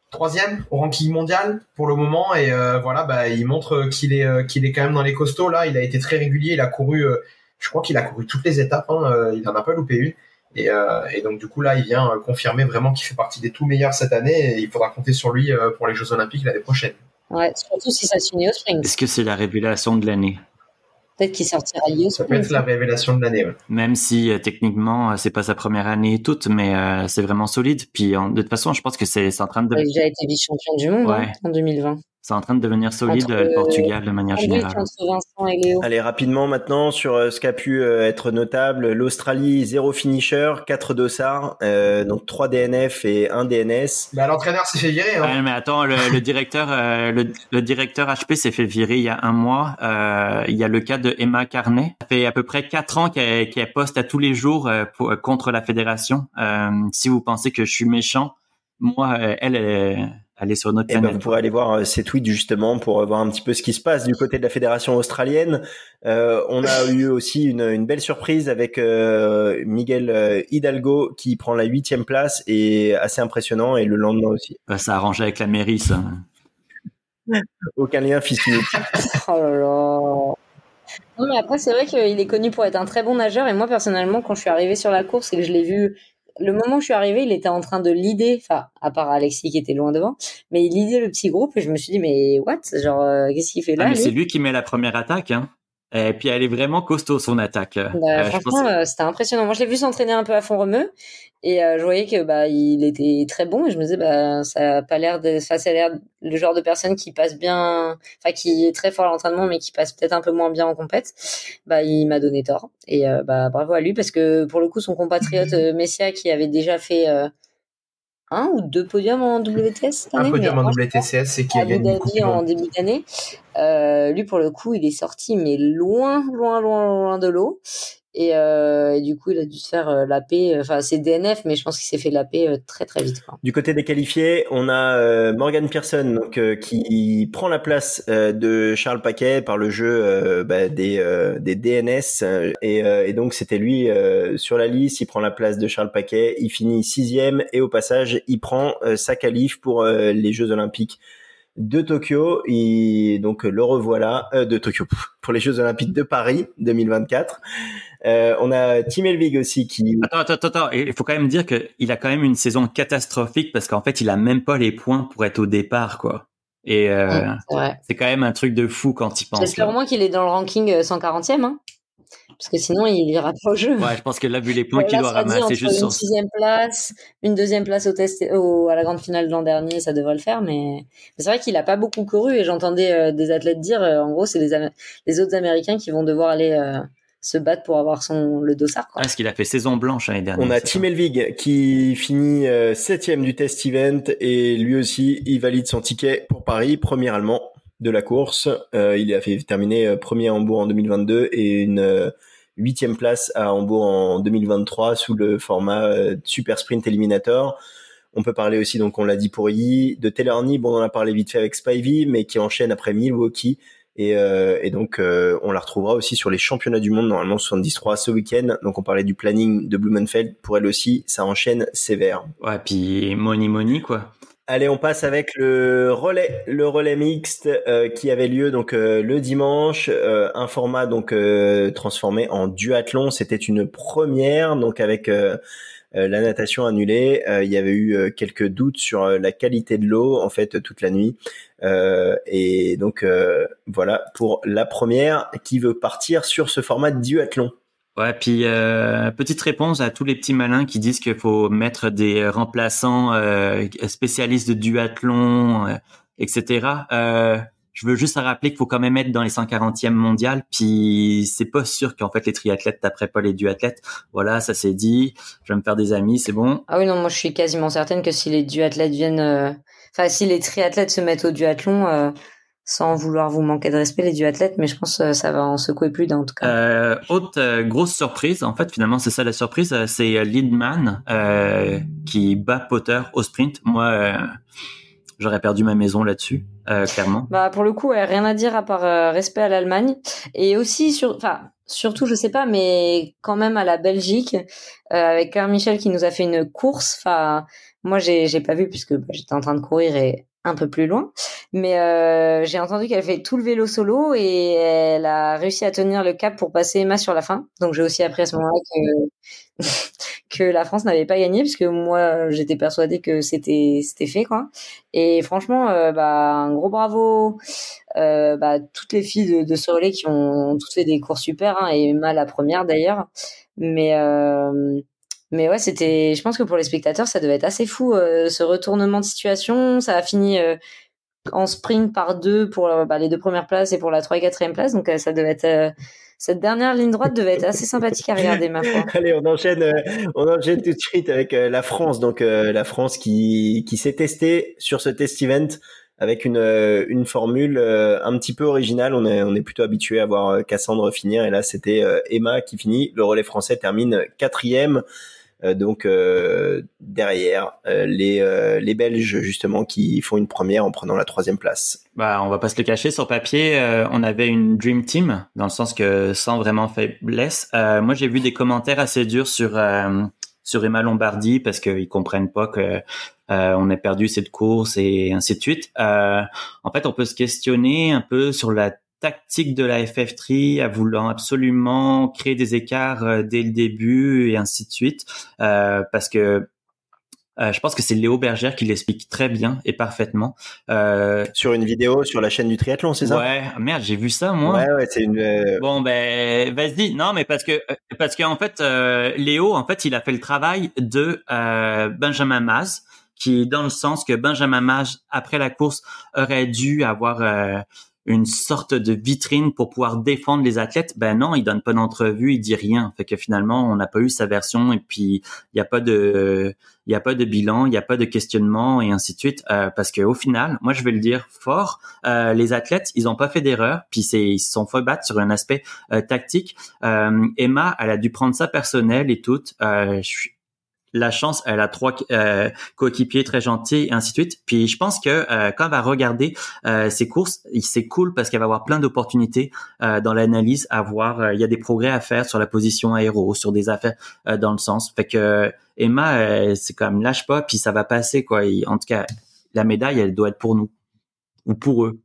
troisième au ranking mondial pour le moment et euh, voilà, bah il montre qu'il est euh, qu'il est quand même dans les costauds là. Il a été très régulier, il a couru, euh, je crois qu'il a couru toutes les étapes, hein, euh, il en a pas loupé une. Et, euh, et donc du coup là, il vient euh, confirmer vraiment qu'il fait partie des tout meilleurs cette année et il faudra compter sur lui euh, pour les Jeux Olympiques l'année prochaine. Ouais, surtout si ça se finit au sprint. Est-ce que c'est la révélation de l'année? Peut-être qu'il sortira au sprint. Ça peut être la révélation de l'année. Ouais. Même si euh, techniquement, euh, c'est pas sa première année toute, mais euh, c'est vraiment solide. Puis en, de toute façon, je pense que c'est, c'est en train de. Il a déjà été vice-champion du monde ouais. hein, en deux mille vingt. C'est en train de devenir solide entre, le Portugal de manière générale. Entre Vincent et Léo. Allez, rapidement maintenant sur euh, ce qui a pu euh, être notable. L'Australie, zéro finisher, quatre dossards, euh, donc trois D N F et un D N S. Bah, l'entraîneur s'est fait virer. Hein. Ouais, mais attends, le, le directeur euh, le, le directeur H P s'est fait virer il y a un mois. Euh, il y a le cas de Emma Carnet. Ça fait à peu près quatre ans qu'elle, qu'elle poste à tous les jours euh, pour, contre la fédération. Euh, si vous pensez que je suis méchant, moi, euh, elle, elle aller sur notre planète. Ben, vous pourrez aller voir ces tweets justement pour voir un petit peu ce qui se passe du côté de la fédération australienne. Euh, on a eu aussi une, une belle surprise avec euh, Miguel Hidalgo qui prend la huitième place et assez impressionnant et le lendemain aussi. Ben, ça a arrangé avec la mairie, ça. Aucun lien physique. Oh là là. Non mais après c'est vrai qu'il est connu pour être un très bon nageur et moi personnellement quand je suis arrivée sur la course et que je l'ai vu. Le moment où je suis arrivée, il était en train de leader, enfin, à part Alexis qui était loin devant, mais il leadait le petit groupe et je me suis dit, mais what? Genre, euh, qu'est-ce qu'il fait là? Ah, mais lui c'est lui qui met la première attaque, hein. Et puis elle est vraiment costaud, son attaque. Bah, euh, franchement, pense... euh, c'était impressionnant. Moi, je l'ai vu s'entraîner un peu à fond remue et euh, je voyais que bah il était très bon et je me disais bah ça a pas l'air de, ça, ça a l'air le genre de personne qui passe bien, enfin qui est très fort à l'entraînement mais qui passe peut-être un peu moins bien en compète. Bah il m'a donné tort et euh, bah bravo à lui parce que pour le coup son compatriote euh, Messia qui avait déjà fait euh, un ou deux podiums en W T S cette année, un podium mais en W T C S c'est qui a gagné en début d'année. Euh, lui pour le coup il est sorti mais loin loin loin loin de l'eau et, euh, et du coup il a dû se faire euh, laper, enfin c'est D N F mais je pense qu'il s'est fait laper euh, très très vite quoi. Du côté des qualifiés on a euh, Morgan Pearson donc euh, qui prend la place euh, de Charles Paquet par le jeu euh, bah, des euh, des D N S euh, et, euh, et donc c'était lui euh, sur la liste, il prend la place de Charles Paquet, il finit sixième et au passage il prend euh, sa qualif pour euh, les Jeux Olympiques de Tokyo et donc le revoilà euh, de Tokyo pour les Jeux Olympiques de Paris deux mille vingt-quatre. Euh, on a Tim Elvig aussi qui. Attends, attends, attends. Il faut quand même dire que il a quand même une saison catastrophique parce qu'en fait il a même pas les points pour être au départ quoi. Et euh, ouais, c'est quand même un truc de fou quand il pense. J'espère au moins qu'il est dans le ranking cent quarantième, hein. Parce que sinon, il ira pas au jeu. Ouais, je pense que là, vu les points qu'il doit ramasser, juste une sur... sixième place, une deuxième place au test, au, à la grande finale de l'an dernier, ça devrait le faire, mais, mais c'est vrai qu'il a pas beaucoup couru et j'entendais euh, des athlètes dire, euh, en gros, c'est les, Am- les autres Américains qui vont devoir aller euh, se battre pour avoir son, le dossard, quoi. Parce qu'il a fait saison blanche l'année dernière. On a Tim Elvig qui finit euh, septième du test event et lui aussi, il valide son ticket pour Paris, premier allemand de la course. Euh, il a fait terminer euh, premier à Hambourg en deux mille vingt-deux et une euh, huitième place à Hambourg en deux mille vingt-trois sous le format euh, Super Sprint Eliminator. On peut parler aussi, donc on l'a dit pour Yi, de Taylor Knibb, on en a parlé vite fait avec Spivey, mais qui enchaîne après Milwaukee. Et, euh, et donc euh, on la retrouvera aussi sur les championnats du monde, normalement soixante-dix trois ce week-end. Donc on parlait du planning de Blumenfeld. Pour elle aussi, ça enchaîne sévère. Ouais, puis money money quoi. Allez, on passe avec le relais, le relais mixte euh, qui avait lieu donc euh, le dimanche, euh, un format donc euh, transformé en duathlon. C'était une première, donc avec euh, euh, la natation annulée. Euh, il y avait eu euh, quelques doutes sur euh, la qualité de l'eau en fait toute la nuit. Euh, et donc euh, voilà pour la première qui veut partir sur ce format de duathlon. Ouais, puis euh, petite réponse à tous les petits malins qui disent qu'il faut mettre des remplaçants euh, spécialistes de duathlon, euh, et cetera. Euh, je veux juste rappeler qu'il faut quand même être dans les cent quarantième mondial, puis c'est pas sûr qu'en fait les triathlètes taperaient pas les duathlètes. Voilà, ça c'est dit. Je vais me faire des amis, c'est bon. Ah oui, non, moi je suis quasiment certaine que si les duathlètes viennent, euh... enfin si les triathlètes se mettent au duathlon. Euh... Sans vouloir vous manquer de respect les duathlètes, mais je pense que ça va en secouer plus d'un en tout cas. Euh, autre euh, grosse surprise, en fait finalement c'est ça la surprise, euh, c'est euh, Lindman euh, qui bat Potter au sprint. Moi, euh, J'aurais perdu ma maison là-dessus, euh, clairement. Bah pour le coup, ouais, rien à dire à part euh, respect à l'Allemagne et aussi sur, enfin surtout je sais pas, mais quand même à la Belgique euh, avec Claire Michel qui nous a fait une course. Enfin moi j'ai j'ai pas vu puisque bah, j'étais en train de courir et un peu plus loin, mais euh, j'ai entendu qu'elle fait tout le vélo solo et elle a réussi à tenir le cap pour passer Emma sur la fin. Donc j'ai aussi appris à ce moment-là que que la France n'avait pas gagné puisque moi j'étais persuadée que c'était c'était fait quoi. Et franchement euh, bah un gros bravo euh, bah toutes les filles de, de ce relais qui ont toutes fait des courses super hein, et Emma la première d'ailleurs. Mais euh, Mais ouais, c'était. Je pense que pour les spectateurs, ça devait être assez fou euh, ce retournement de situation. Ça a fini euh, en sprint par deux pour euh, bah, les deux premières places et pour la trois et quatrième place. Donc euh, ça devait être euh, cette dernière ligne droite devait être assez sympathique à regarder, ma foi. Allez, on enchaîne. Euh, on enchaîne tout de suite avec euh, la France. Donc euh, la France qui qui s'est testée sur ce test event avec une euh, une formule euh, un petit peu originale. On est on est plutôt habitué à voir Cassandre finir et là c'était euh, Emma qui finit. Le relais français termine quatrième. Euh, donc euh, derrière euh, les euh, les Belges justement qui font une première en prenant la troisième place. Bah, on va pas se le cacher, sur papier, euh, on avait une dream team dans le sens que sans vraiment faiblesse. Euh, moi, j'ai vu des commentaires assez durs sur euh, sur Emma Lombardi parce qu'ils comprennent pas que euh, on a perdu cette course et ainsi de suite. Euh, en fait, on peut se questionner un peu sur la tactique de la F F trois à voulant absolument créer des écarts euh, dès le début et ainsi de suite euh, parce que euh, je pense que c'est Léo Bergère qui l'explique très bien et parfaitement euh, sur une vidéo sur la chaîne du triathlon, c'est ça? Ouais, merde, j'ai vu ça moi. Ouais, ouais, c'est une. Euh... Bon ben, vas-y. Non, mais parce que parce qu'en fait, euh, Léo, en fait, il a fait le travail de euh, Benjamin Maz, qui est dans le sens que Benjamin Maz, après la course, aurait dû avoir euh, une sorte de vitrine pour pouvoir défendre les athlètes. Ben non, il donne pas d'entrevue, il dit rien. Fait que finalement, on n'a pas eu sa version et puis il y a pas de il y a pas de bilan, il y a pas de questionnement et ainsi de suite euh, parce que au final, moi je vais le dire fort, euh, les athlètes, ils ont pas fait d'erreur, puis c'est ils se sont fait battre sur un aspect euh, tactique. Euh, Emma, elle a dû prendre ça personnel et tout. Euh, je suis la chance, elle a trois euh, coéquipiers très gentils et ainsi de suite. Puis je pense que euh, quand elle va regarder euh, ses courses, c'est cool parce qu'elle va avoir plein d'opportunités euh, dans l'analyse, à voir. Euh, il y a des progrès à faire sur la position aéro, sur des affaires euh, dans le sens. Fait que Emma, euh, c'est quand même lâche pas, puis ça va passer quoi. Et, en tout cas, la médaille, elle doit être pour nous ou pour eux.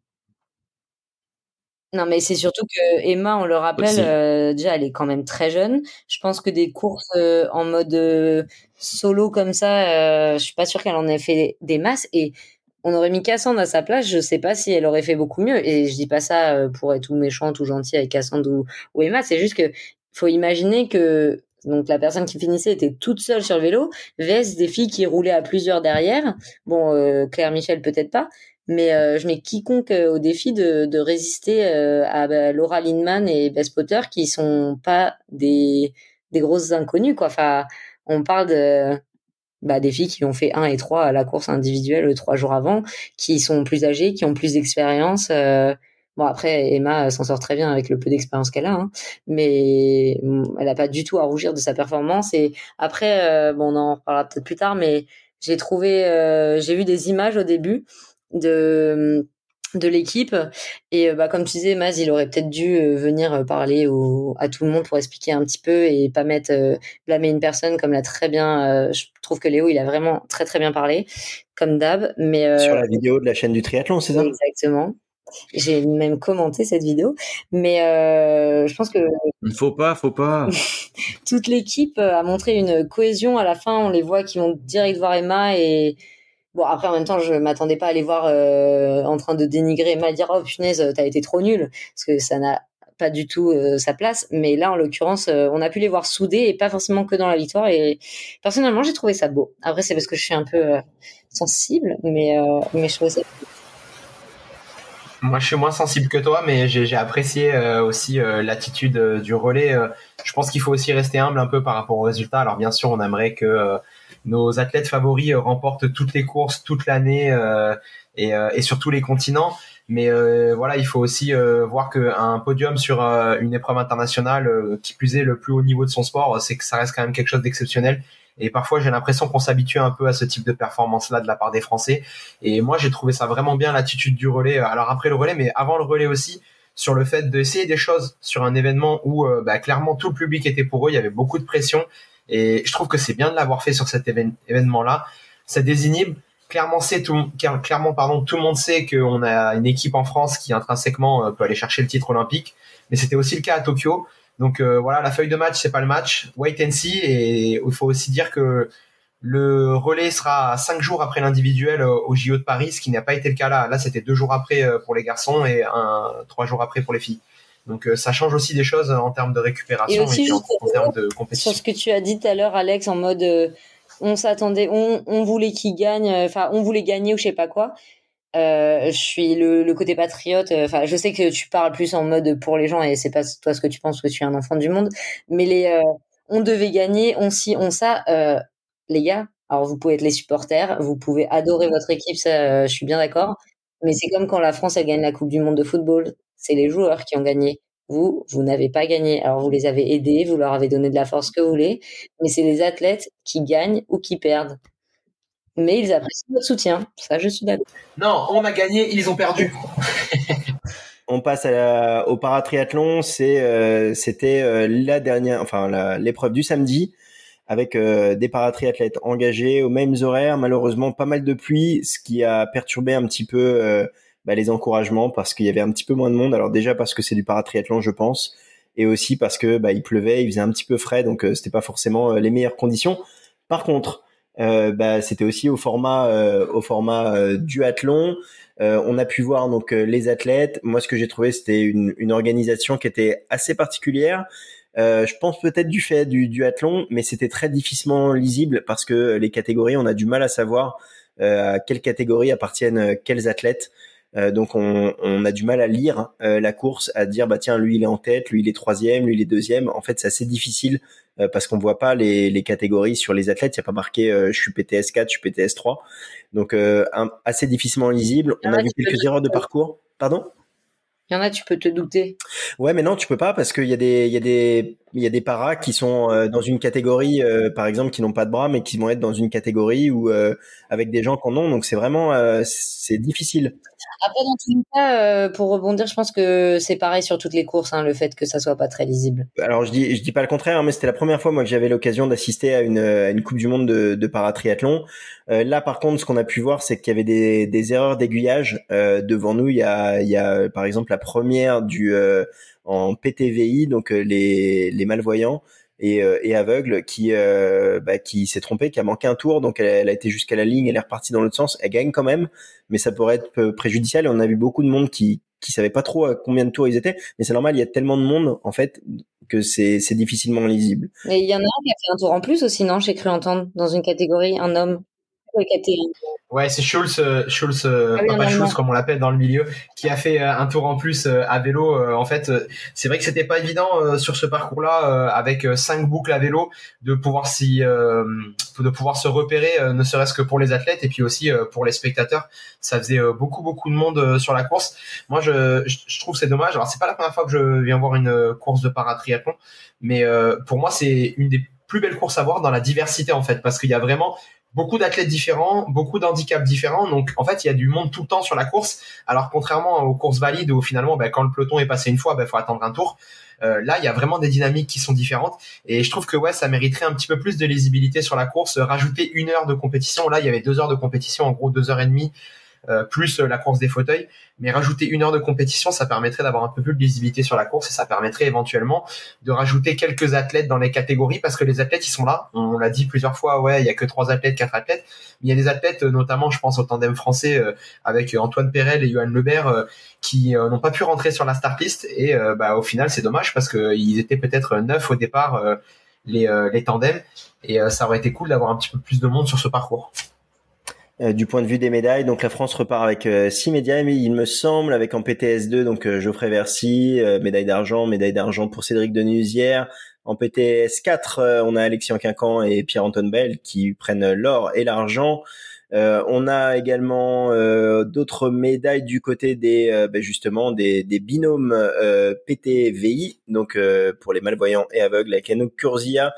Non, mais c'est surtout que Emma, on le rappelle, euh, déjà, elle est quand même très jeune. Je pense que des courses euh, en mode euh, solo comme ça, euh, je suis pas sûre qu'elle en ait fait des masses. Et on aurait mis Cassandre à sa place, je sais pas si elle aurait fait beaucoup mieux. Et je dis pas ça euh, pour être tout méchant, tout gentil avec Cassandre ou, ou Emma. C'est juste que faut imaginer que donc la personne qui finissait était toute seule sur le vélo, vs des filles qui roulaient à plusieurs derrière. Bon, euh, Claire Michel peut-être pas. Mais euh, je mets quiconque euh, au défi de, de résister euh, à bah, Laura Lindman et Bess Potter qui sont pas des, des grosses inconnues, quoi. Enfin, on parle de bah, des filles qui ont fait un et trois à la course individuelle trois jours avant, qui sont plus âgées, qui ont plus d'expérience. Euh, bon, après, Emma s'en sort très bien avec le peu d'expérience qu'elle a, hein, mais elle a pas du tout à rougir de sa performance. Et après, euh, bon, on en reparlera peut-être plus tard, mais j'ai trouvé, euh, j'ai vu des images au début de de l'équipe et bah comme tu disais Maz, il aurait peut-être dû euh, venir parler au, à tout le monde pour expliquer un petit peu et pas mettre euh, blâmer une personne comme l'a très bien euh, je trouve que Léo il a vraiment très très bien parlé comme d'hab mais euh, sur la vidéo de la chaîne du triathlon, c'est ça? Exactement. J'ai même commenté cette vidéo, mais euh, je pense que faut pas, faut pas. toute l'équipe a montré une cohésion. À la fin, on les voit qui vont direct voir Emma et bon, après, en même temps, je m'attendais pas à les voir euh, en train de dénigrer Emma, dire « Oh, punaise, t'as été trop nulle », parce que ça n'a pas du tout euh, sa place. Mais là, en l'occurrence, euh, on a pu les voir soudés et pas forcément que dans la victoire. Et personnellement, j'ai trouvé ça beau. Après, c'est parce que je suis un peu euh, sensible, mais, euh, mais je trouvais ça beau. Moi, je suis moins sensible que toi, mais j'ai, j'ai apprécié euh, aussi euh, l'attitude euh, du relais. Euh, je pense qu'il faut aussi rester humble un peu par rapport aux résultats. Alors, bien sûr, on aimerait que euh, nos athlètes favoris euh, remportent toutes les courses toute l'année euh, et, euh, et sur tous les continents. Mais euh, voilà, il faut aussi euh, voir qu'un podium sur euh, une épreuve internationale, euh, qui plus est le plus haut niveau de son sport, c'est que ça reste quand même quelque chose d'exceptionnel. Et parfois, j'ai l'impression qu'on s'habitue un peu à ce type de performance-là de la part des Français. Et moi, j'ai trouvé ça vraiment bien, l'attitude du relais. Alors après le relais, mais avant le relais aussi, sur le fait d'essayer des choses sur un événement où euh, bah, clairement tout le public était pour eux, il y avait beaucoup de pression. Et je trouve que c'est bien de l'avoir fait sur cet évén- événement-là. Ça désinhibe. Clairement, c'est tout, clairement, pardon, tout le monde sait qu'on a une équipe en France qui intrinsèquement euh, peut aller chercher le titre olympique. Mais c'était aussi le cas à Tokyo. Donc euh, voilà, la feuille de match, c'est pas le match. Wait and see. Et il faut aussi dire que le relais sera cinq jours après l'individuel au J O de Paris, ce qui n'a pas été le cas là. Là, c'était deux jours après pour les garçons et un, trois jours après pour les filles. Donc ça change aussi des choses en termes de récupération et, aussi, et en, en termes de compétition. Sur ce que tu as dit tout à l'heure, Alex, en mode euh, on s'attendait, on, on voulait qu'ils gagnent, enfin on voulait gagner ou je sais pas quoi. Euh, je suis le, le côté patriote. Enfin, euh, je sais que tu parles plus en mode pour les gens et c'est pas toi ce que tu penses parce que tu es un enfant du monde. Mais les, euh, on devait gagner, on si, on ça. Euh, les gars, alors vous pouvez être les supporters, vous pouvez adorer votre équipe, ça, euh, je suis bien d'accord. Mais c'est comme quand la France elle gagne la Coupe du Monde de football, c'est les joueurs qui ont gagné. Vous, vous n'avez pas gagné. Alors vous les avez aidés, vous leur avez donné de la force que vous voulez, mais c'est les athlètes qui gagnent ou qui perdent. Mais ils apprécient votre soutien. Ça, je suis d'accord. Non, on a gagné, ils ont perdu. On passe à la, au paratriathlon. C'est, euh, c'était euh, la dernière, enfin la, l'épreuve du samedi avec euh, des paratriathlètes engagés aux mêmes horaires. Malheureusement, pas mal de pluie, ce qui a perturbé un petit peu euh, bah, les encouragements parce qu'il y avait un petit peu moins de monde. Alors déjà parce que c'est du paratriathlon, je pense, et aussi parce que bah, il pleuvait, il faisait un petit peu frais, donc euh, c'était pas forcément euh, les meilleures conditions. Par contre, Euh, bah, c'était aussi au format euh, au format euh, duathlon. Euh, on a pu voir donc euh, les athlètes. Moi, ce que j'ai trouvé, c'était une, une organisation qui était assez particulière. Euh, je pense peut-être du fait du duathlon, mais c'était très difficilement lisible parce que les catégories, on a du mal à savoir euh, à quelle catégorie appartiennent quels athlètes. Euh, donc on, on a du mal à lire euh, la course, à dire bah tiens lui il est en tête, lui il est troisième, lui il est deuxième. En fait c'est assez difficile euh, parce qu'on voit pas les, les catégories sur les athlètes. Il y a pas marqué euh, je suis P T S quatre, je suis P T S trois. Donc euh, un, assez difficilement lisible. On a vu quelques erreurs de parcours. Pardon ? Il y en a, tu peux te douter. Ouais, mais non, tu peux pas parce qu'il y a des, il y a des, il y a des paras qui sont euh, dans une catégorie, euh, par exemple, qui n'ont pas de bras, mais qui vont être dans une catégorie où euh, avec des gens qui en ont. Donc c'est vraiment, euh, c'est difficile. Après, dans tous les cas, euh, pour rebondir, je pense que c'est pareil sur toutes les courses, hein, le fait que ça soit pas très lisible. Alors je dis, je dis pas le contraire, hein, mais c'était la première fois moi que j'avais l'occasion d'assister à une, à une Coupe du Monde de, de paratriathlon. Euh, là, par contre, ce qu'on a pu voir, c'est qu'il y avait des, des erreurs d'aiguillage euh, devant nous. Il y a, il y a par exemple la première du euh, en P T V I, donc euh, les, les malvoyants et, euh, et aveugles, qui, euh, bah, qui s'est trompée, qui a manqué un tour, donc elle, elle a été jusqu'à la ligne, elle est repartie dans l'autre sens. Elle gagne quand même, mais ça pourrait être préjudiciable. Et on a vu beaucoup de monde qui qui savaient pas trop à combien de tours ils étaient, mais c'est normal, il y a tellement de monde en fait que c'est c'est difficilement lisible. Et il y en a un qui a fait un tour en plus aussi, non ? J'ai cru entendre dans une catégorie un homme. Ouais, c'est Schulz, Schulz, ah oui, Papa Schulz comme on l'appelle dans le milieu, qui a fait un tour en plus à vélo. En fait, c'est vrai que c'était pas évident sur ce parcours-là, avec cinq boucles à vélo, de pouvoir s'y, de pouvoir se repérer, ne serait-ce que pour les athlètes et puis aussi pour les spectateurs. Ça faisait beaucoup beaucoup de monde sur la course. Moi, je, je trouve c'est dommage. Alors c'est pas la première fois que je viens voir une course de paratriathlon, mais pour moi c'est une des plus belles courses à voir dans la diversité en fait, parce qu'il y a vraiment beaucoup d'athlètes différents, beaucoup d'handicaps différents. Donc, en fait, il y a du monde tout le temps sur la course. Alors, contrairement aux courses valides où finalement, ben, quand le peloton est passé une fois, ben, faut attendre un tour. Euh, là, il y a vraiment des dynamiques qui sont différentes. Et je trouve que, ouais, ça mériterait un petit peu plus de lisibilité sur la course. Rajouter une heure de compétition. Là, il y avait deux heures de compétition, en gros, deux heures et demie. Euh, plus la course des fauteuils, mais rajouter une heure de compétition, ça permettrait d'avoir un peu plus de lisibilité sur la course et ça permettrait éventuellement de rajouter quelques athlètes dans les catégories parce que les athlètes ils sont là, on l'a dit plusieurs fois, ouais il y a que trois athlètes, quatre athlètes, mais il y a des athlètes notamment je pense au tandem français euh, avec Antoine Perel et Johan Lebert euh, qui euh, n'ont pas pu rentrer sur la start list et euh, bah, au final c'est dommage parce qu'ils étaient peut-être neuf au départ euh, les, euh, les tandems et euh, ça aurait été cool d'avoir un petit peu plus de monde sur ce parcours. Euh, du point de vue des médailles, donc la France repart avec euh, six médailles, mais il me semble avec en P T S deux, donc euh, Geoffrey Vercy, euh, médaille d'argent, médaille d'argent pour Cédric Denuzière. En P T S quatre, euh, on a Alexis Quincan et Pierre-Antoine Bell qui prennent l'or et l'argent. Euh, on a également euh, d'autres médailles du côté des euh, ben justement des, des binômes euh, P T V I, donc euh, pour les malvoyants et aveugles avec Anouk Kurzia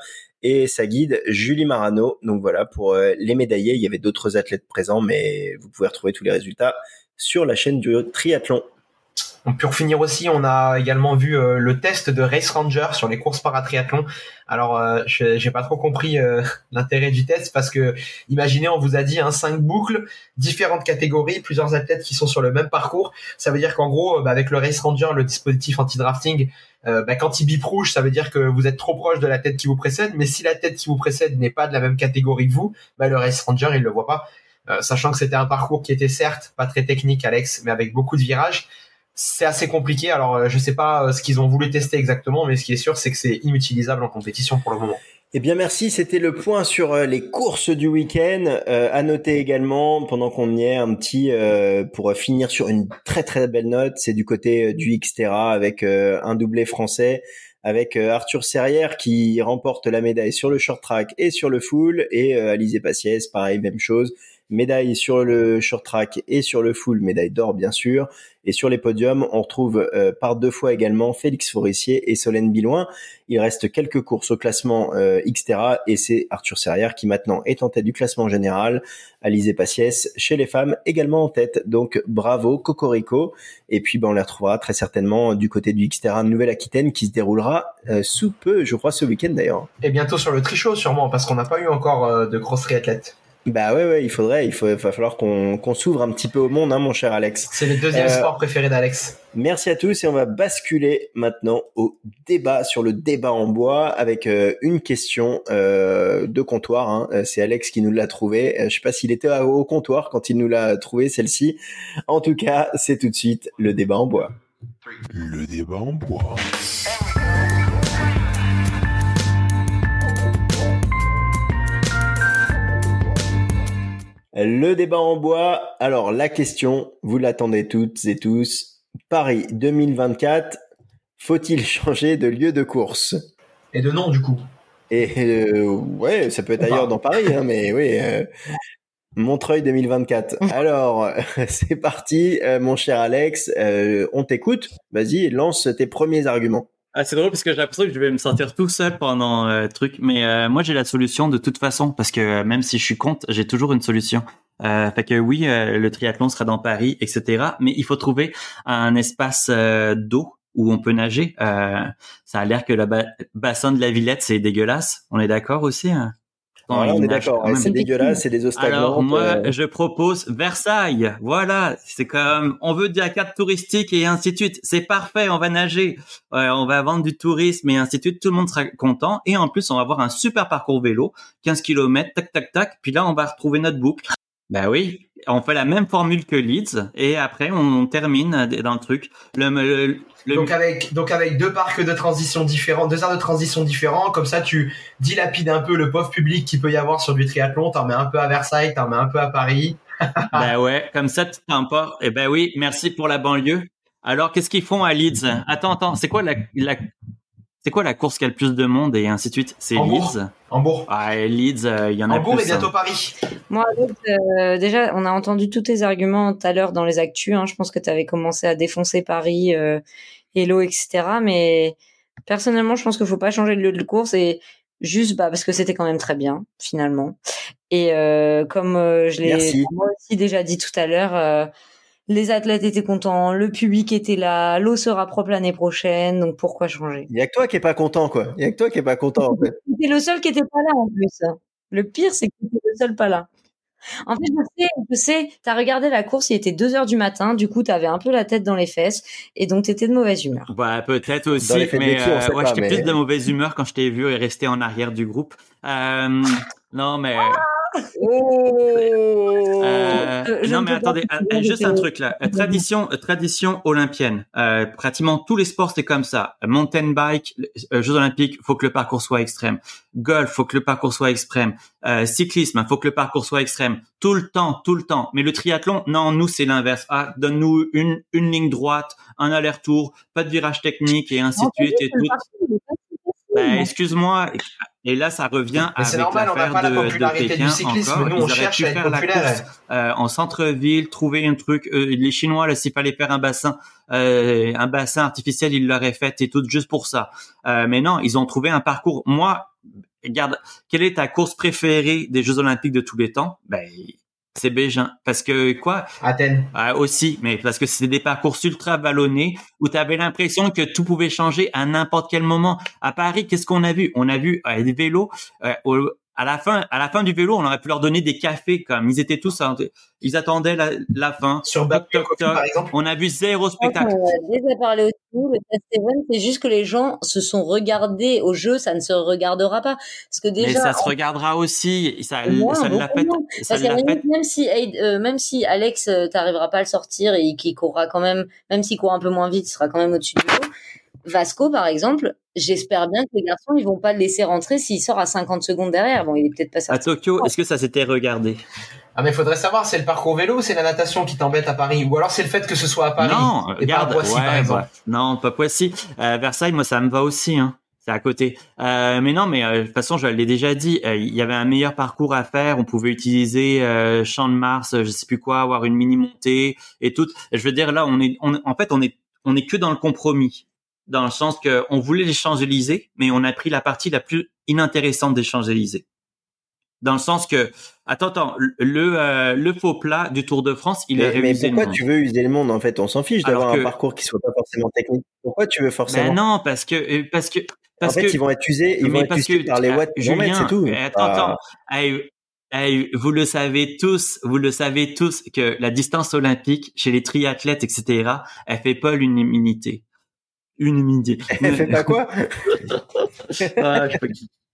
et sa guide Julie Marano. Donc voilà, pour euh, les médaillés, il y avait d'autres athlètes présents, mais vous pouvez retrouver tous les résultats sur la chaîne du triathlon. Pour finir aussi, on a également vu euh, le test de Race Ranger sur les courses paratriathlon. Alors, euh, je j'ai pas trop compris euh, l'intérêt du test parce que, imaginez, on vous a dit hein, cinq boucles, différentes catégories, plusieurs athlètes qui sont sur le même parcours. Ça veut dire qu'en gros, bah, avec le Race Ranger, le dispositif anti-drafting, euh, bah, quand il bip rouge, ça veut dire que vous êtes trop proche de la tête qui vous précède. Mais si la tête qui vous précède n'est pas de la même catégorie que vous, bah, le Race Ranger, il le voit pas. Euh, sachant que c'était un parcours qui était certes pas très technique, Alex, mais avec beaucoup de virages. C'est assez compliqué. Alors, je sais pas ce qu'ils ont voulu tester exactement, mais ce qui est sûr, c'est que c'est inutilisable en compétition pour le moment. Eh bien, merci. C'était le point sur euh, les courses du week-end. Euh, à noter également, pendant qu'on y est, un petit euh, pour finir sur une très très belle note, c'est du côté euh, du Xterra avec euh, un doublé français, avec euh, Arthur Serrière qui remporte la médaille sur le short track et sur le full, et euh, Alizé Passiès, pareil, même chose. Médaille sur le short track et sur le full, médaille d'or bien sûr. Et sur les podiums, on retrouve euh, par deux fois également Félix Forissier et Solène Bilouin. Il reste quelques courses au classement euh, Xterra et c'est Arthur Serrière qui maintenant est en tête du classement général. Alizé Passiès chez les femmes également en tête. Donc bravo, cocorico. Et puis ben, on les retrouvera très certainement du côté du Xterra Nouvelle-Aquitaine qui se déroulera euh, sous peu, je crois ce week-end d'ailleurs. Et bientôt sur le Trichot sûrement parce qu'on n'a pas eu encore euh, de grosses triathlètes. Bah ouais, ouais, il faudrait, il faut, il va falloir qu'on, qu'on s'ouvre un petit peu au monde, hein, mon cher Alex. C'est le deuxième euh, sport préféré d'Alex. Merci à tous et on va basculer maintenant au débat, sur le débat en bois avec euh, une question euh, de comptoir. Hein. C'est Alex qui nous l'a trouvé. Euh, je sais pas s'il était au comptoir quand il nous l'a trouvé celle-ci. En tout cas, c'est tout de suite le débat en bois. Le débat en bois. Le débat en bois. Alors, la question, vous l'attendez toutes et tous. Paris deux mille vingt-quatre, faut-il changer de lieu de course? Et de nom, du coup. Et euh, ouais, ça peut être ailleurs dans Paris, hein, mais oui. Euh, Montreuil deux mille vingt-quatre. Alors, c'est parti, euh, mon cher Alex. Euh, on t'écoute. Vas-y, lance tes premiers arguments. Ah, c'est drôle parce que j'ai l'impression que je vais me sentir tout seul pendant euh, truc, mais euh, moi j'ai la solution de toute façon parce que euh, même si je suis contre, j'ai toujours une solution. Euh, fait que oui, euh, le triathlon sera dans Paris, et cetera. Mais il faut trouver un espace euh, d'eau où on peut nager. Euh, ça a l'air que le ba- bassin de la Villette c'est dégueulasse. On est d'accord aussi, hein? Voilà, on est d'accord, ouais, c'est dégueulasse, c'est des eaux stagnantes. Alors moi, euh... je propose Versailles. Voilà, c'est comme on veut des cadres touristiques et ainsi de suite. C'est parfait, on va nager, euh, on va vendre du tourisme et ainsi de suite. Tout le monde sera content et en plus on va avoir un super parcours vélo, quinze kilomètres, tac tac tac. Puis là on va retrouver notre boucle. Ben oui, on fait la même formule que Leeds et après on termine dans le truc. Le, le, le... Donc avec donc avec deux parcs de transition différents, deux aires de transition différents, comme ça tu dilapides un peu le pauvre public qu'il peut y avoir sur du triathlon. T'en mets un peu à Versailles, t'en mets un peu à Paris. Ben ouais, comme ça tu t'emportes. Eh ben oui, merci pour la banlieue. Alors qu'est-ce qu'ils font à Leeds? Attends, attends, c'est quoi la, la c'est quoi la course qui a le plus de monde et ainsi de suite? C'est Hambourg. Leeds. Hambourg. Ah, Leeds, il euh, y en a Hambourg plus. et bientôt hein. Paris. Moi, euh, déjà, on a entendu tous tes arguments tout à l'heure dans les actus. Hein. Je pense que tu avais commencé à défoncer Paris, euh, Hello, et cetera. Mais personnellement, je pense qu'il faut pas changer de lieu de course et juste bah, parce que c'était quand même très bien, finalement. Et euh, comme euh, je l'ai Merci. moi aussi déjà dit tout à l'heure, euh, les athlètes étaient contents, le public était là, l'eau sera propre l'année prochaine, donc pourquoi changer? Il y a que toi qui est pas content, quoi. Il y a que toi qui est pas content, en fait. T'es le seul qui était pas là, en plus. Le pire, c'est que t'étais le seul pas là. En fait, je sais, je sais, t'as regardé la course, il était deux heures du matin, du coup, t'avais un peu la tête dans les fesses, et donc t'étais de mauvaise humeur. Bah, peut-être aussi, Dans les fêtes mais d'été, on euh, sait ouais, pas, j'étais mais- plus de mauvaise humeur quand je t'ai vu et resté en arrière du groupe. Euh, non, mais... Oh Euh, Euh, je non ne mais peux pas attendez, considérer euh, juste que- un truc là. Euh, Tradition, euh, tradition olympienne. Euh, pratiquement tous les sports c'est comme ça. Mountain bike, euh, Jeux olympiques, faut que le parcours soit extrême. Golf, faut que le parcours soit extrême. Euh, cyclisme, faut que le parcours soit extrême. Tout le temps, tout le temps. Mais le triathlon, non, nous c'est l'inverse. Ah, donne-nous une une ligne droite, un aller-retour, pas de virage technique et ainsi de suite et tout. Ben, excuse-moi. Et là, ça revient Mais c'est avec normal, on n'a l'affaire pas la de, de popularité Pékin du cyclisme. encore. Nous, Ils on auraient cherche pu à être faire la populaire. course euh, en centre-ville, trouver un truc. Euh, les Chinois, là, s'il fallait faire un bassin, euh, un bassin artificiel, ils l'auraient fait et tout juste pour ça. Euh, mais non, ils ont trouvé un parcours. Moi, regarde, quelle est ta course préférée des Jeux Olympiques de tous les temps? Ben, c'est Beijing. Parce que, quoi? Athènes. Euh, aussi, mais parce que c'était des parcours ultra vallonnés où tu avais l'impression que tout pouvait changer à n'importe quel moment. À Paris, qu'est-ce qu'on a vu? On a vu euh, des vélos. Euh, au, à la fin, à la fin du vélo, on aurait pu leur donner des cafés, comme ils étaient tous, ils attendaient la, la fin. Sur Bac, toc, toc, toc. par exemple. On a vu zéro spectacle. On a déjà parlé aussi. Le test event, c'est juste que les gens se sont regardés au jeu, ça ne se regardera pas. Parce que déjà. Mais ça se regardera aussi. Ça, moins, ça l'a fait. Ça Parce que l'a fait. même si, euh, même si Alex, euh, t'arriveras pas à le sortir et qu'il courra quand même, même s'il court un peu moins vite, il sera quand même au-dessus du lot. Vasco, par exemple, j'espère bien que les garçons, ils vont pas le laisser rentrer s'il sort à cinquante secondes derrière. Bon, il est peut-être pas sorti. À Tokyo, est-ce que ça s'était regardé? Ah, mais faudrait savoir, c'est le parcours vélo ou c'est la natation qui t'embête à Paris? Ou alors c'est le fait que ce soit à Paris? Non, et regarde, pas à Poissy, ouais, par exemple. bah, non, pas Poissy. Euh, Versailles, moi, ça me va aussi, hein. C'est à côté. Euh, mais non, mais euh, de toute façon, je l'ai déjà dit, euh, il y avait un meilleur parcours à faire. On pouvait utiliser euh, Champ de Mars, je sais plus quoi, avoir une mini montée et tout. Je veux dire, là, on est, on, en fait, on est, on est que dans le compromis, dans le sens que on voulait les Champs-Élysées, mais on a pris la partie la plus inintéressante des Champs-Élysées. Dans le sens que, attends, attends, le euh, le faux plat du Tour de France, il mais, a réussi. Mais pourquoi tu veux user le monde en fait? On s'en fiche d'avoir que... un parcours qui soit pas forcément technique. Pourquoi tu veux forcément? Ben non, parce que parce que parce en fait, que ils vont être usés, ils vont être usés par les watts. Julien, c'est tout. Attends, ah. attends. Hey, hey, vous le savez tous, vous le savez tous que la distance olympique chez les triathlètes, et cetera, elle fait pas l'unanimité. Unanimité. Elle fait pas quoi? ah, je peux...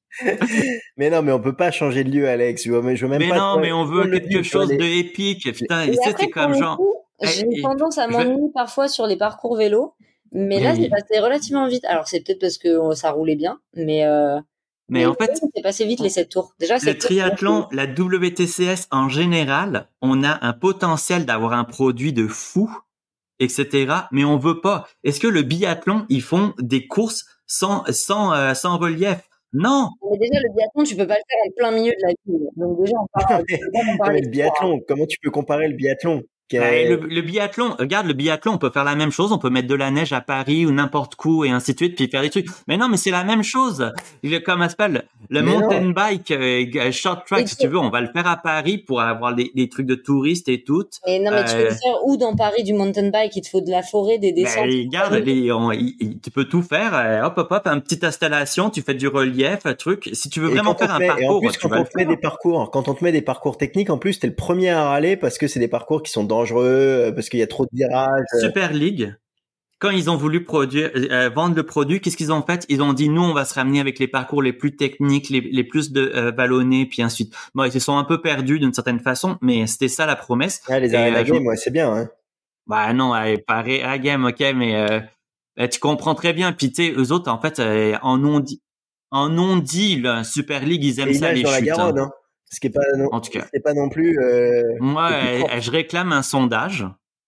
mais non, mais on peut pas changer de lieu, Alex. Je veux, je veux même mais pas. Mais non, toi, mais on veut quelque lieu, chose de épique. Putain, et ça, c'est comme genre. Coup, j'ai hey, tendance à m'ennuyer je... parfois sur les parcours vélo, mais là, oui. c'est passé relativement vite. Alors, c'est peut-être parce que ça roulait bien, mais. Euh... Mais, mais en fait, c'est passé vite les sept tours. Déjà, le triathlon, la W T C S en général, on a un potentiel d'avoir un produit de fou, et cetera. Mais on veut pas. Est-ce que le biathlon, ils font des courses sans sans euh, sans relief? Non. Mais déjà, le biathlon, tu peux pas le faire en plein milieu de la ville. Donc déjà, on parle. mais le biathlon, comment tu peux comparer le biathlon? Ben, le, le biathlon, regarde, le biathlon, on peut faire la même chose, on peut mettre de la neige à Paris ou n'importe où et ainsi de suite, puis faire des trucs. Mais non, mais c'est la même chose. Il est comme ça s'appelle le mais mountain non. bike, euh, short track, et si tu veux, on va le faire à Paris pour avoir des, des trucs de touristes et tout. Mais non, mais euh, tu peux le faire où dans Paris du mountain bike? Il te faut de la forêt, des descentes. Ben, regarde, les, on, il, il, tu peux tout faire. Euh, hop, hop, hop, une petite installation, tu fais du relief, un truc. Si tu veux et vraiment faire un met, parcours, et en plus, tu quand vas on te met des parcours, quand on te met des parcours techniques, en plus, t'es le premier à râler parce que c'est des parcours qui sont dangereux. Parce qu'il y a trop de virages. Super League, quand ils ont voulu produire, euh, vendre le produit, qu'est-ce qu'ils ont fait? Ils ont dit, nous, on va se ramener avec les parcours les plus techniques, les, les plus de euh, vallonnés, puis ensuite. Bon, ils se sont un peu perdus d'une certaine façon, mais c'était ça la promesse. Ah, les Arena euh, Games, ouais, c'est bien, hein. Bah non, ouais, pas Arena Games, ok, mais euh, tu comprends très bien. Puis tu sais, eux autres, en fait, euh, en ont dit, en ont dit, là, Super League, ils aiment et ça, les dans chutes. La Garonne, hein. Ce qui est pas, non, en tout cas, c'est pas non plus. Euh, moi, euh, je réclame un sondage.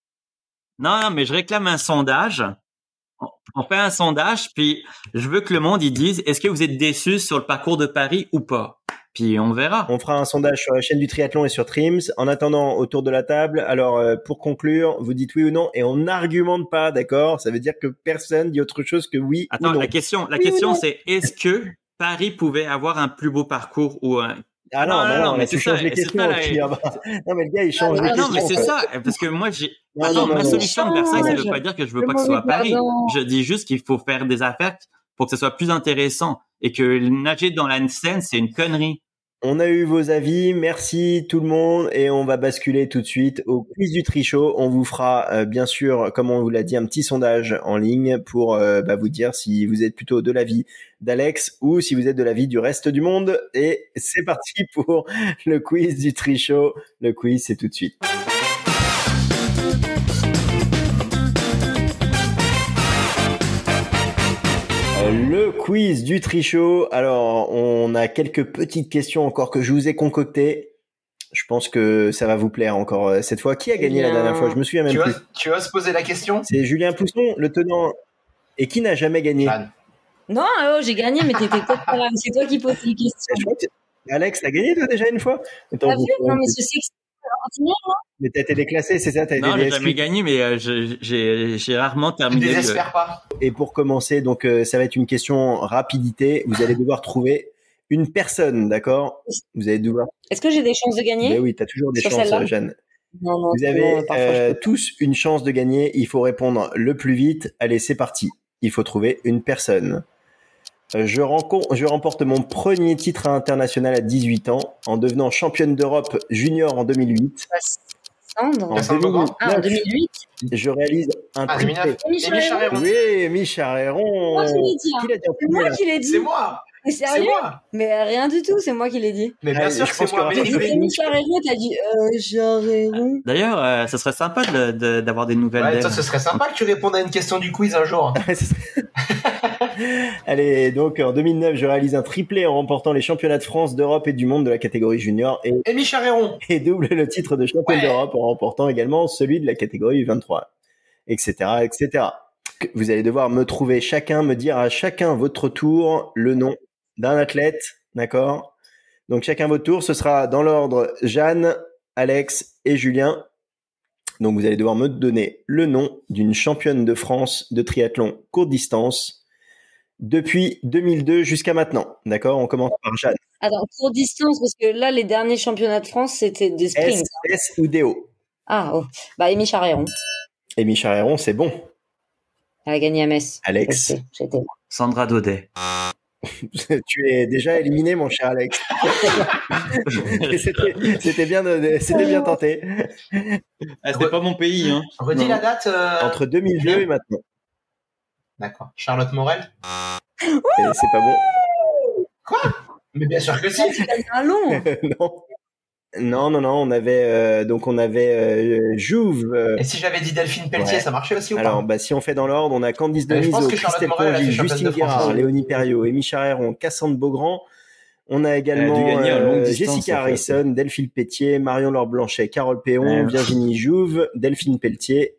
Non, non, mais je réclame un sondage. On fait un sondage, puis je veux que le monde, ils dise, est-ce que vous êtes déçus sur le parcours de Paris ou pas? Puis on verra. On fera un sondage sur la chaîne du triathlon et sur Trims. En attendant, autour de la table, alors euh, pour conclure, vous dites oui ou non, et on n'argumente pas, d'accord? Ça veut dire que personne dit autre chose que oui Attends, ou non. la question, la oui question c'est, est-ce que Paris pouvait avoir un plus beau parcours ou un... Ah non, non, non, non, non mais tu changes les questions. Ça, là, non, mais le gars, il change ah, les non, questions. Non, mais c'est ça, parce que moi, j'ai... Non, Attends, non, non, ma non, solution non. de Versailles, ça je... veut pas dire que je veux pas que ce soit à Paris. Pardon. Je dis juste qu'il faut faire des affaires pour que ce soit plus intéressant et que nager dans la Seine, c'est une connerie. On a eu vos avis, merci tout le monde, et on va basculer tout de suite au quiz du Trichot. On vous fera euh, bien sûr, comme on vous l'a dit, un petit sondage en ligne pour euh, bah, vous dire si vous êtes plutôt de l'avis d'Alex ou si vous êtes de l'avis du reste du monde. Et c'est parti pour le quiz du Trichot. Le quiz, c'est tout de suite. Le quiz du Trichot. Alors, on a quelques petites questions encore que je vous ai concoctées. Je pense que ça va vous plaire encore cette fois. Qui a gagné Bien. la dernière fois? Je me souviens même tu plus. Oses, tu oses poser la question? C'est Julien Pousson, le tenant. Et qui n'a jamais gagné? Jeanne. Non, oh, j'ai gagné, mais t'étais peut-être pas là. C'est toi qui poses les questions. Je crois que Alex, t'as gagné toi déjà une fois? Attends, t'as vu? Non, mais je sais que mais t'as été déclassé, c'est ça? T'as non, été j'ai jamais gagné, mais euh, je, j'ai, j'ai rarement terminé. Je désespère le... pas. Et pour commencer, donc euh, ça va être une question rapidité. Vous allez devoir trouver Une personne, d'accord? Vous allez devoir. Est-ce que j'ai des chances de gagner? Ben oui, t'as toujours des Sur chances, celle-là Jeanne. Non, non, Vous avez non, parfois, je euh, peux pas. tous une chance de gagner. Il faut répondre le plus vite. Allez, c'est parti. Il faut trouver une personne. Euh, Je, rencontre, je remporte mon premier titre international à dix-huit ans en devenant championne d'Europe junior en deux mille huit. Sandre En Cassandre Beaugrand. deux mille neuf, Ah, en deux mille huit je réalise un Ah, deux mille triplé. neuf. Émile Émile Charéron. Oui, Michel Héron. Moi qui l'ai dit, hein. Qui l'a dit en C'est premier, moi là qui l'ai dit. C'est moi. Mais C'est sérieux? moi. Mais rien du tout, c'est moi qui l'ai dit. Mais bien Ah, sûr je que pense c'est moi. que Mais Raphaël les fait faits- une- Émile Charéron, t'as dit euh, Charéron. D'ailleurs, euh, ça serait sympa de, de- d'avoir des nouvelles Ouais, d'elle. toi, ce serait sympa que tu répondes à une question du quiz un jour. Allez, donc en deux mille neuf, je réalise un triplé en remportant les championnats de France, d'Europe et du monde de la catégorie junior et, Émile Charéron. et double le titre de champion Ouais. d'Europe en remportant également celui de la catégorie vingt-trois, et cetera, et cetera. Vous allez devoir me trouver chacun, me dire à chacun votre tour le nom d'un athlète, d'accord? Donc chacun votre tour, ce sera dans l'ordre Jeanne, Alex et Julien. Donc vous allez devoir me donner le nom d'une championne de France de triathlon courte distance depuis deux mille deux jusqu'à maintenant. D'accord? On commence par Jeanne. Attends, courte distance, parce que là, les derniers championnats de France, c'était des sprints. S, S ou D O? Ah, oh. Bah, Émile Charéron. Et Michel Héron, c'est bon. Elle a gagné à Metz. Alex. Je sais, j'étais là. Sandra Daudet. Tu es déjà éliminé, mon cher Alex. Et c'était, c'était bien, de- c'était bien tenté. Ah, c'était pas mon pays, hein. Redis Non. la date. euh, Entre deux mille deux et maintenant. D'accord. Charlotte Morel. Et c'est pas bon. Mais bien sûr que si. Tu gagnes un long. non. Non, non, non, on avait, euh, donc on avait euh, Jouve. euh, Et si j'avais dit Delphine Pelletier, Ouais. ça marchait aussi ou Alors, pas bah, si on fait dans l'ordre, on a Candice Euh, je pense Deniso, que Charlotte Christelle Morel a fait Congy, championne Justine de France. Guérard, Léonie Perriot, Amy Charéron, Cassandre Beaugrand. On a également Elle a dû gagner en longue euh, distance, Jessica en fait. Harrison, Delphine Pétier, Marion Laure Blanchet, Carole Péon, Ouais. Virginie Jouve, Delphine Pelletier.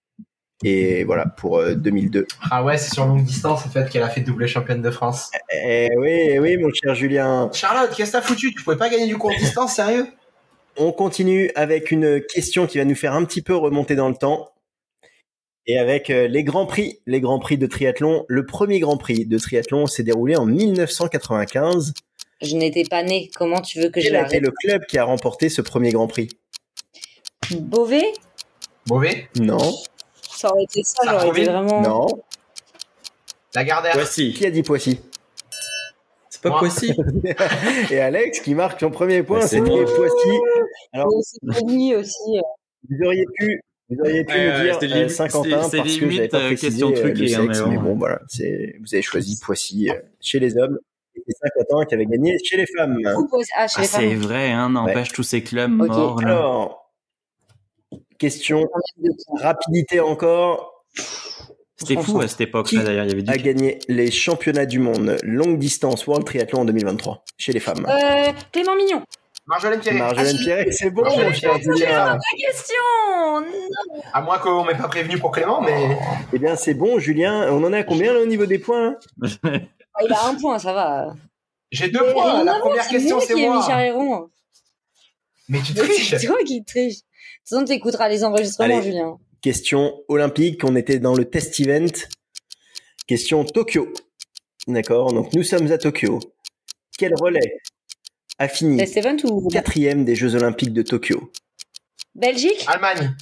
Et voilà, pour euh, deux mille deux. Ah ouais, c'est sur longue distance en fait qu'elle a fait double championne de France. Eh oui, oui, mon cher Julien. Charlotte, qu'est-ce que t'as foutu? Tu pouvais pas gagner du court distance, sérieux? On continue avec une question qui va nous faire un petit peu remonter dans le temps. Et avec euh, les grands prix, les grands prix de triathlon. Le premier grand prix de triathlon s'est déroulé en mille neuf cent quatre-vingt-quinze. Je n'étais pas née. Comment tu veux que je Quel a la été le club qui a remporté ce premier grand prix? Beauvais? Mauvais. Non, Ça aurait été ça, Ça j'aurais revient été vraiment. non. Lagardère. Poissy. Qui a dit Poissy? C'est pas Moi. Poissy. Et Alex qui marque son premier point, Bah, c'est c'était moi. Poissy. Alors, Oh, c'est connu aussi. vous auriez pu, vous auriez pu Ouais, me ouais, dire c'était euh, limite- Saint-Quentin c'est- parce c'est que j'avais limite, pas euh, précisé question euh, le truquée, hein, sexe, mais mais bon. bon, voilà, c'est, vous avez choisi Poissy euh, chez les hommes et Saint-Quentin qui avait gagné chez les femmes. Coup, pos- Ah, chez Ah, les c'est femmes. vrai, hein, n'empêche tous ces clubs Ok. morts, là. Alors, question rapidité encore. C'était fou à cette époque-là, Qui d'ailleurs. Il y avait A du... gagné les championnats du monde longue distance World Triathlon en deux mille vingt-trois chez les femmes. Euh, Clément Mignon. Marjolaine Pierret. Marjolaine Pierret, c'est bon, Marjolaine mon cher Pierret. Julien. Question. À moins qu'on m'ait pas prévenu pour Clément, mais. Eh bien, c'est bon, Julien. On en est à combien là au niveau des points hein Ah, il a un point, ça va. J'ai deux Mais points. rien La à voir, première question, c'est qui ai mis moi. Charéron. Mais tu Mais triches. C'est toi qui triche. De toute façon, tu écouteras les enregistrements, Allez. Julien. Question olympique. On était dans le test event. Question Tokyo. D'accord. Donc, nous sommes à Tokyo. Quel relais a fini Test event ou quatrième des Jeux olympiques de Tokyo? Belgique? Allemagne.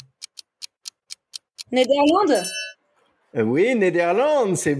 Néderlande? Euh, Oui, Néderlande, c'est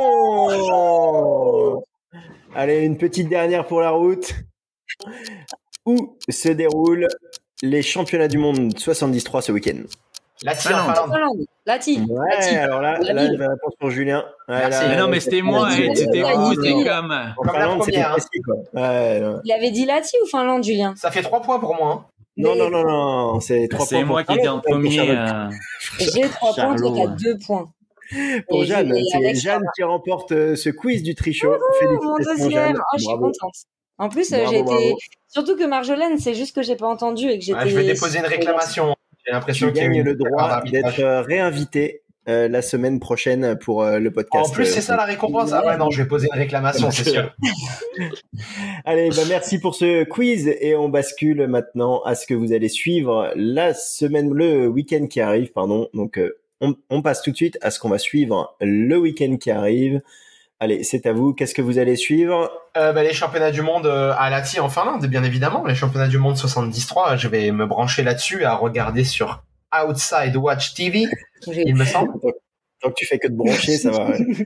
bon. Allez, une petite dernière pour la route. Où se déroulent les championnats du monde soixante-dix trois ce week-end? Lati en Finlande. Finlande. Finlande. Lati. Ouais, Lati. alors là, La là ville. la réponse pour Julien. Ouais, Merci. là, Mais non, mais là, c'était c'est- moi, Ah, hein, tu c'était l'as vous, dit, c'est oui. comme... En Comme la Finlande, c'était première, hein. précis, quoi. Ouais, ouais. Il avait dit Lati ou Finlande, Julien? Ça fait trois points pour moi. hein. Non, Mais- non, non, non, c'est trois C'est points moi pour qui étais en Finlande, premier. Charlotte. euh, J'ai trois points, toi Charlot, t'as ouais. deux points. Pour Et Jeanne, Jules et c'est Alex, Jeanne qui remporte euh, ce quiz du trichot. Oh, mon Félicitations, deuxième. Jeanne. Oh, je suis Bravo. contente. En plus, euh, Bravo, j'ai été. bravo. Surtout que Marjolaine, c'est juste que j'ai pas entendu et que j'étais. Ouais, je vais déposer une réclamation. J'ai l'impression Tu qu'il y a gagnes eu le une erreur droit d'arbitrage. d'être euh, réinvité euh, la semaine prochaine pour euh, le podcast. En plus, c'est ça la récompense. Ah ouais, non, je vais poser une réclamation, c'est sûr. Allez, bah merci pour ce quiz et on bascule maintenant à ce que vous allez suivre la semaine, le week-end qui arrive, pardon. Donc, euh, on, on passe tout de suite à ce qu'on va suivre le week-end qui arrive Allez, c'est à vous. Qu'est-ce que vous allez suivre? euh, bah, Les championnats du monde euh, à Lahti en Finlande, bien évidemment. Les championnats du monde soixante-dix trois, je vais me brancher là-dessus à regarder sur Outside Watch T V, il me semble. Tant que tu fais que de brancher, ça va. Ouais.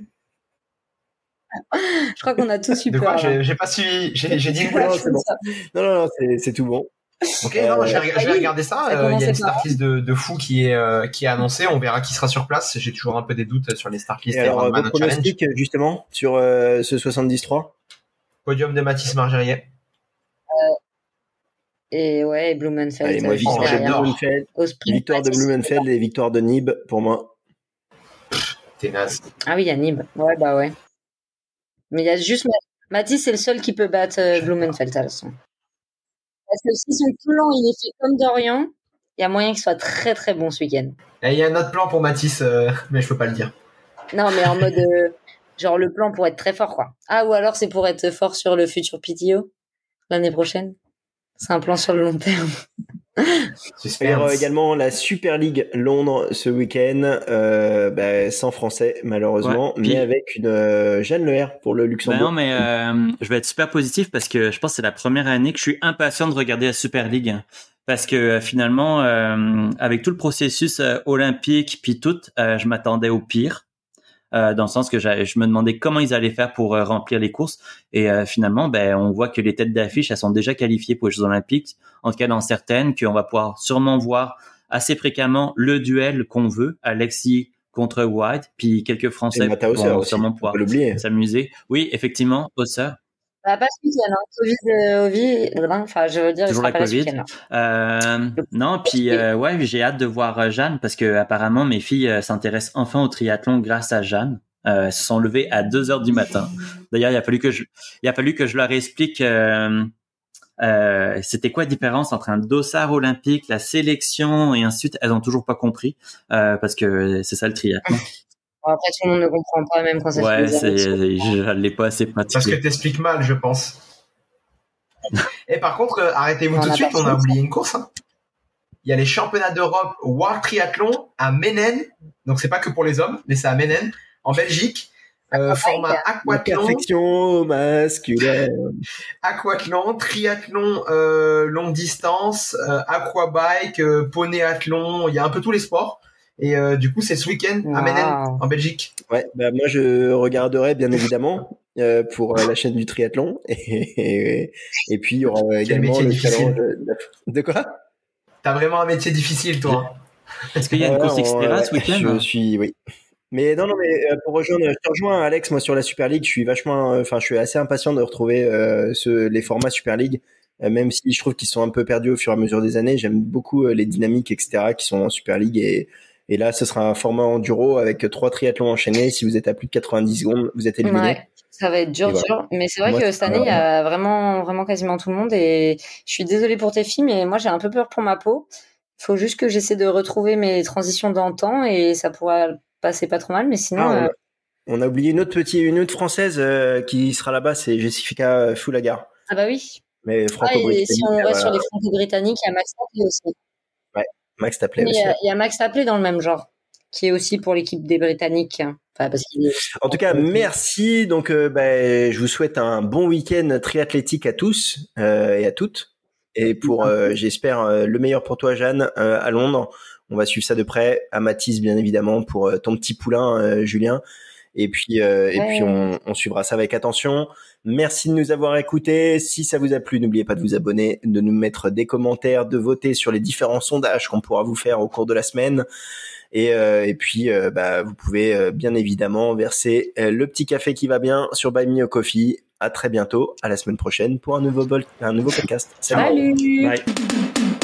Je crois qu'on a tous eu De peur. quoi j'ai, j'ai pas suivi, j'ai, j'ai dit une blague. Non, c'est bon. Non, non, non, c'est, c'est tout bon. Ok, non, Euh, je vais, je vais regarder ça. ça Euh, Il y a une commençait par- startlist de, de fou qui est, euh, qui est annoncée. On verra qui sera sur place. J'ai toujours un peu des doutes sur les startlists Et alors, Ironman vos Challenge. pronostics, justement, sur euh, ce soixante-dix trois? Podium de Mathis Margerier. Et ouais, Blumenfeld. Allez, moi, euh, victoire de j'adore. Blumenfeld, Au sprint. victoire de Blumenfeld et victoire de Nib, pour moi. T'es naze. Ah oui, il y a Nib. Ouais, bah ouais. Mais il y a juste Mathis, c'est le seul qui peut battre euh, Blumenfeld, à la façon. Parce que si son plan il est fait comme Dorian, il y a moyen qu'il soit très très bon ce week-end. Et il y a un autre plan pour Mathis, euh, mais je peux pas le dire. Non, mais en mode euh, genre le plan pour être très fort, quoi. Ah, ou alors c'est pour être fort sur le futur P T O l'année prochaine. C'est un plan sur le long terme. Il y aura également la Super League Londres ce week-end, euh, bah, sans français malheureusement, Ouais, puis- mais avec une euh, Jeanne Leher pour le Ben Luxembourg. non, mais euh, je vais être super positif parce que je pense que c'est la première année que je suis impatient de regarder la Super League. hein. Parce que euh, finalement, euh, avec tout le processus euh, olympique puis tout, euh, je m'attendais au pire. Euh, dans le sens que j'avais- je me demandais comment ils allaient faire pour euh, remplir les courses. Et euh, finalement, ben, on voit que les têtes d'affiche, elles sont déjà qualifiées pour les Jeux Olympiques. En tout cas, dans certaines, qu'on va pouvoir sûrement voir assez fréquemment le duel qu'on veut, Alexis contre White, puis quelques Français Et Mata Hauser vont aussi, sûrement on pouvoir peut l'oublier. s'amuser. Oui, effectivement, Hauser. Bah, pas ce week-end, hein. Covid, euh, Ovi, enfin, je veux dire, il Toujours sera la pas là Covid. ce week-end. là. Euh, non, puis euh, ouais, j'ai hâte de voir euh, Jeanne parce que apparemment mes filles euh, s'intéressent enfin au triathlon grâce à Jeanne. Euh, elles se sont levées à deux heures du matin. D'ailleurs, il a fallu que je, il a fallu que je leur explique euh, euh, c'était quoi la différence entre un dossard olympique, la sélection et ensuite elles ont toujours pas compris euh, parce que c'est ça le triathlon. Bon, après, tout le monde ne comprend pas, même quand ça fait Ouais, des années. c'est, je l'ai pas assez Parce que pratiqué. t'expliques mal, je pense. Et par contre, euh, arrêtez-vous On tout de a suite, pas on a fait oublié une course. hein. Il y a les championnats d'Europe World Triathlon à Menen. Donc c'est pas que pour les hommes, mais c'est à Menen, en Belgique. Euh, format La aquathlon, perfection masculine. aquathlon, triathlon euh, longue distance, euh, aquabike, euh, poneyathlon. Il y a un peu tous les sports. Et euh, du coup, c'est ce week-end à Menen, Wow. en Belgique. Ouais, bah moi je regarderai bien évidemment euh, pour euh, la chaîne du triathlon et, et, et puis il y aura euh, également métier le difficile. challenge de, de quoi? T'as vraiment un métier difficile, toi. Est-ce qu'il y a une Ouais, course on- Xterra ce ouais, week-end? Je suis, oui. Mais non, non, mais euh, pour rejoindre, je te rejoins, Alex, moi sur la Super League, je suis vachement, euh, enfin, je suis assez impatient de retrouver euh, ce, les formats Super League, euh, même si je trouve qu'ils sont un peu perdus au fur et à mesure des années. J'aime beaucoup euh, les dynamiques, et cetera, qui sont en Super League et et là, ce sera un format enduro avec trois triathlons enchaînés. Si vous êtes à plus de quatre-vingt-dix secondes, vous êtes éliminé. Ouais, ça va être dur, Et voilà. dur. Mais c'est vrai Moi, que c'est cette année, il y a vraiment, vraiment quasiment tout le monde. Et je suis désolée pour tes filles, mais moi, j'ai un peu peur pour ma peau. Il faut juste que j'essaie de retrouver mes transitions d'antan et ça pourra passer pas trop mal. Mais sinon, Ah, on, euh, a, on a oublié une autre petite, une autre française euh, qui sera là-bas, c'est Jessica Foulagar. ah bah oui. Mais Ah, et franco-britannique. si on reste voilà. sur les franco-britanniques, il y a Max Tapley aussi. Max Tapley Mais aussi. il y, a, ouais. il y a Max Tapley dans le même genre, qui est aussi pour l'équipe des Britanniques. Enfin, parce qu'il est... En tout cas, merci. Donc, euh, bah, je vous souhaite un bon week-end triathlétique à tous euh, et à toutes. Et pour, euh, j'espère, euh, le meilleur pour toi, Jeanne, euh, à Londres. On va suivre ça de près. À Mathis, bien évidemment, pour euh, ton petit poulain, euh, Julien. Et puis, euh, et Ouais. puis on, on suivra ça avec attention. Merci de nous avoir écoutés. Si ça vous a plu, n'oubliez pas de vous abonner, de nous mettre des commentaires, de voter sur les différents sondages qu'on pourra vous faire au cours de la semaine. Et, euh, et puis, euh, bah, vous pouvez euh, bien évidemment verser euh, le petit café qui va bien sur Buy Me a Coffee. À très bientôt, à la semaine prochaine pour un nouveau, bol- un nouveau podcast. Salut. Salut! Bye.